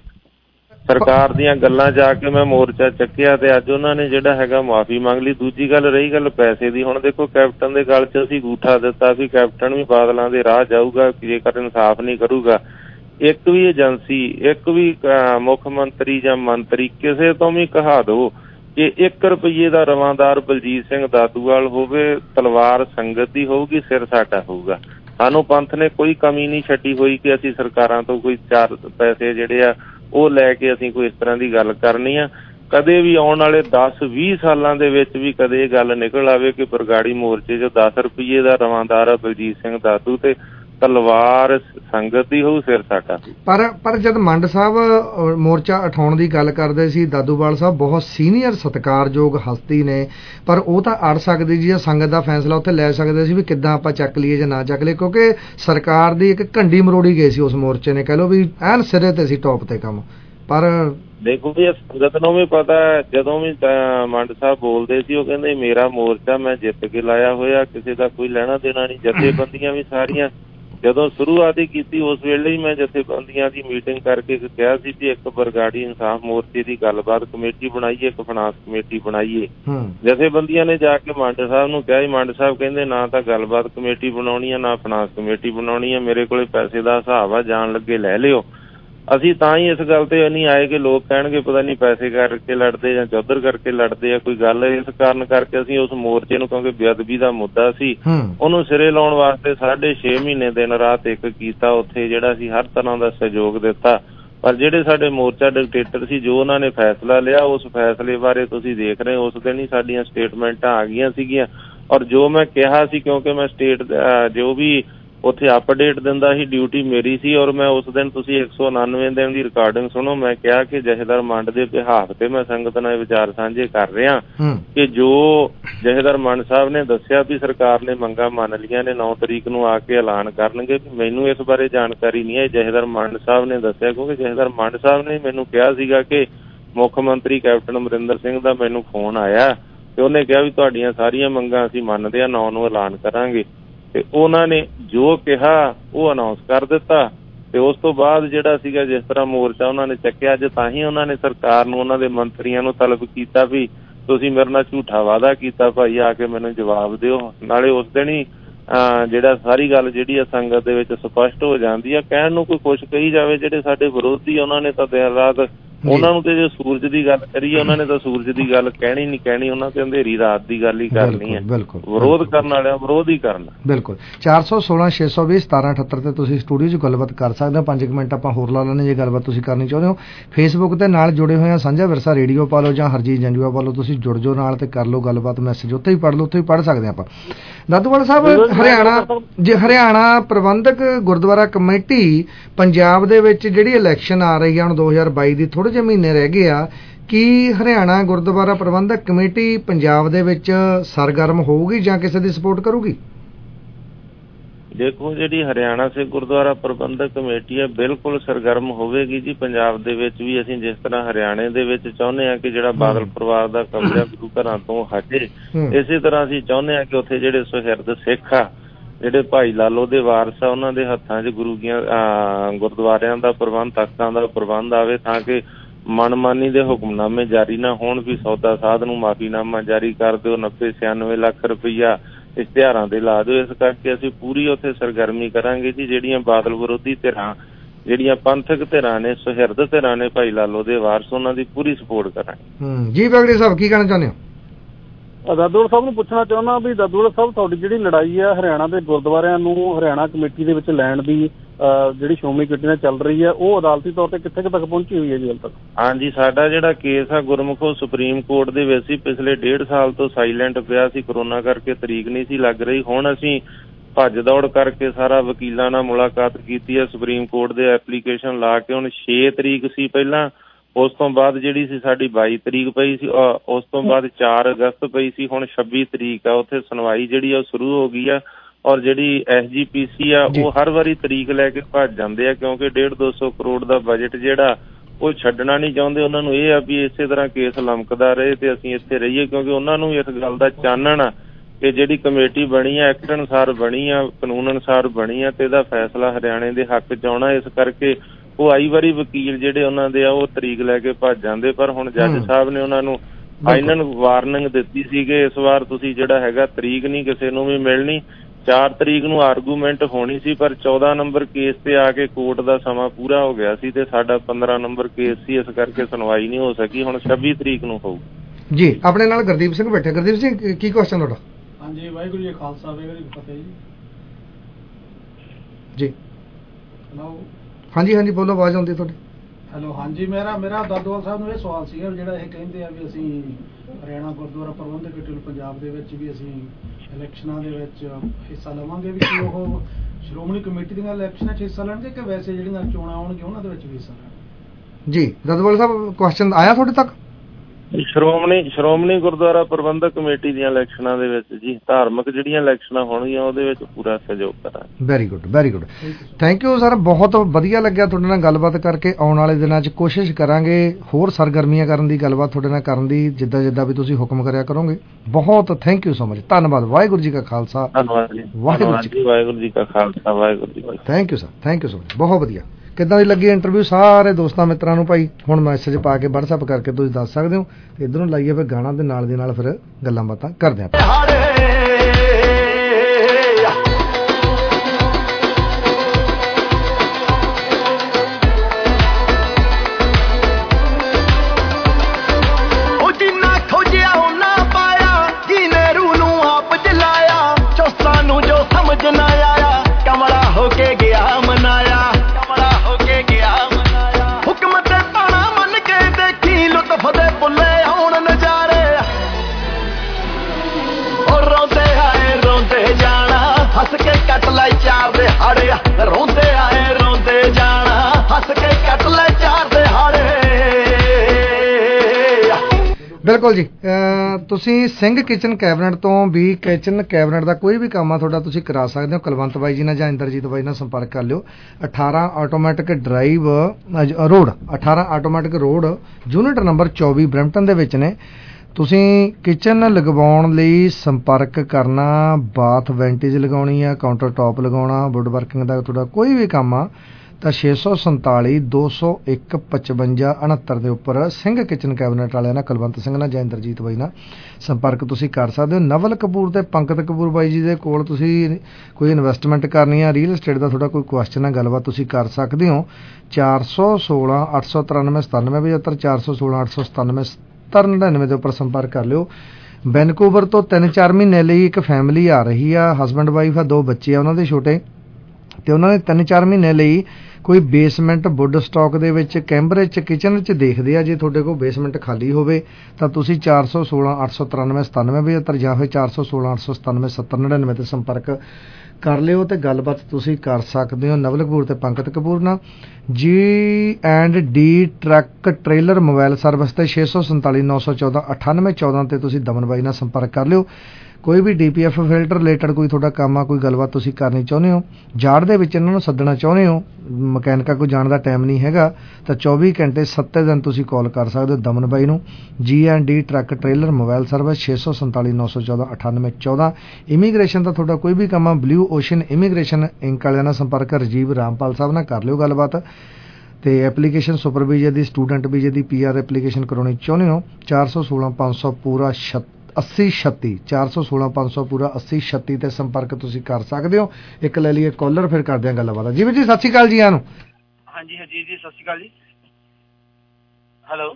ਸਰਕਾਰ ਦੀਆਂ ਗੱਲਾਂ ਜਾ ਕੇ ਮੈਂ ਮੋਰਚਾ ਚੱਕਿਆ ਤੇ ਅੱਜ ਉਹਨਾਂ ਨੇ ਜਿਹੜਾ ਹੈਗਾ ਮੁਆਫੀ ਮੰਗ ਲਈ। ਦੂਜੀ ਗੱਲ ਰਹੀ ਗੱਲ ਪੈਸੇ ਦੀ, ਹੁਣ ਦੇਖੋ ਕੈਪਟਨ ਦੇ ਗਲ 'ਚ ਅਸੀਂ ਅੰਗੂਠਾ ਦਿੱਤਾ ਵੀ ਕੈਪਟਨ ਵੀ ਬਾਦਲਾਂ ਦੇ ਰਾਹ ਜਾਊਗਾ ਜੇਕਰ ਇਨਸਾਫ ਨਹੀਂ ਕਰੂਗਾ। ਇੱਕ ਵੀ ਏਜੰਸੀ, ਇੱਕ ਵੀ ਮੁੱਖ ਮੰਤਰੀ ਜਾਂ ਮੰਤਰੀ ਕਿਸੇ ਤੋਂ ਵੀ ਕਹਾ ਦਿਓ ਕਿ ਇੱਕ ਰੁਪਈਏ ਦਾ ਰਵਾਂਦਾਰ ਬਲਜੀਤ ਸਿੰਘ ਦਾਦੂਵਾਲ ਹੋਵੇ, ਤਲਵਾਰ ਸੰਗਤ ਦੀ ਹੋਊਗੀ, ਸਿਰ ਸਾਡਾ ਹੋਊਗਾ। ਸਾਨੂੰ ਪੰਥ ਨੇ ਕੋਈ ਕਮੀ ਨਹੀਂ ਛੱਡੀ ਹੋਈ ਕਿ ਅਸੀਂ ਸਰਕਾਰਾਂ ਤੋਂ ਕੋਈ ਚਾਰ ਪੈਸੇ ਜਿਹੜੇ ਆ ਉਹ ਲੈ ਕੇ ਅਸੀਂ ਕੋਈ ਇਸ ਤਰ੍ਹਾਂ ਦੀ ਗੱਲ ਕਰਨੀ ਆ। ਕਦੇ ਵੀ ਆਉਣ ਵਾਲੇ ਦਸ ਵੀਹ ਸਾਲਾਂ ਦੇ ਵਿੱਚ ਵੀ ਕਦੇ ਇਹ ਗੱਲ ਨਿਕਲ ਆਵੇ ਕਿ ਬਰਗਾੜੀ ਮੋਰਚੇ 'ਚ ਦਸ ਰੁਪਈਏ ਦਾ ਰਵਾਂਦਾਰ ਆ ਬਲਜੀਤ ਸਿੰਘ ਦਾਦੂ ਤੇ ਤਲਵਾਰ ਸੰਗਤ ਦੀ ਹੋਊ, ਸਿਰ ਸਾਡਾ। ਪਰ ਪਰ ਜਦ ਮੰਡ ਸਾਹਿਬ ਮੋਰਚਾ ਉਠਾਉਣ ਦੀ ਗੱਲ ਕਰਦੇ ਸੀ, ਦਾਦੂਵਾਲ ਸਾਹਿਬ ਬਹੁਤ ਸੀਨੀਅਰ ਸਤਿਕਾਰਯੋਗ ਹਸਤੀ ਨੇ, ਪਰ ਉਹ ਤਾਂ ਅੜ ਸਕਦੇ ਜੀ, ਸੰਗਤ ਦਾ ਫੈਸਲਾ ਉੱਥੇ ਲੈ ਸਕਦੇ ਸੀ ਵੀ ਕਿੱਦਾਂ ਆਪਾਂ ਚੱਕ ਲਈਏ ਜਾਂ ਨਾ ਚੱਕ ਲਈਏ, ਕਿਉਂਕਿ ਸਰਕਾਰ ਦੀ ਇੱਕ ਘੰਡੀ ਮਰੋੜੀ ਗਈ ਸੀ ਉਸ ਮੋਰਚੇ ਨੇ, ਕਹਿ ਲਓ ਵੀ ਐਨ ਸਿਰੇ ਤੇ ਸੀ ਟੌਪ ਤੇ ਕੰਮ। ਪਰ ਦੇਖੋ ਜੀ ਸੰਗਤ ਨੂੰ ਵੀ ਪਤਾ, ਜਦੋਂ ਵੀ ਮੰਡ ਸਾਹਿਬ ਬੋਲਦੇ ਸੀ ਉਹ ਕਹਿੰਦੇ ਮੇਰਾ ਮੋਰਚਾ ਮੈਂ ਜਿੱਤ ਕੇ ਲਾਇਆ ਹੋਇਆ, ਕਿਸੇ ਦਾ ਕੋਈ ਲੈਣਾ ਦੇਣਾ ਨਹੀਂ। ਜਥੇਬੰਦੀਆਂ ਵੀ ਸਾਰੀਆਂ ਜਦੋਂ ਸ਼ੁਰੂਆਤ ਹੀ ਕੀਤੀ ਉਸ ਵੇਲੇ ਹੀ ਮੈਂ ਜਥੇਬੰਦੀਆਂ ਦੀ ਮੀਟਿੰਗ ਕਰਕੇ ਕਿਹਾ ਸੀ ਕਿ ਇੱਕ ਬਰਗਾੜੀ ਇਨਸਾਫ ਮੋਰਚੇ ਦੀ ਗੱਲਬਾਤ ਕਮੇਟੀ ਬਣਾਈਏ, ਇੱਕ ਫਾਈਨਾਂਸ ਕਮੇਟੀ ਬਣਾਈਏ। ਜਥੇਬੰਦੀਆਂ ਨੇ ਜਾ ਕੇ ਮੰਡ ਸਾਹਿਬ ਨੂੰ ਕਿਹਾ, ਮੰਡ ਸਾਹਿਬ ਕਹਿੰਦੇ ਨਾ ਤਾਂ ਗੱਲਬਾਤ ਕਮੇਟੀ ਬਣਾਉਣੀ ਆ ਨਾ ਫਾਈਨਾਂਸ ਕਮੇਟੀ ਬਣਾਉਣੀ ਆ, ਮੇਰੇ ਕੋਲੇ ਪੈਸੇ ਦਾ ਹਿਸਾਬ ਆ, ਜਾਣ ਲੱਗੇ ਲੈ ਲਿਓ। ਅਸੀਂ ਤਾਂ ਹੀ ਇਸ ਗੱਲ ਤੇ ਨਹੀਂ ਆਏ ਕਿ ਲੋਕ ਕਹਿਣਗੇ ਪਤਾ ਨਹੀਂ ਪੈਸੇ ਕਰਕੇ ਲੜਦੇ ਜਾਂ ਚੌਧਰ ਕਰਕੇ ਲੜਦੇ ਆ ਕੋਈ ਗੱਲ। ਇਸ ਕਾਰਨ ਕਰਕੇ ਅਸੀਂ ਉਸ ਮੋਰਚੇ ਨੂੰ, ਕਿਉਂਕਿ ਬੇਅਦਬੀ ਦਾ ਮੁੱਦਾ ਸੀ, ਉਹਨੂੰ ਸਿਰੇ ਲਾਉਣ ਵਾਸਤੇ ਸਾਢੇ ਛੇ ਮਹੀਨੇ ਦਿਨ ਰਾਤ ਇੱਕ ਕੀਤਾ। ਉੱਥੇ ਜਿਹੜਾ ਸੀ ਹਰ ਤਰ੍ਹਾਂ ਦਾ ਸਹਿਯੋਗ ਦਿੱਤਾ, ਪਰ ਜਿਹੜੇ ਸਾਡੇ ਮੋਰਚਾ ਡਿਕਟੇਟਰ ਸੀ ਜੋ ਉਹਨਾਂ ਨੇ ਫੈਸਲਾ ਲਿਆ ਉਸ ਫੈਸਲੇ ਬਾਰੇ ਤੁਸੀਂ ਦੇਖ ਰਹੇ ਉਸ ਦਿਨ ਹੀ ਸਾਡੀਆਂ ਸਟੇਟਮੈਂਟਾਂ ਆ ਗਈਆਂ ਸੀਗੀਆਂ। ਔਰ ਜੋ ਮੈਂ ਕਿਹਾ ਸੀ, ਕਿਉਂਕਿ ਮੈਂ ਸਟੇਟ ਜੋ ਵੀ ਉੱਥੇ ਅਪਡੇਟ ਦਿੰਦਾ ਸੀ ਡਿਊਟੀ ਮੇਰੀ ਸੀ, ਔਰ ਮੈਂ ਉਸ ਦਿਨ ਤੁਸੀਂ ਇੱਕ ਸੌ ਉਨਾਨਵੇਂ ਦਿਨ ਦੀ ਰਿਕਾਰਡਿੰਗ ਸੁਣੋ, ਮੈਂ ਕਿਹਾ ਕਿ ਜਥੇਦਾਰ ਮੰਡ ਦੇ ਬਿਹਾਫ ਤੇ ਮੈਂ ਸੰਗਤ ਨਾਲ ਵਿਚਾਰ ਸਾਂਝੇ ਕਰ ਰਿਹਾ ਕਿ ਜੋ ਜਥੇਦਾਰ ਮੰਡ ਸਾਹਿਬ ਨੇ ਦੱਸਿਆ ਵੀ ਸਰਕਾਰ ਨੇ ਮੰਗਾਂ ਮੰਨ ਲਈਆਂ ਨੇ, ਨੌ ਤਰੀਕ ਨੂੰ ਆ ਕੇ ਐਲਾਨ ਕਰਨਗੇ। ਮੈਨੂੰ ਇਸ ਬਾਰੇ ਜਾਣਕਾਰੀ ਨਹੀਂ ਹੈ, ਜਥੇਦਾਰ ਮੰਡ ਸਾਹਿਬ ਨੇ ਦੱਸਿਆ, ਕਿਉਂਕਿ ਜਥੇਦਾਰ ਮੰਡ ਸਾਹਿਬ ਨੇ ਮੈਨੂੰ ਕਿਹਾ ਸੀਗਾ ਕਿ ਮੁੱਖ ਮੰਤਰੀ ਕੈਪਟਨ ਅਮਰਿੰਦਰ ਸਿੰਘ ਦਾ ਮੈਨੂੰ ਫੋਨ ਆਇਆ ਤੇ ਉਹਨੇ ਕਿਹਾ ਵੀ ਤੁਹਾਡੀਆਂ ਸਾਰੀਆਂ ਮੰਗਾਂ ਅਸੀਂ ਮੰਨਦੇ ਹਾਂ, ਨੌ ਨੂੰ ਐਲਾਨ ਕਰਾਂਗੇ। ਤੇ ਉਹਨਾਂ ਨੇ ਜੋ ਕਿਹਾ ਉਹ ਅਨਾਉਂਸ ਕਰ ਦਿੱਤਾ ਤੇ ਉਸ ਤੋਂ ਬਾਅਦ ਜਿਹੜਾ ਸੀਗਾ ਜਿਸ ਤਰ੍ਹਾਂ ਮੋਰਚਾ ਉਹਨਾਂ ਨੇ ਚੱਕਿਆ, ਅੱਜ ਤਾਂ ਹੀ ਉਹਨਾਂ ਨੇ ਸਰਕਾਰ ਨੂੰ, ਉਹਨਾਂ ਦੇ ਮੰਤਰੀਆਂ ਨੂੰ ਤਲਬ ਕੀਤਾ ਵੀ ਤੁਸੀਂ ਮੇਰੇ ਨਾਲ ਝੂਠਾ ਵਾਅਦਾ ਕੀਤਾ ਭਾਈ, ਆ ਕੇ ਮੈਨੂੰ ਜਵਾਬ ਦਿਓ। ਨਾਲੇ ਉਸ ਦਿਨ ਹੀ ਜਿਹੜਾ ਸਾਰੀ ਗੱਲ ਜਿਹੜੀ ਆ ਸੰਗਤ ਦੇ ਵਿੱਚ ਸਪਸ਼ਟ ਹੋ ਜਾਂਦੀ ਆ। ਕਹਿਣ ਨੂੰ ਕੋਈ ਕੁਛ ਕਹੀ ਜਾਵੇ, ਜਿਹੜੇ ਸਾਡੇ ਵਿਰੋਧੀ ਉਹਨਾਂ ਨੇ ਤਾਂ ਦਿਨ ਰਾਤ ਉਹਨਾਂ ਨੂੰ ਤੇ ਜੇ ਸੂਰਜ ਦੀ ਗੱਲ ਕਰੀਏ ਉਹਨਾਂ ਨੇ ਤਾਂ ਸੂਰਜ ਦੀ ਗੱਲ ਕਹਿਣੀ ਨਹੀਂ ਕਹਿਣੀ, ਉਹਨਾਂ ਤੇ ਅੰਧੇਰੀ ਰਾਤ ਦੀ ਗੱਲ ਹੀ ਕਰਨੀ ਹੈ। ਵਿਰੋਧ ਕਰਨ ਵਾਲਿਆਂ ਵਿਰੋਧ ਹੀ ਕਰਨਾ। ਬਿਲਕੁਲ। ਚਾਰ ਸੌ ਸੋਲਾਂ ਛੇ ਸੌ ਵੀਹ ਸਤਾਰਾਂ ਅਠੱਤਰ ਤੇ ਤੁਸੀਂ ਸਟੂਡੀਓ 'ਚ ਗੱਲਬਾਤ ਕਰ ਸਕਦੇ ਹੋ। ਪੰਜ ਕੁ ਮਿੰਟ ਆਪਾਂ ਹੋਰ ਲਾ ਲੈਣੇ ਜੇ ਗੱਲਬਾਤ ਤੁਸੀਂ ਕਰਨੀ ਚਾਹੁੰਦੇ ਹੋ। ਫੇਸਬੁੱਕ ਤੇ ਨਾਲ ਜੁੜੇ ਹੋਏ ਆ, ਸਾਂਝਾ ਵਿਰਸਾ ਰੇਡੀਓ ਪਾ ਲਓ ਜਾਂ ਹਰਜੀਤ ਜੰਜੂਆ ਪਾ ਲਓ, ਤੁਸੀਂ ਜੁੜ ਜਾਓ ਨਾਲ ਤੇ ਕਰ ਲਓ ਗੱਲਬਾਤ। ਮੈਸੇਜ ਉੱਥੇ ਹੀ ਪੜ੍ਹ ਲਓ, ਉੱਥੇ ਹੀ ਪੜ੍ਹ ਸਕਦੇ ਆਪਾਂ। ਦਾਦੂਵਾਲ ਸਾਹਿਬ, ਹਰਿਆਣਾ ਜੇ ਹਰਿਆਣਾ ਪ੍ਰਬੰਧਕ ਗੁਰਦੁਆਰਾ ਕਮੇਟੀ ਪੰਜਾਬ ਦੇ ਵਿੱਚ ਜਿਹੜੀ ਇਲੈਕਸ਼ਨ ਆ ਰਹੀ ਆ ਹੁਣ ਦੋ ਹਜ਼ਾਰ ਬਾਈ ਦੀ, ਥੋੜ੍ਹੇ ਜਿਹੇ ਮਹੀਨੇ ਰਹਿ ਗਏ ਆ, ਕੀ ਹਰਿਆਣਾ ਗੁਰਦੁਆਰਾ ਪ੍ਰਬੰਧਕ ਕਮੇਟੀ ਪੰਜਾਬ ਦੇ ਵਿੱਚ ਸਰਗਰਮ ਹੋਊਗੀ ਜਾਂ ਕਿਸੇ ਦੀ ਸਪੋਰਟ ਕਰੂਗੀ? ਦੇਖੋ, ਜਿਹੜੀ ਹਰਿਆਣਾ ਸਿੱਖ ਗੁਰਦੁਆਰਾ ਪ੍ਰਬੰਧਕ ਕਮੇਟੀ ਹੈ ਬਿਲਕੁਲ ਸਰਗਰਮ ਹੋਵੇਗੀ ਜੀ। ਪੰਜਾਬ ਦੇ ਵਿੱਚ ਵੀ ਅਸੀਂ ਜਿਸ ਤਰ੍ਹਾਂ ਹਰਿਆਣੇ ਦੇ ਵਿੱਚ ਚਾਹੁੰਦੇ ਹਾਂ ਕਿ ਜਿਹੜਾ ਬਾਦਲ ਪਰਿਵਾਰ ਦਾ ਕਬਜ਼ਾ ਗੁਰੂ ਘਰਾਂ ਤੋਂ ਹਟੇ, ਇਸੇ ਤਰ੍ਹਾਂ ਅਸੀਂ ਚਾਹੁੰਦੇ ਹਾਂ ਕਿ ਉੱਥੇ ਜਿਹੜੇ ਸੁਹਿਰਦ ਸਿੱਖ ਆ, ਜਿਹੜੇ ਭਾਈ ਲਾਲੋ ਦੇ ਵਾਰਸ ਆ, ਉਹਨਾਂ ਦੇ ਹੱਥਾਂ 'ਚ ਗੁਰੂ ਦੀਆਂ ਗੁਰਦੁਆਰਿਆਂ ਦਾ ਪ੍ਰਬੰਧ, ਤਖਤਾਂ ਦਾ ਪ੍ਰਬੰਧ ਆਵੇ, ਤਾਂ ਕਿ ਮਨਮਾਨੀ ਦੇ ਹੁਕਮਨਾਮੇ ਜਾਰੀ ਨਾ ਹੋਣ ਵੀ ਸੌਦਾ ਸਾਧ ਨੂੰ ਮਾਫੀਨਾਮਾ ਜਾਰੀ ਕਰ ਦਿਓ, ਨੱਬੇ ਛਿਆਨਵੇਂ ਲੱਖ ਰੁਪਈਆ ਇਸ਼ਤਿਹਾਰਾਂ ਦੇ ਲਾ ਦਿਓ। ਇਸ ਕਰਕੇ ਅਸੀਂ ਪੂਰੀ ਉੱਥੇ ਸਰਗਰਮੀ ਕਰਾਂਗੇ ਜੀ। ਜਿਹੜੀਆਂ ਬਾਦਲ ਵਿਰੋਧੀ ਧਿਰਾਂ, ਜਿਹੜੀਆਂ ਪੰਥਕ ਧਿਰਾਂ ਨੇ, ਸੁਹਿਰਦ ਧਿਰਾਂ ਨੇ, ਭਾਈ ਲਾਲੋ ਦੇ ਵਾਰਸ, ਉਹਨਾਂ ਦੀ ਪੂਰੀ ਸਪੋਰਟ ਕਰਾਂਗੇ। ਜੀ ਬਗੜੀ ਸਾਹਿਬ, ਕੀ ਕਹਿਣਾ ਚਾਹੁੰਦੇ ਹੋ? ਦਾਦੂਵਾਲ ਸਾਹਿਬ ਨੂੰ ਪੁੱਛਣਾ ਚਾਹੁੰਦਾ ਵੀ ਦਾਦੂਵਾਲ ਸਾਹਿਬ, ਤੁਹਾਡੀ ਜਿਹੜੀ ਲੜਾਈ ਆ ਹਰਿਆਣਾ ਦੇ ਗੁਰਦੁਆਰਿਆਂ ਨੂੰ ਹਰਿਆਣਾ ਕਮੇਟੀ ਦੇ ਵਿੱਚ ਲੈਣ ਦੀ, ਜਿਹੜੀ ਸ਼੍ਰੋਮਣੀ ਕਮੇਟੀ ਨਾਲ ਚੱਲ ਰਹੀ ਹੈ, ਉਹ ਅਦਾਲਤੀ ਤੌਰ ਤੇ ਕਿੱਥੇ ਤੱਕ ਪਹੁੰਚੀ ਹੋਈ ਹੈ ਜੀ ਹਾਲ ਤੱਕ? ਹਾਂਜੀ, ਸਾਡਾ ਜਿਹੜਾ ਕੇਸ ਆ ਗੁਰਮੁਖੋ ਸੁਪਰੀਮ ਕੋਰਟ ਦੇ ਵਿੱਚ ਸੀ, ਪਿਛਲੇ ਡੇਢ ਸਾਲ ਤੋਂ ਸਾਈਲੈਂਟ ਪਿਆ ਸੀ, ਕਰੋਨਾ ਕਰਕੇ ਤਰੀਕ ਨਹੀਂ ਸੀ ਲੱਗ ਰਹੀ। ਹੁਣ ਅਸੀਂ ਭੱਜ ਦੌੜ ਕਰਕੇ ਸਾਰਾ ਵਕੀਲਾਂ ਨਾਲ ਮੁਲਾਕਾਤ ਕੀਤੀ ਹੈ, ਸੁਪਰੀਮ ਕੋਰਟ ਦੇ ਐਪਲੀਕੇਸ਼ਨ ਲਾ ਕੇ। ਹੁਣ ਛੇ ਤਰੀਕ ਸੀ ਪਹਿਲਾਂ, ਉਸ ਤੋਂ ਬਾਅਦ ਜਿਹੜੀ ਸੀ ਸਾਡੀ ਬਾਈ ਤਰੀਕ ਪਈ ਸੀ, ਉਸ ਤੋਂ ਬਾਅਦ ਚਾਰ ਅਗਸਤ ਪਈ ਸੀ, ਹੁਣ ਛੱਬੀ ਤਰੀਕ ਆ। ਉੱਥੇ ਸੁਣਵਾਈ ਜਿਹੜੀ ਆ ਉਹ ਸ਼ੁਰੂ ਹੋ ਗਈ ਆ। ਔਰ ਜਿਹੜੀ ਐਸ ਜੀ ਪੀ ਸੀ ਆ ਉਹ ਹਰ ਵਾਰੀ ਤਰੀਕ ਲੈ ਕੇ ਭੱਜ ਜਾਂਦੇ ਆ, ਕਿਉਂਕਿ ਡੇਢ ਦੋ ਸੌ ਕਰੋੜ ਦਾ ਬਜਟ ਜਿਹੜਾ ਉਹ ਛੱਡਣਾ ਨਹੀਂ ਚਾਹੁੰਦੇ। ਉਹਨਾਂ ਨੂੰ ਇਹ ਆ ਵੀ ਇਸੇ ਤਰ੍ਹਾਂ ਕੇਸ ਲਮਕਦਾ ਰਹੇ ਤੇ ਅਸੀਂ ਇੱਥੇ ਰਹੀਏ, ਕਿਉਂਕਿ ਉਹਨਾਂ ਨੂੰ ਇਸ ਗੱਲ ਦਾ ਚਾਨਣ ਆ ਕਿ ਜਿਹੜੀ ਕਮੇਟੀ ਬਣੀ ਆ ਐਕਟ ਅਨੁਸਾਰ ਬਣੀ ਆ, ਕਾਨੂੰਨ ਅਨੁਸਾਰ ਬਣੀ ਆ, ਤੇ ਇਹਦਾ ਫੈਸਲਾ ਹਰਿਆਣੇ ਦੇ ਹੱਕ 'ਚ ਆਉਣਾ। ਇਸ ਕਰਕੇ ਉਹ ਆਈ ਵਾਰੀ ਵਕੀਲ ਜਿਹੜੇ ਉਹਨਾਂ ਦੇ ਆ ਉਹ ਤਰੀਕ ਲੈ ਕੇ ਭੱਜ ਜਾਂਦੇ। ਪਰ ਹੁਣ ਜੱਜ ਸਾਹਿਬ ਨੇ ਉਹਨਾਂ ਨੂੰ ਫਾਈਨਲ ਵਾਰਨਿੰਗ ਦਿੱਤੀ ਸੀ ਕਿ ਇਸ ਵਾਰ ਤੁਸੀਂ ਜਿਹੜਾ ਹੈਗਾ ਤਰੀਕ ਨਹੀਂ ਕਿਸੇ ਨੂੰ ਵੀ ਮਿਲਣੀ। ਚਾਰ ਤਰੀਕ ਨੂੰ ਆਰਗੂਮੈਂਟ ਹੋਣੀ ਸੀ, ਪਰ ਚੌਦਾਂ ਨੰਬਰ ਕੇਸ ਤੇ ਆ ਕੇ ਕੋਰਟ ਦਾ ਸਮਾਂ ਪੂਰਾ ਹੋ ਗਿਆ ਸੀ ਤੇ ਸਾਡਾ ਪੰਦਰਾਂ ਨੰਬਰ ਕੇਸ ਸੀ, ਇਸ ਕਰਕੇ ਸੁਣਵਾਈ ਨਹੀਂ ਹੋ ਸਕੀ। ਹੁਣ ਛੱਬੀ ਤਰੀਕ ਨੂੰ ਹੋਊ। ਜੀ ਆਪਣੇ ਨਾਲ ਗੁਰਦੀਪ ਸਿੰਘ ਬੈਠੇ। ਗੁਰਦੀਪ ਸਿੰਘ, ਕੀ ਕੁਐਸਚਨ ਤੁਹਾਡਾ? ਹਾਂਜੀ, ਵਾਹਿਗੁਰੂ ਜੀ ਖਾਲਸਾ, ਵਾਹਿਗੁਰੂ ਜੀ ਫਤਿਹ ਜੀ। ਜੀ ਹੈਲੋ। ਹਾਂਜੀ ਹਾਂਜੀ ਬੋਲੋ, ਆਵਾਜ਼ ਆਉਂਦੀ ਤੁਹਾਡੀ। ਹੈਲੋ। ਹਾਂਜੀ, ਮੇਰਾ ਮੇਰਾ ਦਾਦੋਵਾਲ ਸਾਹਿਬ ਨੂੰ ਇਹ ਸਵਾਲ ਸੀਗਾ, ਜਿਹੜਾ ਇਹ ਕਹਿੰਦੇ ਆ ਵੀ ਅਸੀਂ ਹਰਿਆਣਾ ਗੁਰਦੁਆਰਾ ਪ੍ਰਬੰਧਕ ਕਮੇਟੀ ਪੰਜਾਬ ਦੇ ਵਿੱਚ ਵੀ ਅਸੀਂ ਇਲੈਕਸ਼ਨਾਂ ਦੇ ਵਿੱਚ ਹਿੱਸਾ ਲਵਾਂਗੇ, ਵੀ ਕੀ ਉਹ ਸ਼੍ਰੋਮਣੀ ਕਮੇਟੀ ਦੀਆਂ ਇਲੈਕਸ਼ਨਾਂ 'ਚ ਹਿੱਸਾ ਲੈਣਗੇ ਕਿ ਵੈਸੇ ਜਿਹੜੀਆਂ ਚੋਣਾਂ ਆਉਣਗੀਆਂ ਉਹਨਾਂ ਦੇ ਵਿੱਚ ਵੀ ਹਿੱਸਾ ਲੈਣਗੇ? ਜੀ ਦਾਦੋਵਾਲ ਸਾਹਿਬ, ਕੁਐਸਚਨ ਆਇਆ ਤੁਹਾਡੇ ਤੱਕ? ਸ਼੍ਰੋਮਣੀ ਸ਼੍ਰੋਮਣੀ ਗੁਰਦੁਆਰਾ ਪ੍ਰਬੰਧਕ ਕਮੇਟੀ ਦੀਆਂ ਇਲੈਕਸ਼ਨਾਂ ਦੇ ਵਿੱਚ ਜੀ ਧਾਰਮਿਕ ਜਿਹੜੀਆਂ ਇਲੈਕਸ਼ਨਾਂ ਹੋਣਗੀਆਂ ਉਹਦੇ ਵਿੱਚ ਪੂਰਾ ਸਹਿਯੋਗ ਕਰਾਂਗੇ। Very good, very good, thank you sir. ਬਹੁਤ ਵਧੀਆ ਲੱਗਿਆ ਤੁਹਾਡੇ ਨਾਲ ਗੱਲਬਾਤ ਕਰਕੇ। ਆਉਣ ਵਾਲੇ ਦਿਨਾਂ 'ਚ ਕੋਸ਼ਿਸ਼ ਕਰਾਂਗੇ ਹੋਰ ਸਰਗਰਮੀਆਂ ਕਰਨ ਦੀ, ਗੱਲਬਾਤ ਤੁਹਾਡੇ ਨਾਲ ਕਰਨ ਦੀ, ਜਿੱਦਾਂ ਜਿੱਦਾਂ ਵੀ ਤੁਸੀਂ ਹੁਕਮ ਕਰਿਆ ਕਰੋਗੇ। ਬਹੁਤ ਥੈਂਕ ਯੂ ਸੋ ਮਚ, ਧੰਨਵਾਦ। ਵਾਹਿਗੁਰੂ ਜੀ ਕਾ ਖਾਲਸਾ, ਧੰਨਵਾਦ ਜੀ। ਵਾਹਿਗੁਰੂ ਜੀ ਵਾਹਿਗੁਰੂ ਜੀ ਕਾ Khalsa, Waheguru ji. Thank you sir, thank you so much, ਬਹੁਤ ਵਧੀਆ। ਕਿੱਦਾਂ ਦੀ ਲੱਗੀ ਇੰਟਰਵਿਊ ਸਾਰੇ ਦੋਸਤਾਂ ਮਿੱਤਰਾਂ ਨੂੰ? ਭਾਈ ਹੁਣ ਮੈਸੇਜ ਪਾ ਕੇ ਵਟਸਐਪ ਕਰਕੇ ਤੁਸੀਂ ਦੱਸ ਸਕਦੇ ਹੋ। ਤੇ ਇੱਧਰੋਂ ਲਾਈਏ ਫਿਰ ਗਾਣਾ, ਦੇ ਨਾਲ ਦੀ ਨਾਲ ਫਿਰ ਗੱਲਾਂ ਬਾਤਾਂ ਕਰਦੇ ਆਪਾਂ। ਬਿਲਕੁਲ ਜੀ, ਤੁਸੀਂ ਸਿੰਘ ਕਿਚਨ ਕੈਬਨਿਟ ਤੋਂ ਵੀ ਕਿਚਨ ਕੈਬਨਿਟ ਦਾ ਕੋਈ ਵੀ ਕੰਮ ਆ ਤੁਹਾਡਾ ਤੁਸੀਂ ਕਰਾ ਸਕਦੇ ਹੋ। ਕੁਲਵੰਤ ਬਾਈ ਜੀ ਨਾਲ ਜਾਂ ਇੰਦਰਜੀਤ ਬਾਈ ਨਾਲ ਸੰਪਰਕ ਕਰ ਲਿਓ। ਅਠਾਰਾਂ ਆਟੋਮੈਟਿਕ ਡਰਾਈਵ ਰੋਡ ਅਠਾਰਾਂ ਆਟੋਮੈਟਿਕ ਰੋਡ ਯੂਨਿਟ ਨੰਬਰ ਚੌਵੀ ਬਰੈਂਪਟਨ ਦੇ ਵਿੱਚ ਨੇ। ਤੁਸੀਂ ਕਿਚਨ ਲਗਵਾਉਣ ਲਈ ਸੰਪਰਕ ਕਰਨਾ, ਬਾਥ ਵੈਂਟੇਜ ਲਗਾਉਣੀ ਆ, ਕਾਊਂਟਰ ਟੌਪ ਲਗਾਉਣਾ, ਵੁੱਡ ਵਰਕਿੰਗ ਦਾ ਤੁਹਾਡਾ ਕੋਈ ਵੀ ਕੰਮ ਆ ਤਾਂ ਛੇ ਸੌ ਸੰਤਾਲੀ ਦੋ ਸੌ ਇੱਕ ਪਚਵੰਜਾ ਉਣਹੱਤਰ ਦੇ ਉੱਪਰ ਸਿੰਘ ਕਿਚਨ ਕੈਬਨਿਟ ਵਾਲਿਆਂ ਨਾਲ, ਕੁਲਵੰਤ ਸਿੰਘ ਨਾਲ ਜਾਂ ਇੰਦਰਜੀਤ ਬਾਈ ਨਾਲ ਸੰਪਰਕ ਤੁਸੀਂ ਕਰ ਸਕਦੇ ਹੋ। ਨਵਲ ਕਪੂਰ ਤੇ ਪੰਕਤ ਕਪੂਰ ਬਾਈ ਜੀ ਦੇ ਕੋਲ ਤੁਸੀਂ ਕੋਈ ਇਨਵੈਸਟਮੈਂਟ ਕਰਨੀ ਆ, ਰੀਅਲ estate ਦਾ ਤੁਹਾਡਾ ਕੋਈ ਕੁਐਸਚਨ ਹੈ, ਗੱਲਬਾਤ ਤੁਸੀਂ ਕਰ ਸਕਦੇ ਹੋ। ਚਾਰ ਸੌ ਸੋਲਾਂ ਅੱਠ ਸੌ ਤਰਾਨਵੇਂ ਸਤਾਨਵੇਂ ਪਝੱਤਰ ਚਾਰ ਸੌ ਸੋਲਾਂ ਅੱਠ ਸੌ ਸਤਾਨਵੇਂ ਸੱਤਰ ਨੜਿਨਵੇਂ ਦੇ ਉੱਪਰ ਸੰਪਰਕ ਕਰ ਲਿਓ। ਵੈਨਕੂਵਰ ਤੋਂ ਤਿੰਨ ਚਾਰ ਮਹੀਨੇ ਲਈ ਇੱਕ ਫੈਮਿਲੀ ਆ ਰਹੀ ਆ, ਹਸਬੈਂਡ ਵਾਈਫ ਆ, ਦੋ ਬੱਚੇ ਆ ਉਹਨਾਂ ਦੇ ਛੋਟੇ, ਤੇ ਉਹਨਾਂ ਨੇ ਤਿੰਨ ਚਾਰ ਮਹੀਨੇ ਲਈ ਕੋਈ ਬੇਸਮੈਂਟ ਵੁੱਡ ਸਟਾਕ ਦੇ ਵਿੱਚ ਕੈਂਬਰੇਜ 'ਚ ਕਿਚਨ 'ਚ ਦੇਖਦੇ ਆ। ਜੇ ਤੁਹਾਡੇ ਕੋਲ ਬੇਸਮੈਂਟ ਖਾਲੀ ਹੋਵੇ ਤਾਂ ਤੁਸੀਂ ਚਾਰ ਸੌ ਸੋਲਾਂ ਅੱਠ ਸੌ ਤਰਾਨਵੇਂ ਸਤਾਨਵੇਂ ਪਝੱਤਰ ਜਾਂ ਫਿਰ ਚਾਰ ਸੌ ਸੋਲਾਂ ਅੱਠ ਸੌ ਸਤਾਨਵੇਂ ਸੱਤਰ ਨੜਿਨਵੇਂ 'ਤੇ ਸੰਪਰਕ ਕਰ ਲਿਓ ਤੇ ਗੱਲਬਾਤ ਤੁਸੀਂ ਕਰ ਸਕਦੇ ਹੋ ਨਵਲ ਕਪੂਰ ਤੇ ਪੰਕਤ ਕਪੂਰ ਨਾਲ। G and D truck trailer mobile service ਤੇ ਛੇ ਸੌ ਸੰਤਾਲੀ ਨੌ ਸੌ ਚੌਦਾਂ ਅਠਾਨਵੇਂ ਚੌਦਾਂ 'ਤੇ ਤੁਸੀਂ ਦਮਨ ਬਾਈ ਨਾਲ ਸੰਪਰਕ ਕਰ ਲਿਓ। ਕੋਈ ਵੀ D P F filter related ਕੋਈ ਤੁਹਾਡਾ ਕੰਮ ਆ, ਕੋਈ ਗੱਲਬਾਤ ਤੁਸੀਂ ਕਰਨੀ ਚਾਹੁੰਦੇ ਹੋ, ਜਾੜ ਦੇ ਵਿੱਚ ਇਹਨਾਂ ਨੂੰ ਸੱਦਣਾ ਚਾਹੁੰਦੇ ਹੋ, ਮਕੈਨਿਕਾਂ ਕੋਈ ਜਾਣ ਦਾ ਟਾਈਮ ਨਹੀਂ ਹੈਗਾ, ਤਾਂ ਚੌਵੀ ਘੰਟੇ ਸੱਤੇ ਦਿਨ ਤੁਸੀਂ ਕਾਲ ਕਰ ਸਕਦੇ ਹੋ ਦਮਨ ਬਾਈ ਨੂੰ। G and D truck trailer mobile service ਛੇ ਸੌ ਸੰਤਾਲੀ ਨੌ ਸੌ ਚੌਦਾਂ ਅਠਾਨਵੇਂ ਚੌਦਾਂ। ਇਮੀਗ੍ਰੇਸ਼ਨ ਦਾ ਤੁਹਾਡਾ ਕੋਈ ਵੀ ਕੰਮ ਆ, ਬਲੂ ਓਸ਼ਨ ਇਮੀਗ੍ਰੇਸ਼ਨ ਇੰਕ ਵਾਲਿਆਂ ਨਾਲ ਸੰਪਰਕ ਰਾਜੀਵ ਰਾਮਪਾਲ ਸਾਹਿਬ ਨਾਲ ਕਰ ਲਿਓ ਗੱਲਬਾਤ। ਤੇ ਐਪਲੀਕੇਸ਼ਨ ਸੁਪਰ ਵੀਜ਼ੇ ਦੀ, ਸਟੂਡੈਂਟ ਵੀਜ਼ੇ ਦੀ, ਪੀ ਆਰ ਐਪਲੀਕੇਸ਼ਨ ਕਰਾਉਣੀ ਚਾਹੁੰਦੇ ਹੋ, ਚਾਰ ਸੌ ਸੋਲਾਂ ਪੰਜ ਸੌ ਪੂਰਾ ਅੱਸੀ ਛੱਤੀ ਚਾਰ ਸੌ ਸੋਲਾਂ ਪੰਜ ਸੌ ਪੂਰਾ ਅੱਸੀ ਛੱਤੀ ਤੇ ਸੰਪਰਕ ਤੁਸੀਂ ਕਰ ਸਕਦੇ ਹੋ। ਇੱਕ ਲੈ ਲਈਏ ਕਾਲਰ, ਫਿਰ ਕਰਦੇ ਹਾਂ ਗੱਲਬਾਤ। ਜੀ ਜੀ ਸਤਿ ਸ਼੍ਰੀ ਅਕਾਲ ਜੀ। ਆਨੂੰ ਹਾਂਜੀ ਹਰਜੀਤ ਜੀ, ਸਤਿ ਸ਼੍ਰੀ ਅਕਾਲ ਜੀ। ਹੈਲੋ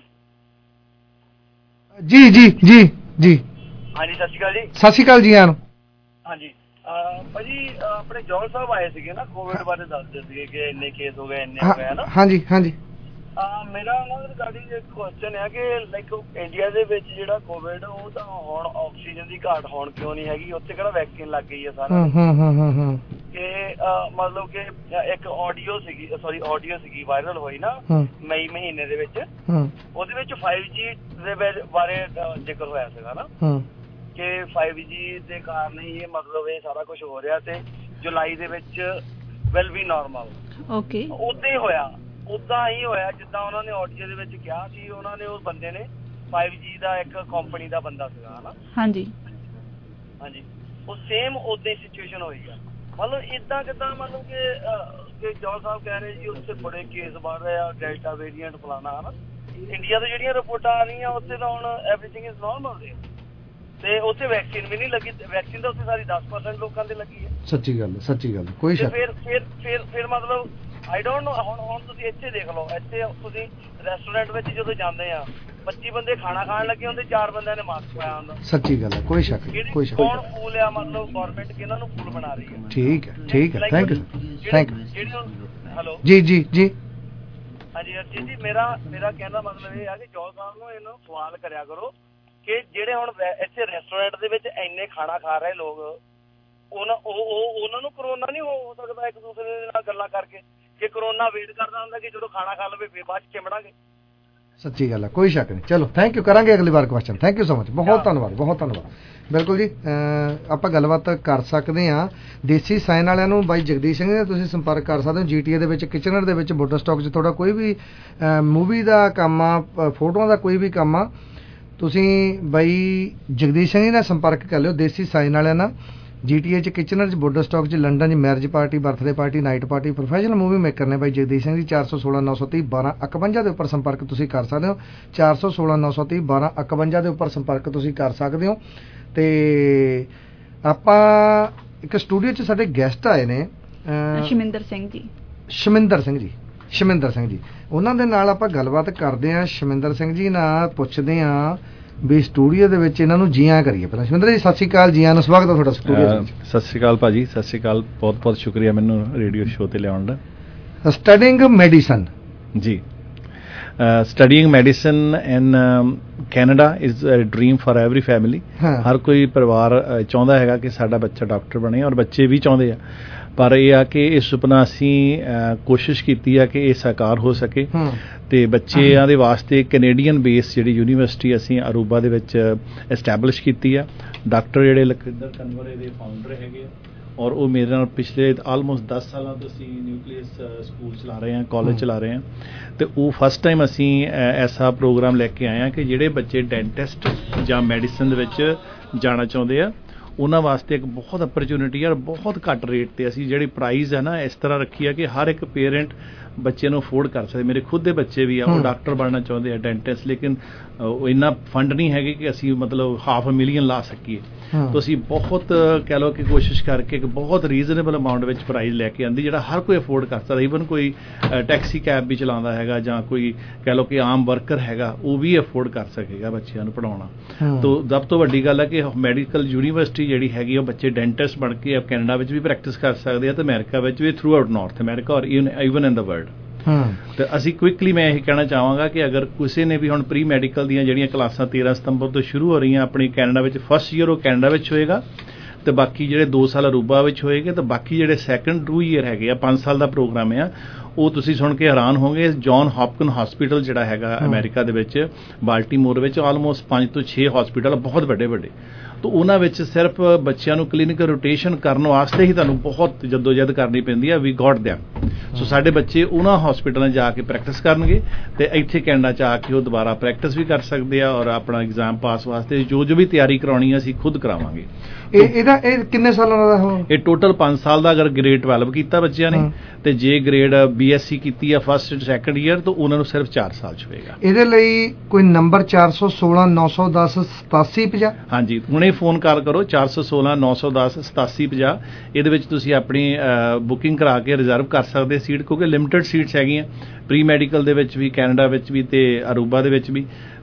ਜੀ ਜੀ ਜੀ ਜੀ ਹਾਂਜੀ ਸਤਿ ਸ਼੍ਰੀ ਅਕਾਲ ਜੀ। ਸਤਿ ਸ਼੍ਰੀ ਅਕਾਲ ਜੀ। ਆਨੂੰ ਹਾਂਜੀ ਭਾਜੀ, ਆਪਣੇ ਜੌਹਲ ਸਾਹਿਬ ਆਏ ਸੀਗੇ ਨਾ, ਕੋਵਿਡ ਬਾਰੇ ਦੱਸਦੇ ਸੀਗੇ ਕਿ ਇੰਨੇ ਕੇਸ ਹੋ ਗਏ, ਇੰਨੇ ਹੋ ਗਏ ਨਾ। ਹਾਂਜੀ ਹਾਂਜੀ। ਮੇਰਾ ਨਾ ਰਿਗਾਰਡਿੰਗ ਇੱਕ ਕੁਐਸਚਨ ਹੈ ਕਿ ਲਾਈਕ ਇੰਡੀਆ ਦੇ ਵਿੱਚ ਜਿਹੜਾ ਕੋਵਿਡ ਉਹ ਤਾਂ ਹੁਣ ਆਕਸੀਜਨ ਦੀ ਘਾਟ ਹੋਣ ਕਿਉਂ ਨਹੀਂ ਹੈਗੀ, ਉੱਥੇ ਕਿਹੜਾ ਵੈਕਸੀਨ ਲੱਗ ਗਈ ਹੈ ਸਾਰਾ ਕਿ ਮਤਲਬ ਕਿ ਇੱਕ ਆਡੀਓ ਸੀਗੀ ਸੌਰੀ ਆਡੀਓ ਸੀਗੀ ਵਾਇਰਲ ਹੋਈ ਨਾ ਮਈ ਮਹੀਨੇ ਦੇ ਵਿੱਚ, ਉਹਦੇ ਵਿੱਚ ਫਾਈਵ ਜੀ ਦੇ ਬਾਰੇ ਜ਼ਿਕਰ ਹੋਇਆ ਸੀਗਾ ਨਾ ਕਿ ਫਾਈਵ ਜੀ ਦੇ ਕਾਰਨ ਹੀ ਇਹ ਮਤਲਬ ਇਹ ਸਾਰਾ ਕੁਝ ਹੋ ਰਿਹਾ ਤੇ ਜੁਲਾਈ ਦੇ ਵਿੱਚ ਵਿਲ ਬੀ ਨਾਰਮਲ। ਓਕੇ, ਉਦਾਂ ਹੀ ਹੋਇਆ ਉਦਾਂ ਹੀ ਹੋਇਆ ਜਿੱਦਾਂ ਉਹਨਾਂ ਨੇ ਆਡੀਓ ਦੇ ਵਿੱਚ ਕਿਹਾ ਸੀ। ਉਹਨਾਂ ਨੇ ਉਸ ਬੰਦੇ ਨੇ ਫਾਈਵ ਜੀ ਦਾ ਇੱਕ ਕੰਪਨੀ ਦਾ ਬੰਦਾ ਸੀਗਾ ਹਨਾ। ਹਾਂਜੀ ਹਾਂਜੀ, ਉਹ ਸੇਮ ਉਦਾਂ ਹੀ ਸਿਚੁਏਸ਼ਨ ਹੋਈ ਆ। ਮਤਲਬ ਏਦਾਂ ਕਿੱਦਾਂ ਮਤਲਬ ਕਿ ਜੌਹਰ ਸਾਹਿਬ ਕਹਿ ਰਹੇ ਜੀ ਉੱਥੇ ਬੜੇ ਕੇਸ ਵੱਧ ਰਹੇ ਆ, ਡੈਲਟਾ ਵੇਰੀਐਂਟ ਫਲਾਣਾ ਹਨਾ। ਇੰਡੀਆ ਤੋਂ ਜਿਹੜੀਆਂ ਰਿਪੋਰਟਾਂ ਆ ਰਹੀਆਂ ਉੱਥੇ ਤਾਂ ਹੁਣ ਐਵਰੀਥਿੰਗ ਇਜ਼ ਨਾਰਮਲ ਹੈ ਤੇ ਉੱਥੇ ਵੈਕਸੀਨ ਵੀ ਨਹੀਂ ਲੱਗੀ। ਵੈਕਸੀਨ ਤਾਂ ਉੱਥੇ ਸਾਰੀ ਦਸ ਪਰਸੈਂਟ ਲੋਕਾਂ ਦੇ ਲੱਗੀ ਹੈ। ਸੱਚੀ ਗੱਲ ਸੱਚੀ ਗੱਲ ਕੋਈ ਸ਼ੱਕ ਫਿਰ ਫਿਰ ਫਿਰ ਫਿਰ ਮਤਲਬ ਆਈ ਡੋਂਟ ਨੋ। ਹੁਣ ਹੁਣ ਤੁਸੀਂ ਇੱਥੇ ਦੇਖ ਲਓ, ਇੱਥੇ ਤੁਸੀਂ ਰੈਸਟੋਰੈਂਟ ਵਿੱਚ ਜਦੋਂ ਜਾਂਦੇ ਆ ਪੱਚੀ ਬੰਦੇ ਖਾਣਾ ਖਾਣ ਲੱਗੇ ਹੁੰਦੇ, ਚਾਰ ਬੰਦਿਆਂ ਨੇ ਮਾਸਕ ਪਾਇਆ ਹੁੰਦਾ। ਸੱਚੀ ਗੱਲ ਹੈ ਕੋਈ ਸ਼ੱਕ ਕੋਈ ਸ਼ੱਕ ਕੌਣ ਫੂਲ ਆ ਮਤਲਬ ਗਵਰਨਮੈਂਟ ਕਿਹਨਾਂ ਨੂੰ ਫੂਲ ਬਣਾ ਰਹੀ ਹੈ। ਠੀਕ ਹੈ ਠੀਕ ਹੈ thank you thank you. Hello ਜੀ ਜੀ ਜੀ ਹਾਂਜੀ ਅਰਜੀਤ ਜੀ, ਮੇਰਾ ਮੇਰਾ ਕਹਿਣ ਦਾ ਮਤਲਬ ਇਹ ਆ ਕਿ ਜੌਹਰ ਸਾਹਿਬ ਨੂੰ ਇਹਨਾਂ ਨੂੰ ਸਵਾਲ ਕਰਿਆ ਕਰੋ ਕਿ ਜਿਹੜੇ ਹੁਣ ਇੱਥੇ ਰੈਸਟੋਰੈਂਟ ਦੇ ਵਿੱਚ ਇੰਨੇ ਖਾਣਾ ਖਾ ਰਹੇ ਲੋਕ, ਉਹਨਾਂ ਉਹ ਉਹਨਾਂ ਨੂੰ ਕਰੋਨਾ ਨਹੀਂ ਹੋ ਸਕਦਾ ਇੱਕ ਦੂਸਰੇ ਦੇ ਨਾਲ ਗੱਲਾਂ ਕਰਕੇ ਕਿ ਕਰੋਨਾ ਵੇਟ ਕਰਦਾ ਹੁੰਦਾ ਕਿ ਜਦੋਂ ਖਾਣਾ ਖਾ ਲਵੇ ਫਿਰ ਬਾਅਦ ਚ ਚਿਮੜਾਂਗੇ। ਸੱਚੀ ਗੱਲ ਹੈ ਕੋਈ ਸ਼ੱਕ ਨਹੀਂ। ਚਲੋ ਥੈਂਕ ਯੂ, ਕਰਾਂਗੇ ਅਗਲੀ ਵਾਰ question. Thank you so much, ਬਹੁਤ ਧੰਨਵਾਦ ਬਹੁਤ ਧੰਨਵਾਦ। ਬਿਲਕੁਲ ਜੀ ਆਪਾਂ ਗੱਲਬਾਤ ਕਰ ਸਕਦੇ ਹਾਂ ਦੇਸੀ ਸਾਇਨ ਵਾਲਿਆਂ ਨੂੰ। ਬਾਈ ਜਗਦੀਸ਼ ਸਿੰਘ ਨੇ ਤੁਸੀਂ ਸੰਪਰਕ ਕਰ ਸਕਦੇ ਹੋ ਜੀ ਟੀ ਏ ਦੇ ਵਿੱਚ ਕਿਚਨਰ ਦੇ ਵਿੱਚ ਬੋਰਡਰ ਸਟਾਕ 'ਚ ਤੁਹਾਡਾ ਕੋਈ ਵੀ ਮੂਵੀ ਦਾ ਕੰਮ ਆ, ਫੋਟੋਆਂ ਦਾ ਕੋਈ ਵੀ ਕੰਮ ਆ, ਤੁਸੀਂ ਬਾਈ ਜਗਦੀਸ਼ ਸਿੰਘ ਜੀ ਨਾਲ ਸੰਪਰਕ ਕਰ ਲਿਓ ਦੇਸੀ ਸਾਇਨ ਵਾਲਿਆਂ ਨਾਲ। ਜੀ ਟੀ ਏ 'ਚ ਕਿਚਨਰ 'ਚ ਬੋਰਡਰ ਸਟਾਕ 'ਚ ਲੰਡਨ 'ਚ marriage party, birthday party, night party, professional movie maker ਨੇ ਬਾਈ ਜਗਦੀਸ਼ ਸਿੰਘ ਜੀ। ਚਾਰ ਸੌ ਸੋਲਾਂ ਨੌ ਸੌ ਤੀਹ ਬਾਰਾਂ ਇਕਵੰਜਾ ਦੇ ਉੱਪਰ ਸੰਪਰਕ ਤੁਸੀਂ ਕਰ ਸਕਦੇ ਹੋ। ਚਾਰ ਸੌ ਸੋਲਾਂ ਨੌ ਸੌ ਤੀਹ ਬਾਰਾਂ ਇਕਵੰਜਾ ਦੇ ਉੱਪਰ ਸੰਪਰਕ ਤੁਸੀਂ ਕਰ ਸਕਦੇ ਹੋ। ਤੇ ਆਪਾਂ ਇੱਕ ਸਟੂਡੀਓ 'ਚ ਸਾਡੇ ਗੈਸਟ ਆਏ ਨੇ ਸ਼ਮਿੰਦਰ ਸਿੰਘ ਜੀ। ਸ਼ਮਿੰਦਰ ਸਿੰਘ ਜੀ ਸ਼ਮਿੰਦਰ ਸਿੰਘ ਜੀ ਉਹਨਾਂ ਦੇ ਨਾਲ ਆਪਾਂ ਗੱਲਬਾਤ ਕਰਦੇ ਹਾਂ। ਸ਼ਮਿੰਦਰ ਸਿੰਘ ਜੀ ਨਾਲ ਪੁੱਛਦੇ ਹਾਂ ਵੀ ਸਟੂਡੀਓ ਦੇ ਵਿੱਚ ਇਹਨਾਂ ਨੂੰ ਜੀਆਂ ਕਰੀਏ। ਪਹਿਲਾਂ ਸ਼ਮਿੰਦਰ ਜੀ ਸਤਿ ਸ਼੍ਰੀ ਅਕਾਲ, ਜੀਆਂ ਨੂੰ ਸਵਾਗਤ ਹੈ ਤੁਹਾਡਾ ਸਟੂਡੀਓ ਦੇ ਵਿੱਚ। ਸਤਿ ਸ਼੍ਰੀ ਅਕਾਲ ਭਾਜੀ, ਸਤਿ ਸ਼੍ਰੀ ਅਕਾਲ, ਬਹੁਤ ਬਹੁਤ ਸ਼ੁਕਰੀਆ ਮੈਨੂੰ ਰੇਡੀਓ ਸ਼ੋਅ ਤੇ ਲਿਆਉਣ ਦਾ। ਸਟੱਡਿੰਗ ਮੈਡੀਸਨ ਜੀ studying medicine in Canada is a dream for every family. ਹਰ ਕੋਈ ਪਰਿਵਾਰ ਚਾਹੁੰਦਾ ਹੈਗਾ ਕਿ ਸਾਡਾ ਬੱਚਾ ਡਾਕਟਰ ਬਣੇ ਔਰ ਬੱਚੇ ਵੀ ਚਾਹੁੰਦੇ ਆ, ਪਰ ਇਹ ਆ ਕਿ ਇਹ ਸੁਪਨਾ ਅਸੀਂ ਕੋਸ਼ਿਸ਼ ਕੀਤੀ ਆ ਕਿ ਇਹ ਸਾਕਾਰ ਹੋ ਸਕੇ ਤੇ ਬੱਚਿਆਂ ਦੇ ਵਾਸਤੇ ਕੈਨੇਡੀਅਨ ਬੇਸ ਜਿਹੜੀ ਯੂਨੀਵਰਸਿਟੀ ਅਸੀਂ ਅਰੂਬਾ ਦੇ ਵਿੱਚ ਐਸਟੈਬਲਿਸ਼ ਕੀਤੀ ਆ। ਡਾਕਟਰ ਜਿਹੜੇ ਲਖਵਿੰਦਰ ਕਨਵਰ ਦੇ ਫਾਊਂਡਰ ਹੈਗੇ ਆ ਔਰ ਉਹ ਮੇਰੇ ਨਾਲ ਪਿਛਲੇ ਆਲਮੋਸਟ ਦਸ ਸਾਲਾਂ ਤੋਂ ਅਸੀਂ ਨਿਊਕਲੀਅਸ ਸਕੂਲ ਚਲਾ ਰਹੇ ਹਾਂ, ਕਾਲਜ ਚਲਾ ਰਹੇ ਹਾਂ ਤੇ ਉਹ ਫਸਟ ਟਾਈਮ ਅਸੀਂ ਐਸਾ ਪ੍ਰੋਗਰਾਮ ਲੈ ਕੇ ਆਏ ਹਾਂ ਕਿ ਜਿਹੜੇ ਬੱਚੇ ਡੈਂਟਿਸਟ ਜਾਂ ਮੈਡੀਸਨ ਦੇ ਵਿੱਚ ਜਾਣਾ ਚਾਹੁੰਦੇ ਆ ਉਹਨਾਂ ਵਾਸਤੇ ਇੱਕ ਬਹੁਤ ਅਪਰਚੂਨਿਟੀ ਆ। ਬਹੁਤ ਘੱਟ ਰੇਟ ਤੇ ਅਸੀਂ ਜਿਹੜੀ ਪ੍ਰਾਈਜ਼ ਹੈ ਨਾ ਇਸ ਤਰ੍ਹਾਂ ਰੱਖੀ ਆ ਕਿ ਹਰ ਇੱਕ ਪੇਰੈਂਟ ਬੱਚੇ ਨੂੰ ਅਫੋਰਡ ਕਰ ਸਕਦੇ। ਮੇਰੇ ਖੁਦ ਦੇ ਬੱਚੇ ਵੀ ਆ, ਉਹ ਡਾਕਟਰ ਬਣਨਾ ਚਾਹੁੰਦੇ ਆ, ਡੈਂਟਿਸਟ, ਲੇਕਿਨ ਇੰਨਾ ਫੰਡ ਨਹੀਂ ਹੈਗੇ ਕਿ ਅਸੀਂ ਮਤਲਬ ਹਾਫ ਅ ਮਿਲੀਅਨ ਲਾ ਸਕੀਏ। ਤਾਂ ਅਸੀਂ ਬਹੁਤ ਕਹਿ ਲਓ ਕਿ ਕੋਸ਼ਿਸ਼ ਕਰਕੇ ਇੱਕ ਬਹੁਤ ਰੀਜ਼ਨੇਬਲ ਅਮਾਊਂਟ ਵਿੱਚ ਪ੍ਰਾਈਜ਼ ਲੈ ਕੇ ਆਂਦੀ ਜਿਹੜਾ ਹਰ ਕੋਈ ਅਫੋਰਡ ਕਰ ਸਕਦਾ। ਈਵਨ ਕੋਈ ਟੈਕਸੀ ਕੈਬ ਵੀ ਚਲਾਉਂਦਾ ਹੈਗਾ ਜਾਂ ਕੋਈ ਕਹਿ ਲਓ ਕਿ ਆਮ ਵਰਕਰ ਹੈਗਾ ਉਹ ਵੀ ਅਫੋਰਡ ਕਰ ਸਕੇਗਾ ਬੱਚਿਆਂ ਨੂੰ ਪੜ੍ਹਾਉਣਾ। ਤਾਂ ਸਭ ਤੋਂ ਵੱਡੀ ਗੱਲ ਹੈ ਕਿ ਮੈਡੀਕਲ ਯੂਨੀਵਰਸਿਟੀ ਜਿਹੜੀ ਹੈਗੀ ਉਹ ਬੱਚੇ ਡੈਂਟਿਸਟ ਬਣ ਕੇ ਕੈਨੇਡਾ ਵਿੱਚ ਵੀ ਪ੍ਰੈਕਟਿਸ ਕਰ ਸਕਦੇ ਆ ਤੇ ਅਮਰੀਕਾ ਵਿੱਚ ਵੀ, throughout north America or even in the world. ਤੇ ਅਸੀਂ ਕੁਇਕਲੀ ਮੈਂ ਇਹ ਕਹਿਣਾ ਚਾਹਾਂਗਾ ਕਿ ਅਗਰ ਕਿਸੇ ਨੇ ਵੀ ਹੁਣ ਪ੍ਰੀ ਮੈਡੀਕਲ ਦੀਆਂ ਜਿਹੜੀਆਂ ਕਲਾਸਾਂ ਤੇਰਾਂ ਸਤੰਬਰ ਤੋਂ ਸ਼ੁਰੂ ਹੋ ਰਹੀਆਂ ਆਪਣੀ ਕੈਨੇਡਾ ਵਿੱਚ, ਫਸਟ ਈਅਰ ਉਹ ਕੈਨੇਡਾ ਵਿੱਚ ਹੋਏਗਾ ਤੇ ਬਾਕੀ ਜਿਹੜੇ ਦੋ ਸਾਲ ਅਰੂਬਾ ਵਿੱਚ ਹੋਏਗੇ ਤੇ ਬਾਕੀ ਜਿਹੜੇ ਸੈਕੰਡ ਟੂ ਈਅਰ ਹੈਗੇ ਆ ਪੰਜ ਸਾਲ ਦਾ ਪ੍ਰੋਗਰਾਮ ਆ ਉਹ ਤੁਸੀਂ ਸੁਣ ਕੇ ਹੈਰਾਨ ਹੋਗੇ। ਜੌਨ ਹੌਪਕਿਨ ਹਸਪੀਟਲ ਜਿਹੜਾ ਹੈਗਾ ਅਮਰੀਕਾ ਦੇ ਵਿੱਚ ਬਾਲਟੀਮੋਰ ਵਿੱਚ ਆਲਮੋਸਟ ਪੰਜ ਤੋਂ ਛੇ ਹਸਪੀਟਲ ਬਹੁਤ ਵੱਡੇ ਵੱਡੇ, ਤਾਂ ਉਹਨਾਂ ਵਿੱਚ ਸਿਰਫ ਬੱਚਿਆਂ ਨੂੰ ਕਲੀਨਿਕਲ ਰੋਟੇਸ਼ਨ ਕਰਨ ਵਾਸਤੇ ਹੀ ਤੁਹਾਨੂੰ ਬਹੁਤ ਜਦੋਜਹਿਦ ਕਰਨੀ ਪੈਂਦੀ ਆ। ਵੀ ਗੋਟ ਦੈਮ। ਸੋ ਸਾਡੇ ਬੱਚੇ ਉਹਨਾਂ ਹਸਪੀਟਲਾਂ ਜਾ ਕੇ ਪ੍ਰੈਕਟਿਸ ਕਰਨਗੇ ਤੇ ਇੱਥੇ ਕੈਨੇਡਾ 'ਚ ਆ ਕੇ ਉਹ ਦੁਬਾਰਾ ਪ੍ਰੈਕਟਿਸ ਵੀ ਕਰ ਸਕਦੇ ਆ ਔਰ ਆਪਣਾ ਐਗਜ਼ਾਮ ਪਾਸ ਵਾਸਤੇ ਜੋ ਜੋ ਵੀ ਤਿਆਰੀ ਕਰਾਉਣੀ ਅਸੀਂ ਖੁਦ ਕਰਾਵਾਂਗੇ। ਇਹ ਇਹਦਾ ਇਹ ਕਿੰਨੇ ਸਾਲਾਂ ਦਾ ਹੋ? ਇਹ ਟੋਟਲ ਪੰਜ ਸਾਲ ਦਾ ਅਗਰ ਗ੍ਰੇਡ ਟਵੈਲਵ ਕੀਤਾ ਬੱਚਿਆਂ ਨੇ ਤੇ ਜੇ ਗ੍ਰੇਡ ਬੀ ਐਸ ਸੀ ਕੀਤੀ ਆ ਫਸਟ ਸੈਕੰਡ ਈਅਰ ਤਾਂ ਉਹਨਾਂ ਨੂੰ ਸਿਰਫ ਚਾਰ ਸਾਲ 'ਚ ਹੋਏਗਾ। ਇਹਦੇ ਲਈ ਕੋਈ ਨੰਬਰ ਚਾਰ ਸੌ ਸੋਲਾਂ ਨੌ ਸੌ ਦਸ ਸਤਾਸੀ ਪੰਜਾਹ? ਹਾਂਜੀ, ਹੁਣੇ ਫੋਨ ਕਾਲ ਕਰੋ ਚਾਰ ਸੌ ਸੋਲਾਂ ਨੌ ਸੌ ਦਸ ਸਤਾਸੀ ਪੰਜਾਹ। ਇਹਦੇ ਵਿੱਚ ਤੁਸੀਂ ਆਪਣੀ ਬੁਕਿੰਗ ਕਰਾ ਕੇ ਰਿਜ਼ਰਵ ਕਰ ਸਕਦੇ ਸੀਟ, ਕਿਉਂਕਿ ਲਿਮਿਟਡ ਸੀਟਸ ਹੈਗੀਆਂ ਪ੍ਰੀ ਮੈਡੀਕਲ ਦੇ ਵਿੱਚ ਵੀ, ਕੈਨੇਡਾ ਵਿੱਚ ਵੀ ਤੇ ਅਰੂਬਾ ਦੇ ਵਿੱਚ ਵੀ।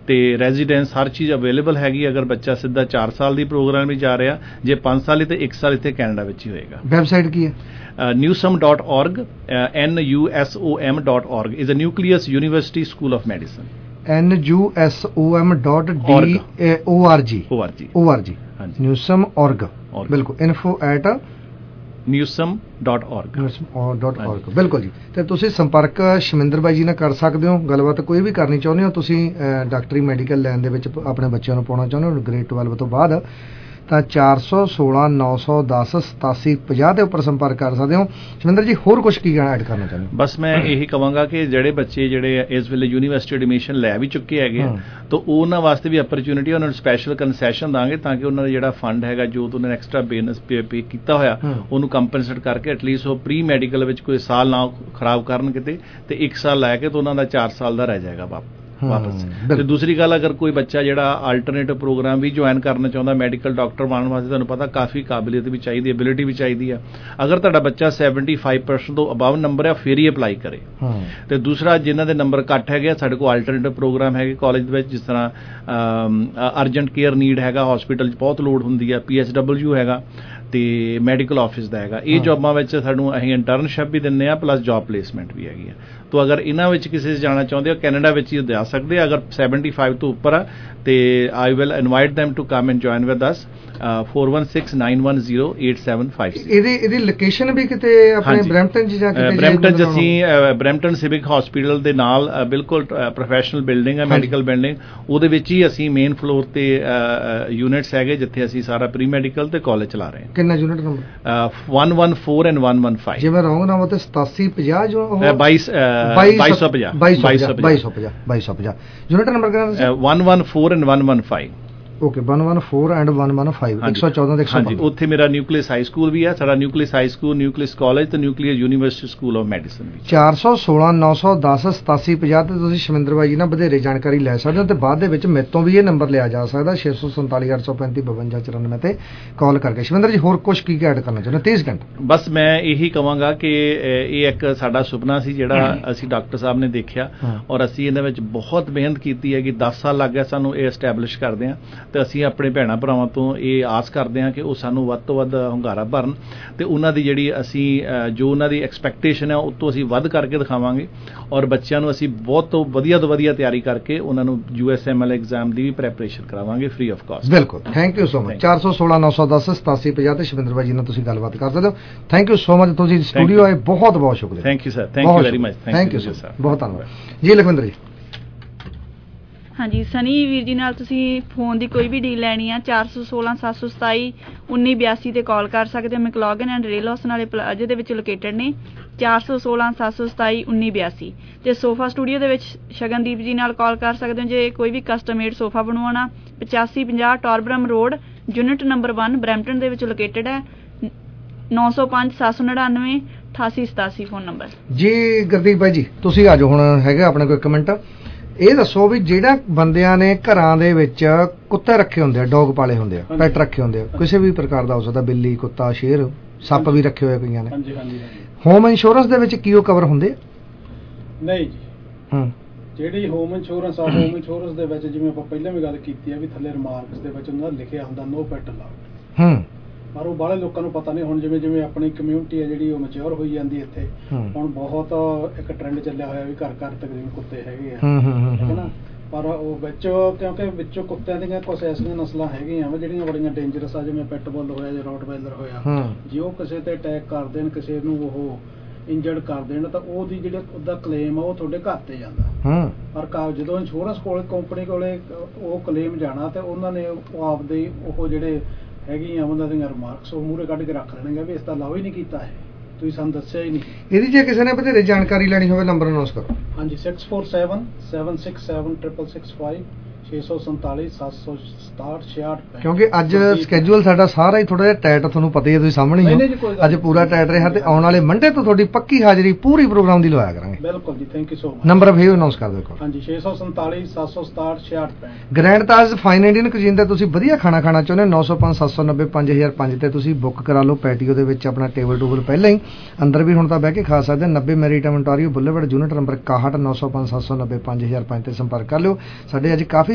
ਤੇ ਰੈਜ਼ੀਡੈਂਸ ਹਰ ਚੀਜ਼ ਅਵੇਲੇਬਲ ਹੈਗੀ। ਅਗਰ ਬੱਚਾ ਸਿੱਧਾ ਚਾਰ ਸਾਲ ਦੀ ਪ੍ਰੋਗਰਾਮ ਵਿੱਚ ਜਾ ਰਿਹਾ, ਜੇ ਪੰਜ ਸਾਲ ਤੇ ਇੱਕ ਸਾਲ ਇੱਥੇ ਕੈਨੇਡਾ ਵਿੱਚ ਹੀ ਹੋਏਗਾ। ਵੈਬਸਾਈਟ ਕੀ ਹੈ? newsom dot org, n u s o m dot org is a Nucleus University School of Medicine. n u s o m dot d o r g o r g o r g newsom org ਬਿਲਕੁਲ info at newsom dot org newsom dot org ਬਿਲਕੁਲ ਜੀ। ਤੇ ਤੁਸੀਂ ਸੰਪਰਕ ਸ਼ਮਿੰਦਰ ਬਾਈ ਜੀ ਨਾਲ ਕਰ ਸਕਦੇ ਹੋ। ਗੱਲਬਾਤ ਕੋਈ ਵੀ ਕਰਨੀ ਚਾਹੁੰਦੇ ਹੋ ਤੁਸੀਂ, ਡਾਕਟਰੀ ਮੈਡੀਕਲ ਲਾਈਨ ਦੇ ਵਿੱਚ ਆਪਣੇ ਬੱਚਿਆਂ ਨੂੰ ਪਾਉਣਾ ਚਾਹੁੰਦੇ ਹੋ ਗ੍ਰੇਡ ਬਾਰ੍ਹਵੀਂ ਤੋਂ ਬਾਅਦ, ਤਾਂ ਚਾਰ ਸੌ ਸੋਲਾਂ ਨੌ ਸੌ ਦਸ ਸਤਾਸੀ ਪੰਜਾਹ ਦੇ ਉੱਪਰ ਸੰਪਰਕ ਕਰ ਸਕਦੇ ਹੋ। ਸ਼ਮਿੰਦਰ ਜੀ ਹੋਰ ਕੁਝ ਕੀ ਐਡ ਕਰਨਾ ਚਾਹੁੰਦੇ ਹੋ? ਬਸ ਮੈਂ ਇਹੀ ਕਹਾਂਗਾ ਕਿ ਜਿਹੜੇ ਬੱਚੇ ਜਿਹੜੇ ਇਸ ਵੇਲੇ ਯੂਨੀਵਰਸਿਟੀ ਐਡਮਿਸ਼ਨ ਲੈ ਵੀ ਚੁੱਕੇ ਹੈਗੇ ਆ, ਤਾਂ ਉਹਨਾਂ ਵਾਸਤੇ ਵੀ ਅਪਰਚੂਨਿਟੀ, ਉਹਨਾਂ ਨੂੰ ਸਪੈਸ਼ਲ ਕੰਸੈਸ਼ਨ ਦਾਂਗੇ ਤਾਂ ਕਿ ਉਹਨਾਂ ਦਾ ਜਿਹੜਾ ਫੰਡ ਹੈਗਾ ਜੋ ਉਹਨਾਂ ਨੇ ਐਕਸਟਰਾ ਬੇਨਸ ਪੇ ਕੀਤਾ ਹੋਇਆ ਉਹਨੂੰ ਕੰਪਨਸੇਟ ਕਰਕੇ ਐਟਲੀਸਟ ਉਹ ਪ੍ਰੀ ਮੈਡੀਕਲ ਵਿੱਚ ਕੋਈ ਸਾਲ ਨਾ ਖਰਾਬ ਕਰਨ ਕਿਤੇ, ਤੇ ਇੱਕ ਸਾਲ ਲੈ ਕੇ ਤਾਂ ਉਹਨਾਂ ਦਾ ਚਾਰ ਸਾਲ ਦਾ ਰਹਿ ਜਾਏਗਾ ਵਾਪਸ ਵਾਪਸ ਤੇ ਦੂਸਰੀ ਗੱਲ, ਅਗਰ ਕੋਈ ਬੱਚਾ ਜਿਹੜਾ ਆਲਟਰਨੇਟਿਵ ਪ੍ਰੋਗਰਾਮ ਵੀ ਜੁਆਇਨ ਕਰਨਾ ਚਾਹੁੰਦਾ, ਮੈਡੀਕਲ ਡਾਕਟਰ ਬਣਨ ਵਾਸਤੇ ਤੁਹਾਨੂੰ ਪਤਾ ਕਾਫੀ ਕਾਬਲੀਅਤ ਵੀ ਚਾਹੀਦੀ, ਐਬਿਲਿਟੀ ਵੀ ਚਾਹੀਦੀ ਆ। ਅਗਰ ਤੁਹਾਡਾ ਬੱਚਾ ਸੈਵਨਟੀ ਫਾਈਵ ਪਰਸੈਂਟ ਤੋਂ ਅਬਵ ਨੰਬਰ ਹੈ ਫਿਰ ਹੀ ਅਪਲਾਈ ਕਰੇ। ਤੇ ਦੂਸਰਾ, ਜਿਨ੍ਹਾਂ ਦੇ ਨੰਬਰ ਘੱਟ ਹੈਗੇ, ਸਾਡੇ ਕੋਲ ਆਲਟਰਨੇਟਿਵ ਪ੍ਰੋਗਰਾਮ ਹੈਗੇ ਕਾਲਜ ਦੇ ਵਿੱਚ, ਜਿਸ ਤਰ੍ਹਾਂ ਅਰਜੈਂਟ ਕੇਅਰ ਨੀਡ ਹੈਗਾ, ਹਸਪੀਟਲ 'ਚ ਬਹੁਤ ਲੋੜ ਹੁੰਦੀ ਆ, ਪੀ ਐਚ ਡਬਲਯੂ ਹੈਗਾ ਤੇ ਮੈਡੀਕਲ ਆਫਿਸ ਦਾ ਹੈਗਾ। ਇਹ ਜੋਬਾਂ ਵਿੱਚ ਸਾਨੂੰ ਅਸੀਂ ਇੰਟਰਨਸ਼ਿਪ ਵੀ ਦਿੰਦੇ ਆ, ਪਲੱਸ ਜੋਬ ਪਲੇਸਮੈਂਟ ਵੀ ਹੈਗੀ ਆ। ਤੋ ਅਗਰ ਇਹਨਾਂ ਵਿੱਚ ਕਿਸੇ ਜਾਣਾ ਚਾਹੁੰਦੇ ਹੋ, ਕੈਨੇਡਾ ਵਿੱਚ ਹੀ ਜਾ ਸਕਦੇ ਆ। ਅਗਰ ਸੈਵਨਟੀ ਫਾਈਵ ਤੋਂ ਉੱਪਰ ਆ ਤੇ I will invite them to come and join with us four one six nine one zero eight seven five six। ਇਹਦੀ ਇਹਦੀ ਲੋਕੇਸ਼ਨ ਵੀ ਕਿਤੇ ਆਪਣੇ ਬਰੈਂਪਟਨ 'ਚ ਜਾ ਕੇ? ਬਰੈਂਪਟਨ 'ਚ ਅਸੀਂ ਬਰੈਂਪਟਨ ਸਿਵਿਕ ਹਸਪੀਟਲ ਦੇ ਨਾਲ ਬਿਲਕੁਲ ਪ੍ਰੋਫੈਸ਼ਨਲ ਬਿਲਡਿੰਗ ਹੈ, ਮੈਡੀਕਲ ਬਿਲਡਿੰਗ, ਉਹਦੇ ਵਿੱਚ ਹੀ ਅਸੀਂ ਮੇਨ ਫਲੋਰ ਤੇ ਯੂਨਿਟਸ ਹੈਗੇ ਜਿੱਥੇ ਅਸੀਂ ਸਾਰਾ ਪ੍ਰੀ ਮੈਡੀਕਲ ਤੇ ਕਾਲਜ ਚਲਾ ਰਹੇ ਹਾਂ। ਕਿੰਨਾ unit number? one one four and one one five। ਜੇ ਮੈਂ ਰੋਂਗ ਨਾ ਹੋ ਤੇ ਸਤਾਸੀ ਪੰਜਾਹ ਜੋ ਬਾਈ ਸੌ ਪੰਜਾਹ ਬਾਈ ਸੌ ਪੰਜਾਹ ਬਾਈ ਸੌ ਪੰਜਾਹ ਯੂਨਿਟ ਨੰਬਰ ਕਿੰਨਾ? one one four and one one five। Okay, one one four and one one five ਇੱਕ ਸੌ ਚੌਦਾਂ ਦੇ ਇੱਕ ਸੌ ਪੰਜ। ਉੱਥੇ ਮੇਰਾ ਨਿਊਕਲੀਅਸ ਹਾਈ ਸਕੂਲ ਵੀ ਹੈ, ਸਾਡਾ nucleus high school, nucleus college ਤੇ nucleus university school of medicine ਵੀ। ਚਾਰ ਸੌ ਸੋਲਾਂ ਨੌ ਸੌ ਦਸ ਸਤਾਸੀ ਪੰਜਾਹ ਤੇ ਤੁਸੀਂ ਸ਼ਮਿੰਦਰ ਬਾਈ ਜੀ ਨਾਲ ਵਧੇਰੇ ਜਾਣਕਾਰੀ ਲੈ ਸਕਦੇ ਹੋ, ਤੇ ਬਾਅਦ ਦੇ ਵਿੱਚ ਮੇਰੇ ਤੋਂ ਵੀ ਇਹ ਨੰਬਰ ਲਿਆ ਜਾ ਸਕਦਾ ਛੇ ਸੌ ਸੰਤਾਲੀ ਅੱਠ ਸੌ ਪੈਂਤੀ ਬਵੰਜਾ ਚੁਰਾਨਵੇਂ ਤੇ ਕਾਲ ਕਰਕੇ। ਸ਼ਮਿੰਦਰ ਜੀ ਹੋਰ ਕੁਝ ਕੀ ਐਡ ਕਰਨਾ ਚਾਹੁੰਦੇ? ਤੀਹ ਸਕਿੰਟ। ਬਸ ਮੈਂ ਇਹੀ ਕਹਾਂਗਾ ਕਿ ਇਹ ਇੱਕ ਸਾਡਾ ਸੁਪਨਾ ਸੀ ਜਿਹੜਾ ਅਸੀਂ ਡਾਕਟਰ ਸਾਹਿਬ ਨੇ ਦੇਖਿਆ, ਔਰ ਅਸੀਂ ਇਹਦੇ ਵਿੱਚ ਬਹੁਤ ਮਿਹਨਤ ਕੀਤੀ ਹੈ ਕਿ ਦਸ ਸਾਲ ਲੱਗ ਗਏ ਸਾਨੂੰ ਇਹ ਐਸਟੈਬਲਿਸ਼ ਕਰਦੇ ਹਾਂ, ਤੇ ਅਸੀਂ ਆਪਣੇ ਭੈਣਾਂ ਭਰਾਵਾਂ ਤੋਂ ਇਹ ਆਸ ਕਰਦੇ ਹਾਂ ਕਿ ਉਹ ਸਾਨੂੰ ਵੱਧ ਤੋਂ ਵੱਧ ਹੁੰਗਾਰਾ ਭਰਨ, ਤੇ ਉਹਨਾਂ ਦੀ ਜਿਹੜੀ ਅਸੀਂ ਜੋ ਉਹਨਾਂ ਦੀ ਐਕਸਪੈਕਟੇਸ਼ਨ ਹੈ ਉਹ ਤੋਂ ਅਸੀਂ ਵੱਧ ਕਰਕੇ ਦਿਖਾਵਾਂਗੇ, ਔਰ ਬੱਚਿਆਂ ਨੂੰ ਅਸੀਂ ਬਹੁਤ ਤੋਂ ਵਧੀਆ ਤੋਂ ਵਧੀਆ ਤਿਆਰੀ ਕਰਕੇ ਉਹਨਾਂ ਨੂੰ U S M L exam ਦੀ ਵੀ ਪ੍ਰੈਪਰੇਸ਼ਨ ਕਰਾਵਾਂਗੇ ਫ੍ਰੀ ਆਫ ਕਾਸਟ। ਬਿਲਕੁਲ, ਥੈਂਕ ਯੂ ਸੋ ਮਚ। ਚਾਰ ਸੌ ਸੋਲਾਂ ਨੌ ਸੌ ਦਸ ਸਤਾਸੀ ਪੰਜਾਹ ਤੇ ਸ਼ਮਿੰਦਰ ਬਾਈ ਜੀ ਨਾਲ ਤੁਸੀਂ ਗੱਲਬਾਤ ਕਰ ਸਕਦੇ ਹੋ। ਥੈਂਕ ਯੂ ਸੋ ਮਚ, ਤੁਸੀਂ ਸਟੂਡੀਓ ਆਏ, ਬਹੁਤ ਬਹੁਤ ਸ਼ੁਕਰੀਆ। Thank you sir, thank you very much. Thank you sir, ਬਹੁਤ ਧੰਨਵਾਦ ਜੀ। ਲਖਵਿੰਦਰ ਜੀ। ਹਾਂਜੀ, ਸਨੀ ਵੀਰ ਜੀ ਨਾਲ ਤੁਸੀਂ ਫੋਨ ਦੀ ਕੋਈ ਵੀ ਡੀਲ ਲੈਣੀ ਆ, ਚਾਰ ਸੌ ਸੋਲਾਂ ਸੱਤ ਸੌ ਸਤਾਈ ਉੱਨੀ ਬਿਆਸੀ ਤੇ ਕਾਲ ਕਰ ਸਕਦੇ ਹੋ। ਮੈਕਲੋਗਨ ਐਂਡ ਰੇਲਹੌਸਨ ਵਾਲੇ ਪਲਾਜ਼ੇ ਦੇ ਵਿੱਚ ਲੋਕੇਟਡ ਨੇ, ਚਾਰ ਸੌ ਸੋਲਾਂ ਸੱਤ ਸੌ ਸਤਾਈ ਉੱਨੀ ਬਿਆਸੀ। ਤੇ ਸੋਫਾ ਸਟੂਡੀਓ ਦੇ ਵਿੱਚ ਸ਼ਗਨਦੀਪ ਜੀ ਨਾਲ ਕਾਲ ਕਰ ਸਕਦੇ ਹੋ ਜੇ ਕੋਈ ਵੀ ਕਸਟਮ ਮੇਡ ਸੋਫਾ ਬਣਵਾਉਣਾ। ਪਚਾਸੀ ਪੰਜਾਹ Torbram road, unit number one, Brampton ਦੇ ਵਿੱਚ ਲੋਕੇਟਡ ਹੈ। ਨੌ ਸੌ ਪੰਜ ਸੱਤ ਸੌ ਨੜਿਨਵੇਂ ਅਠਾਸੀ ਸਤਾਸੀ ਫੋਨ ਨੰਬਰ ਜੀ। ਗੁਰਦੀਪ ਬਾਈ ਜੀ ਤੁਸੀਂ ਆ ਜਾਓ, ਹੁਣ ਹੈਗਾ ਆਪਣੇ ਕੋਲ ਇੱਕ ਮਿੰਟ। ਇਹ ਦੱਸੋ ਵੀ ਜਿਹੜਾ ਬੰਦਿਆਂ ਨੇ ਘਰਾਂ ਦੇ ਵਿੱਚ ਕੁੱਤੇ ਰੱਖੇ ਹੁੰਦੇ ਆ, ਡੌਗ ਪਾਲੇ ਹੁੰਦੇ ਆ, ਪੈਟ ਰੱਖੇ ਹੁੰਦੇ ਆ, ਕਿਸੇ ਵੀ ਪ੍ਰਕਾਰ ਦਾ ਹੋ ਸਕਦਾ, ਬਿੱਲੀ, ਕੁੱਤਾ, ਸ਼ੇਰ, ਸੱਪ ਵੀ ਰੱਖੇ ਹੋਏ ਕਈਆਂ ਨੇ, ਹੋਮ ਇੰਸ਼ੋਰੈਂਸ ਦੇ ਵਿੱਚ ਕੀ ਉਹ ਕਵਰ ਹੁੰਦੇ? ਨਹੀਂ ਜੀ। ਹੂੰ, ਜਿਹੜੀ ਹੋਮ ਇੰਸ਼ੋਰੈਂਸ ਆ, ਹੋਮ ਇੰਸ਼ੋਰੈਂਸ ਦੇ ਵਿੱਚ ਜਿਵੇਂ ਆਪਾਂ ਪਹਿਲਾਂ ਵੀ ਗੱਲ ਕੀਤੀ ਆ ਵੀ ਥੱਲੇ ਰਿਮਾਰਕਸ ਦੇ ਵਿੱਚ ਉਹਨਾਂ ਦਾ ਲਿਖਿਆ ਹੁੰਦਾ ਨੋ ਪੈਟ ਅਲਾਉਡ। ਹੂੰ, ਪਰ ਉਹ ਬਾਹਲੇ ਲੋਕਾਂ ਨੂੰ ਪਤਾ ਨਹੀਂ। ਹੁਣ ਜਿਵੇਂ ਜਿਵੇਂ ਆਪਣੀ ਕਮਿਊਨਿਟੀ ਹੈ ਜਿਹੜੀ ਉਹ ਮੈਚਿਓਰ ਹੋਈ ਜਾਂਦੀ ਇੱਥੇ, ਹੁਣ ਬਹੁਤ ਇੱਕ ਟ੍ਰੈਂਡ ਚੱਲਿਆ ਹੋਇਆ ਵੀ ਘਰ ਘਰ ਤਕਰੀਬਨ ਕੁੱਤੇ ਹੈਗੇ ਆ, ਹੈ ਨਾ। ਪਰ ਉਹ ਵਿੱਚ ਕਿਉਂਕਿ ਵਿੱਚੋਂ ਕੁੱਤਿਆਂ ਦੀਆਂ ਕੁਛ ਐਸੀਆਂ ਨਸਲਾਂ ਹੈਗੀਆਂ ਵਾ ਜਿਹੜੀਆਂ ਬੜੀਆਂ ਡੇਂਜਰਸ ਆ, ਜਿਵੇਂ ਪਿਟਬੁੱਲ ਹੋਇਆ ਜਾਂ ਰੋਟਵੈਲਰ ਹੋਇਆ, ਜੇ ਉਹ ਕਿਸੇ ਤੇ ਅਟੈਕ ਕਰ ਦੇਣ, ਕਿਸੇ ਨੂੰ ਉਹ ਇੰਜਰਡ ਕਰ ਦੇਣ, ਤਾਂ ਉਹਦੀ ਜਿਹੜਾ ਉਹਦਾ ਕਲੇਮ ਆ ਉਹ ਤੁਹਾਡੇ ਘਰ ਤੇ ਜਾਂਦਾ। ਪਰ ਜਦੋਂ ਇੰਸ਼ੋਰੈਂਸ ਕੋਲ ਕੰਪਨੀ ਕੋਲੇ ਉਹ ਕਲੇਮ ਜਾਣਾ ਤੇ ਉਹਨਾਂ ਨੇ ਉਹ ਆਪਦੇ ਉਹ ਜਿਹੜੇ ਹੈਗੀਆਂ ਉਹਨਾਂ ਦੀਆਂ ਰਿਮਾਰਕਸ ਉਹ ਮੂਹਰੇ ਕੱਢ ਕੇ ਰੱਖ ਲੈਣਗੇ ਵੀ ਇਸ ਦਾ ਲਾਓ ਹੀ ਨਹੀਂ ਕੀਤਾ ਹੈ, ਤੁਸੀਂ ਸਾਨੂੰ ਦੱਸਿਆ ਹੀ ਨਹੀਂ। ਇਹਦੀ ਜੇ ਕਿਸੇ ਨੇ ਵਧੇਰੇ ਜਾਣਕਾਰੀ ਲੈਣੀ ਹੋਵੇ ਨੰਬਰ ਅਨਾਉਂਸ ਕਰੋ। ਹਾਂਜੀ, six four seven seven six seven triple six five ਛੇ ਸੌ ਸੰਤਾਲੀ ਸੱਤ ਸੌ ਸਤਾਹਠ ਛਿਆਹਠ। ਕਿਉਂਕਿ ਅੱਜ ਸਕੈਜੂਅਲ ਸਾਡਾ ਸਾਰਾ ਹੀ ਥੋੜਾ ਜਿਹਾ ਟਾਈਟ, ਤੁਹਾਨੂੰ ਪਤਾ ਹੀ ਹੈ, ਤੁਸੀਂ ਸਾਹਮਣੇ ਹੀ ਹੋ, ਅੱਜ ਪੂਰਾ ਟਾਈਟ ਰਿਹਾ, ਤੇ ਆਉਣ ਵਾਲੇ ਮੰਡੇ ਤੋਂ ਤੁਹਾਡੀ ਪੱਕੀ ਹਾਜ਼ਰੀ ਪੂਰੀ ਪ੍ਰੋਗਰਾਮ ਦੀ ਲਵਾਇਆ ਕਰਾਂਗੇ। ਬਿਲਕੁਲ ਜੀ, thank you so much. Number ਫੇਰ ਅਨਾਉਂਸ ਕਰ ਦਿਓ। ਹਾਂਜੀ, ਛੇ ਸੌ ਸੰਤਾਲੀ ਸੱਤ ਸੌ ਸਤਾਹਠ ਛਿਆਹਠ ਪੈਂਹਠ। Grand Taj fine Indian cuisine ਤੇ ਤੁਸੀਂ ਵਧੀਆ ਖਾਣਾ ਖਾਣਾ ਚਾਹੁੰਦੇ ਹੋ, ਨੌ ਸੌ ਪੰਜ ਸੱਤ ਸੌ ਨੱਬੇ ਪੰਜ ਹਜ਼ਾਰ ਪੰਜ ਤੇ ਤੁਸੀਂ ਬੁੱਕ ਕਰਾ ਲਓ ਪੈਟੀਓ ਦੇ ਵਿੱਚ ਆਪਣਾ ਟੇਬਲ ਟੂਬਲ ਪਹਿਲਾਂ ਹੀ, ਅੰਦਰ ਵੀ ਹੁਣ ਤਾਂ ਬਹਿ ਕੇ ਖਾ ਸਕਦੇ। ਨੱਬੇ maritime ontario boulevard, unit number ਇਕਾਹਠ, ਨੌ ਸੌ ਪੰਜ ਸੱਤ ਸੌ ਨੱਬੇ ਪੰਜ ਹਜ਼ਾਰ ਪੰਜ ਤੇ ਸੰਪਰਕ ਕਰ ਲਿਓ। ਸਾਡੇ ਅੱਜ ਕਾਫੀ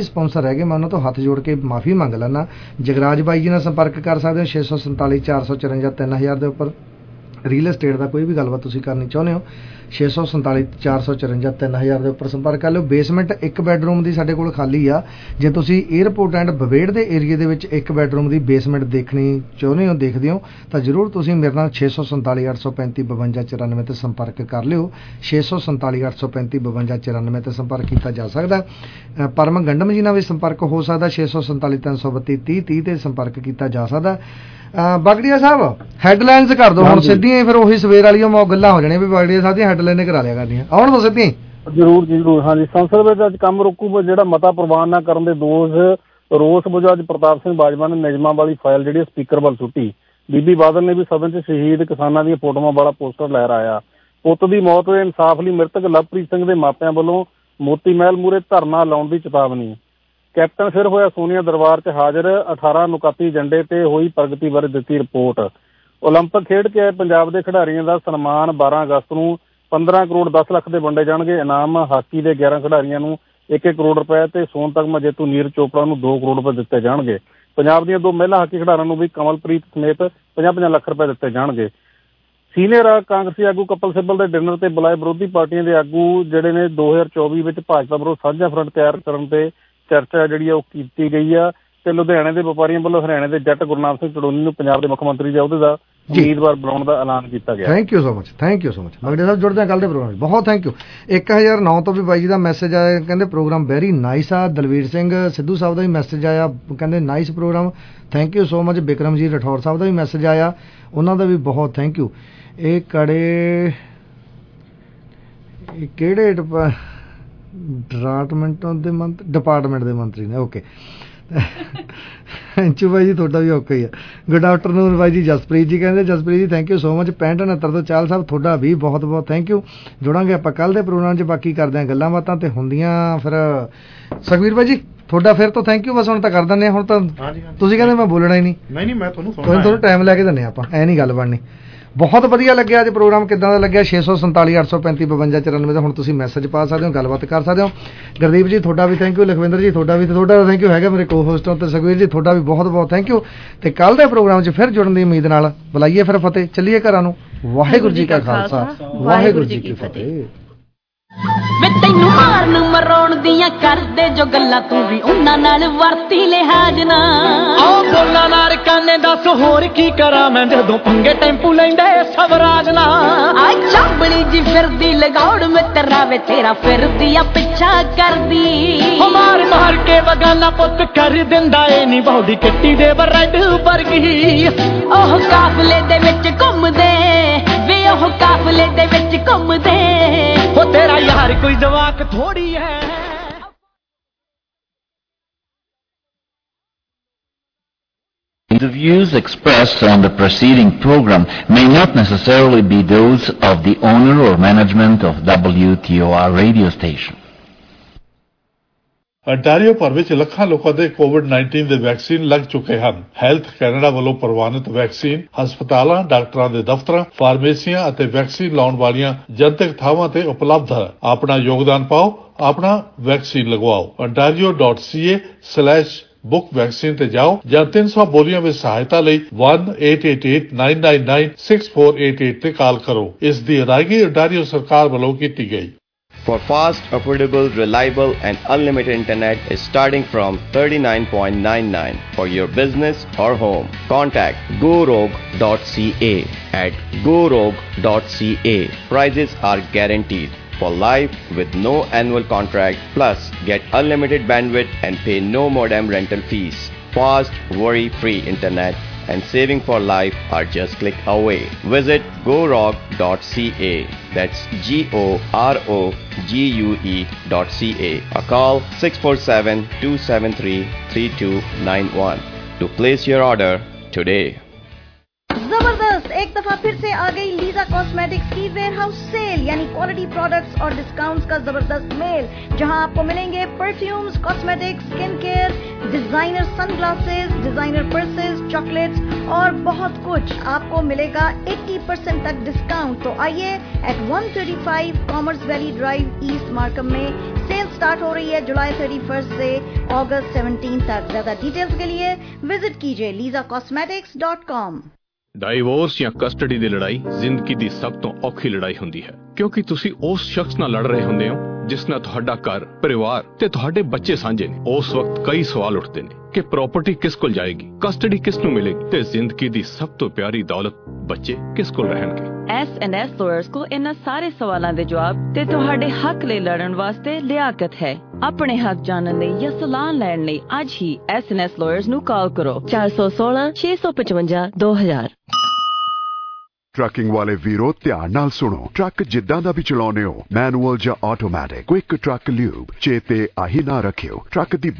ਵੀ ਸਪਾਂਸਰ ਹੈਗੇ ਮੈਂ ਉਹਨਾਂ ਤੋਂ ਹੱਥ ਜੋੜ ਕੇ ਮਾਫੀ ਮੰਗ ਲੈਣਾ। ਜਗਰਾਜ ਬਾਈ ਜੀ ਨਾਲ ਸੰਪਰਕ ਕਰ ਸਕਦੇ ਹੋ ਛੇ ਸੌ ਸੰਤਾਲੀ ਚਾਰ ਸੌ ਚੁਰੰਜਾ ਤਿੰਨ ਹਜ਼ਾਰ ਦੇ ਉੱਪਰ। ਰੀਅਲ estate ਦਾ ਕੋਈ ਵੀ ਗੱਲਬਾਤ ਤੁਸੀਂ ਕਰਨੀ ਚਾਹੁੰਦੇ ਹੋ ਛੇ ਸੌ ਸੰਤਾਲੀ ਚਾਰ ਸੌ ਚੁਰੰਜਾ ਤਿੰਨ ਹਜ਼ਾਰ ਦੇ ਉੱਪਰ ਸੰਪਰਕ ਕਰ ਲਿਓ। ਬੇਸਮੈਂਟ ਇੱਕ ਬੈਡਰੂਮ ਦੀ ਸਾਡੇ ਕੋਲ ਖਾਲੀ ਆ। ਜੇ ਤੁਸੀਂ ਏਅਰਪੋਰਟ ਐਂਡ ਬਵੇੜ ਦੇ ਏਰੀਏ ਦੇ ਵਿੱਚ ਇੱਕ ਬੈਡਰੂਮ ਦੀ ਬੇਸਮੈਂਟ ਦੇਖਣੀ ਚਾਹੁੰਦੇ ਹੋ ਦੇਖਦੇ ਹੋ ਤਾਂ ਜ਼ਰੂਰ ਤੁਸੀਂ ਮੇਰੇ ਨਾਲ ਛੇ ਸੌ ਸੰਤਾਲੀ ਅੱਠ ਸੌ ਪੈਂਤੀ ਬਵੰਜਾ ਚੁਰਾਨਵੇਂ ਤੇ ਸੰਪਰਕ ਕਰ ਲਿਓ। ਛੇ ਸੌ ਸੰਤਾਲੀ ਅੱਠ ਸੌ ਪੈਂਤੀ ਬਵੰਜਾ ਚੁਰਾਨਵੇਂ ਤੇ ਸੰਪਰਕ ਕੀਤਾ ਜਾ ਸਕਦਾ। ਪਰਮ ਗੰਡਮ ਜੀ ਨਾਲ ਵੀ ਸੰਪਰਕ ਹੋ ਸਕਦਾ ਛੇ ਸੌ ਸੰਤਾਲੀ ਤਿੰਨ ਸੌ ਬੱਤੀ ਤੀਹ ਤੀਹ ਤੇ ਸੰਪਰਕ ਕੀਤਾ ਜਾ ਸਕਦਾ। ਬਗੜੀਆ ਸਾਹਿਬ ਹੈਡਲਾਈਨਸ ਕਰ ਦਿਓ ਹੁਣ ਸਿੱਧੀਆਂ, ਫਿਰ ਉਹੀ ਸਵੇਰ ਵਾਲੀਆਂ ਮੌ ਗੱਲਾਂ ਹੋ ਜਾਣੀਆਂ ਵੀ ਬਗੜੀਆ ਸਾਹਿਬ ਦੀਆਂ ਹੈਡਲਾਈਨਾਂ ਕਰਾ ਲਿਆ ਕਰਦੀਆਂ। ਆਉਣ ਦੋ ਸਿੱਧੀਆਂ। ਜ਼ਰੂਰ ਜੀ ਜ਼ਰੂਰ। ਹਾਂਜੀ, ਸੰਸਦ ਵਿੱਚ ਅੱਜ ਕੰਮ ਰੋਕੂ ਜਿਹੜਾ ਮਤਾ ਪ੍ਰਵਾਨ ਨਾ ਕਰਨ ਦੇ ਦੋਸ਼ ਰੋਸ ਵਜੋਂ ਅੱਜ ਪ੍ਰਤਾਪ ਸਿੰਘ ਬਾਜਵਾ ਨੇ ਨਿਯਮਾਂ ਵਾਲੀ ਫਾਈਲ ਜਿਹੜੀ ਸਪੀਕਰ ਵੱਲ ਸੁੱਟੀ। ਬੀਬੀ ਬਾਦਲ ਨੇ ਵੀ ਸਦਨ 'ਚ ਸ਼ਹੀਦ ਕਿਸਾਨਾਂ ਦੀਆਂ ਫੋਟੋਆਂ ਵਾਲਾ ਪੋਸਟਰ ਲਹਿਰਾਇਆ। ਪੁੱਤ ਦੀ ਮੌਤ ਦੇ ਇਨਸਾਫ ਲਈ ਮ੍ਰਿਤਕ ਲਵਪ੍ਰੀਤ ਸਿੰਘ ਦੇ ਮਾਪਿਆਂ ਵੱਲੋਂ ਮੋਤੀ ਮਹਿਲ ਮੂਹਰੇ ਧਰਨਾ ਲਾਉਣ ਦੀ ਚੇਤਾਵਨੀ। ਕੈਪਟਨ ਫਿਰ ਹੋਇਆ ਸੋਨੀਆ ਦਰਬਾਰ 'ਚ ਹਾਜ਼ਰ। ਅਠਾਰਾਂ ਨੁਕਾਤੀ ਏਜੰਡੇ ਤੇ ਹੋਈ ਪ੍ਰਗਤੀ ਬਾਰੇ ਦਿੱਤੀ ਰਿਪੋਰਟ। ਓਲੰਪਿਕ ਖੇਡ ਕੇ ਆਏ ਪੰਜਾਬ ਦੇ ਖਿਡਾਰੀਆਂ ਦਾ ਸਨਮਾਨ ਬਾਰਾਂ ਅਗਸਤ ਨੂੰ ਪੰਦਰਾਂ ਕਰੋੜ ਦਸ ਲੱਖ ਦੇ ਵੰਡੇ ਜਾਣਗੇ ਇਨਾਮ। ਹਾਕੀ ਦੇ ਗਿਆਰਾਂ ਖਿਡਾਰੀਆਂ ਨੂੰ ਇੱਕ ਇੱਕ ਕਰੋੜ ਰੁਪਏ ਤੇ ਸੋਨ ਤਗਮਾ ਜੇਤੂ ਨੀਰਜ ਚੋਪੜਾ ਨੂੰ ਦੋ ਕਰੋੜ ਰੁਪਏ ਦਿੱਤੇ ਜਾਣਗੇ। ਪੰਜਾਬ ਦੀਆਂ ਦੋ ਮਹਿਲਾ ਹਾਕੀ ਖਿਡਾਰੀਆਂ ਨੂੰ ਵੀ ਕਮਲਪ੍ਰੀਤ ਸਮੇਤ ਪੰਜਾਹ ਪੰਜਾਹ ਲੱਖ ਰੁਪਏ ਦਿੱਤੇ ਜਾਣਗੇ। ਸੀਨੀਅਰ ਕਾਂਗਰਸੀ ਆਗੂ ਕਪਲ ਸਿੱਬਲ ਦੇ ਡਿਨਰ ਤੇ ਬੁਲਾਏ ਵਿਰੋਧੀ ਪਾਰਟੀਆਂ ਦੇ ਆਗੂ ਜਿਹੜੇ ਨੇ ਦੋ ਹਜ਼ਾਰ ਚੌਵੀ ਵਿੱਚ ਭਾਜਪਾ ਵਿਰੁੱਧ ਸਾਂਝਾ ਫਰੰਟ ਤਿਆਰ ਕਰਨ ਤੇ ਚਰਚਾ ਜਿਹੜੀ ਆ ਉਹ ਕੀਤੀ ਗਈ ਆ ਤੇ ਲੁਧਿਆਣੇ ਦੇ ਵਪਾਰੀਆਂ ਵੱਲੋਂ ਹਰਿਆਣੇ ਦੇ ਜੱਟ ਗੁਰਨਾਮ ਸਿੰਘ ਚੜੂਨੀ ਨੂੰ ਪੰਜਾਬ ਦੇ ਮੁੱਖ ਮੰਤਰੀ ਦੇ ਅਹੁਦੇ ਦਾ ਉਮੀਦਵਾਰ ਬਣਾਉਣ ਦਾ ਐਲਾਨ ਕੀਤਾ ਗਿਆ। Thank you so much, thank you so much. Magre Sahib ਜੁੜਦੇ ਆ ਕੱਲ੍ਹ ਦੇ ਪ੍ਰੋਗਰਾਮ ਬਹੁਤ ਥੈਂਕ ਯੂ। ਇੱਕ ਹਜ਼ਾਰ ਨੌ ਤੋਂ ਵੀ ਬਾਈ ਜੀ ਦਾ ਮੈਸੇਜ ਆਇਆ, ਕਹਿੰਦੇ ਪ੍ਰੋਗਰਾਮ ਵੈਰੀ ਨਾਈਸ ਆ। ਦਲਵੀਰ ਸਿੰਘ ਸਿੱਧੂ ਸਾਹਿਬ ਦਾ ਵੀ ਮੈਸੇਜ ਆਇਆ, ਕਹਿੰਦੇ nice program, thank you so much. Bikram ji Rathore ਸਾਹਿਬ ਦਾ ਵੀ ਮੈਸੇਜ ਆਇਆ, ਉਹਨਾਂ ਦਾ ਵੀ ਬਹੁਤ ਥੈਂਕ ਯੂ। ਇਹ ਕੜੇ ਇਹ ਕਿਹੜੇ ਡਿਪਾਰਟਮੈਂਟ ਦੇ ਮੰਤਰੀ ਡਿਪਾਰਟਮੈਂਟ ਦੇ ਮੰਤਰੀ ਨੇ? ਓਕੇ ਅੰਚੂ ਬਾਈ ਜੀ ਤੁਹਾਡਾ ਵੀ ਓਕੇ ਹੀ ਆ। ਗੁੱਡ ਆਫਟਰਨੂਨ ਬਾਈ ਜੀ। ਜਸਪ੍ਰੀਤ ਜੀ ਕਹਿੰਦੇ ਜਸਪ੍ਰੀਤ ਜੀ ਥੈਂਕ ਯੂ ਸੋ ਮਚ। ਪੈਂਹਠ ਉਣਹੱਤਰ ਤੋਂ ਚਾਲ ਸਾਹਿਬ ਤੁਹਾਡਾ ਵੀ ਬਹੁਤ ਬਹੁਤ ਥੈਂਕ ਯੂ। ਜੁੜਾਂਗੇ ਆਪਾਂ ਕੱਲ੍ਹ ਦੇ ਪ੍ਰੋਗਰਾਮ 'ਚ, ਬਾਕੀ ਕਰਦੇ ਹਾਂ ਗੱਲਾਂ ਬਾਤਾਂ ਤੇ ਹੁੰਦੀਆਂ ਫਿਰ। ਸੁਖਵੀਰ ਬਾਈ ਜੀ ਤੁਹਾਡਾ ਫਿਰ ਤੋਂ ਥੈਂਕ ਯੂ। ਬਸ ਹੁਣ ਤਾਂ ਕਰ ਦਿੰਦੇ ਹਾਂ। ਹੁਣ ਤਾਂ ਤੁਸੀਂ ਕਹਿੰਦੇ ਮੈਂ ਬੋਲਣਾ ਹੀ ਨਹੀਂ। ਨਹੀਂ ਨਹੀਂ ਮੈਂ ਤੁਹਾਨੂੰ ਤੁਹਾਨੂੰ ਟਾਈਮ ਲੈ ਕੇ ਦਿੰਦੇ ਆਪਾਂ, ਐ ਨਹੀਂ ਗੱਲ ਬਣਨੀ। ਬਹੁਤ ਵਧੀਆ ਲੱਗਿਆ ਅੱਜ ਪ੍ਰੋਗਰਾਮ। ਕਿੱਦਾਂ ਦਾ ਲੱਗਿਆ? ਛੇ ਸੌ ਸੰਤਾਲੀ ਅੱਠ ਸੌ ਪੈਂਤੀ ਬਵੰਜਾ ਚੁਰਾਨਵੇਂ ਦਾ ਹੁਣ ਤੁਸੀਂ ਮੈਸੇਜ ਪਾ ਸਕਦੇ ਹੋ, ਗੱਲਬਾਤ ਕਰ ਸਕਦੇ ਹੋ। ਗੁਰਦੀਪ ਜੀ ਤੁਹਾਡਾ ਵੀ ਥੈਂਕ ਯੂ। ਲਖਵਿੰਦਰ ਜੀ ਤੁਹਾਡਾ ਵੀ, ਤੁਹਾਡਾ ਥੈਂਕ ਯੂ ਹੈਗਾ ਮੇਰੇ ਕੋ ਹੋਸਟਾਂ ਤੇ। ਸੁਖਵੀਰ ਜੀ ਤੁਹਾਡਾ ਵੀ ਬਹੁਤ ਬਹੁਤ ਥੈਂਕ ਯੂ। ਤੇ ਕੱਲ੍ਹ ਦੇ ਪ੍ਰੋਗਰਾਮ 'ਚ ਫਿਰ ਜੁੜਨ ਦੀ ਉਮੀਦ ਨਾਲ ਬੁਲਾਈਏ ਫਿਰ ਫਤਿਹ। ਚੱਲੀਏ ਘਰਾਂ ਨੂੰ। ਵਾਹਿਗੁਰੂ ਜੀ ਕਾ ਖਾਲਸਾ, ਵਾਹਿਗੁਰੂ ਜੀ ਕੀ ਫਤਿਹ। ਵੇ ਤੈਨੂੰ ਮਾਰਨ ਮਰਾਉਣ ਦੀਆਂ ਕਰਦੇ ਜੋ ਗੱਲਾਂ ਤੂੰ ਵੀ ਉਹਨਾਂ ਨਾਲ ਵਰਤੀ ਲਿਹਾਜ਼ ਨਾ। ਆਹ ਬੋਲਾਂ ਨਾਲ ਕਾਨੇ ਦੱਸ ਹੋਰ ਕੀ ਕਰਾਂ ਮੈਂ ਜਦੋਂ ਪੰਗੇ ਟੈਂਪੂ ਲੈਂਦੇ ਸਵਰਾਜ ਨਾ। ਆ ਚਾਬੜੀ ਜੀ ਫਿਰਦੀ ਲਗਾਉੜ ਮਿੱਤਰਾ ਵੇ ਤੇਰਾ ਫਿਰਦੀ ਆ ਪਿੱਛਾ ਕਰਦੀ। ਹੋ ਮਾਰ ਮਾਰ ਕੇ ਬਗਾਨਾ ਪੁੱਤ ਕਰ ਦਿੰਦਾ ਏ ਨੀ ਬਹੁਦੀ ਕਿੱਟੀ ਦੇ ਬਰੈਡ ਵਰਗੀ। ਉਹ ਕਾਫਲੇ ਦੇ ਵਿੱਚ ਘੁੰਮਦੇ ਵੇ ਉਹ ਕਾਫਲੇ ਦੇ ਵਿੱਚ ਘੁੰਮਦੇ। ਹੋ ਤੇਰਾ ਯਾਰ ਕੋਈ ਜਵਾਕ ਥੋੜੀ ਹੈ। The views expressed on the preceding program may not necessarily be those of the owner or management of W T O R radio station. Ontario ਭਰ ਵਿੱਚ ਲੱਖਾਂ ਲੋਕਾਂ ਦੇ ਕੋਵਿਡ ਨਾਈਨਟੀਨ ਦੇ ਵੈਕਸੀਨ ਲੱਗ ਚੁੱਕੇ ਹਨ। ਹੈਲਥ ਕੈਨੇਡਾ ਵੱਲੋਂ ਪ੍ਰਵਾਨਿਤ ਵੈਕਸੀਨ ਹਸਪਤਾਲਾਂ, ਡਾਕਟਰਾਂ ਦੇ ਦਫ਼ਤਰਾਂ, ਫਾਰਮੇਸੀਆਂ ਅਤੇ ਵੈਕਸੀਨ ਲਾਉਣ ਵਾਲੀਆਂ ਜਨਤਕ ਥਾਵਾਂ ਤੇ ਉਪਲਬਧ ਹੈ। ਆਪਣਾ ਯੋਗਦਾਨ ਪਾਓ, ਆਪਣਾ ਵੈਕਸੀਨ ਲਗਵਾਓ। ontario dot c a slash book vaccine ਤੇ ਜਾਓ ਜਾਂ ਤਿੰਨ ਸੌ ਬੋਲੀਆਂ ਵਿੱਚ ਸਹਾਇਤਾ ਲਈ one eight eight eight nine nine nine six four eight eight ਤੇ ਕਾਲ ਕਰੋ। ਇਸ ਦੀ ਅਦਾਇਗੀ ontario ਸਰਕਾਰ ਵੱਲੋਂ ਕੀਤੀ ਗਈ। For fast, affordable, reliable and unlimited internet is starting from thirty-nine point nine nine for your business or home. Contact go rogue dot c a at go rogue dot c a. Prices are guaranteed for life with no annual contract, plus get unlimited bandwidth and pay no modem rental fees. Fast, worry-free internet and saving for life are just click away. Visit go rogue dot c a. That's G O R O G U E dot C A. Or call six four seven two seven three three two nine one to place your order today. जबरदस्त एक दफा फिर से आ गई लीजा कॉस्मेटिक्स की वेयर हाउस सेल, यानी क्वालिटी प्रोडक्ट्स और डिस्काउंट्स का जबरदस्त मेल, जहां आपको मिलेंगे perfumes, cosmetics, skin care, designer sunglasses, designer purses, chocolates और बहुत कुछ आपको मिलेगा अस्सी परसेंट तक डिस्काउंट। तो आइए at one thirty-five commerce valley drive east Markham में सेल स्टार्ट हो रही है जुलाई थर्टी फर्स्ट से अगस्त सेवनटीन तक। ज्यादा डिटेल्स के लिए विजिट कीजिए Lisa cosmetics dot com. Divorce ਜਾਂ ਕਸਟਡੀ ਦੀ ਲੜਾਈ ਜ਼ਿੰਦਗੀ ਦੀ ਸਭ ਤੋਂ ਔਖੀ ਲੜਾਈ ਹੁੰਦੀ ਹੈ, ਕਿਉਂਕਿ ਤੁਸੀਂ ਉਸ ਸ਼ਖਸ ਨਾਲ ਲੜ ਰਹੇ ਹੁੰਦੇ ਹੋ ਜਿਸ ਨਾਲ ਤੁਹਾਡਾ ਘਰ, ਪਰਿਵਾਰ ਤੇ ਤੁਹਾਡੇ ਬੱਚੇ ਸਾਂਝੇ ਨੇ। ਉਸ ਵਕਤ ਕਈ ਸਵਾਲ ਉੱਠਦੇ ਨੇ ਕਿ ਪ੍ਰਾਪਰਟੀ ਕਿਸ ਕੋਲ ਜਾਏਗੀ, ਕਸਟਡੀ ਕਿਸ ਨੂੰ ਮਿਲੇਗੀ ਤੇ ਜ਼ਿੰਦਗੀ ਦੀ ਸਭ ਤੋਂ ਪਿਆਰੀ ਦੌਲਤ ਬੱਚੇ ਕਿਸ ਕੋਲ ਰਹਿਣਗੇ। ਐਸ ਐਂਡ ਐਸ ਲਾਇਰਸ ਕੋਲ ਇਹਨਾਂ ਸਾਰੇ ਸਵਾਲਾਂ ਦੇ ਜਵਾਬ ਤੇ ਤੁਹਾਡੇ ਹੱਕ ਲਈ ਲੜਨ ਵਾਸਤੇ ਲਿਆਕਤ ਹੈ। ਆਪਣੇ ਹੱਕ ਜਾਣਨ ਲਈ ਜਾਂ ਸਲਾਹ ਲੈਣ ਲਈ ਅੱਜ ਹੀ ਐਸ ਐਂਡ ਐਸ ਲਾਇਰਸ ਨੂੰ ਕਾਲ ਕਰੋ ਚਾਰ ਸੌ ਸੋਲਾਂ ਛੇ ਸੌ ਪਚਵੰਜਾ ਦੋ ਹਜ਼ਾਰ। ਟਰੱਕਿੰਗ ਵਾਲੇ ਵੀਰੋ ਧਿਆਨ ਨਾਲ ਸੁਣੋ, ਟਰੱਕ ਜਿੱਦਾਂ ਦਾ ਵੀ ਚਲਾਉਂਦੇ ਹੋ, ਮੈਨੂਅਲ ਜਾਂ ਆਟੋਮੈਟਿਕ, ਕੁਇਕ ਟਰੱਕ ਲਿਊਬ, ਚੇਤੇ ਆਹੀ ਨਾ ਰੱਖਿਓ ਟਰੱਕ ਦੀ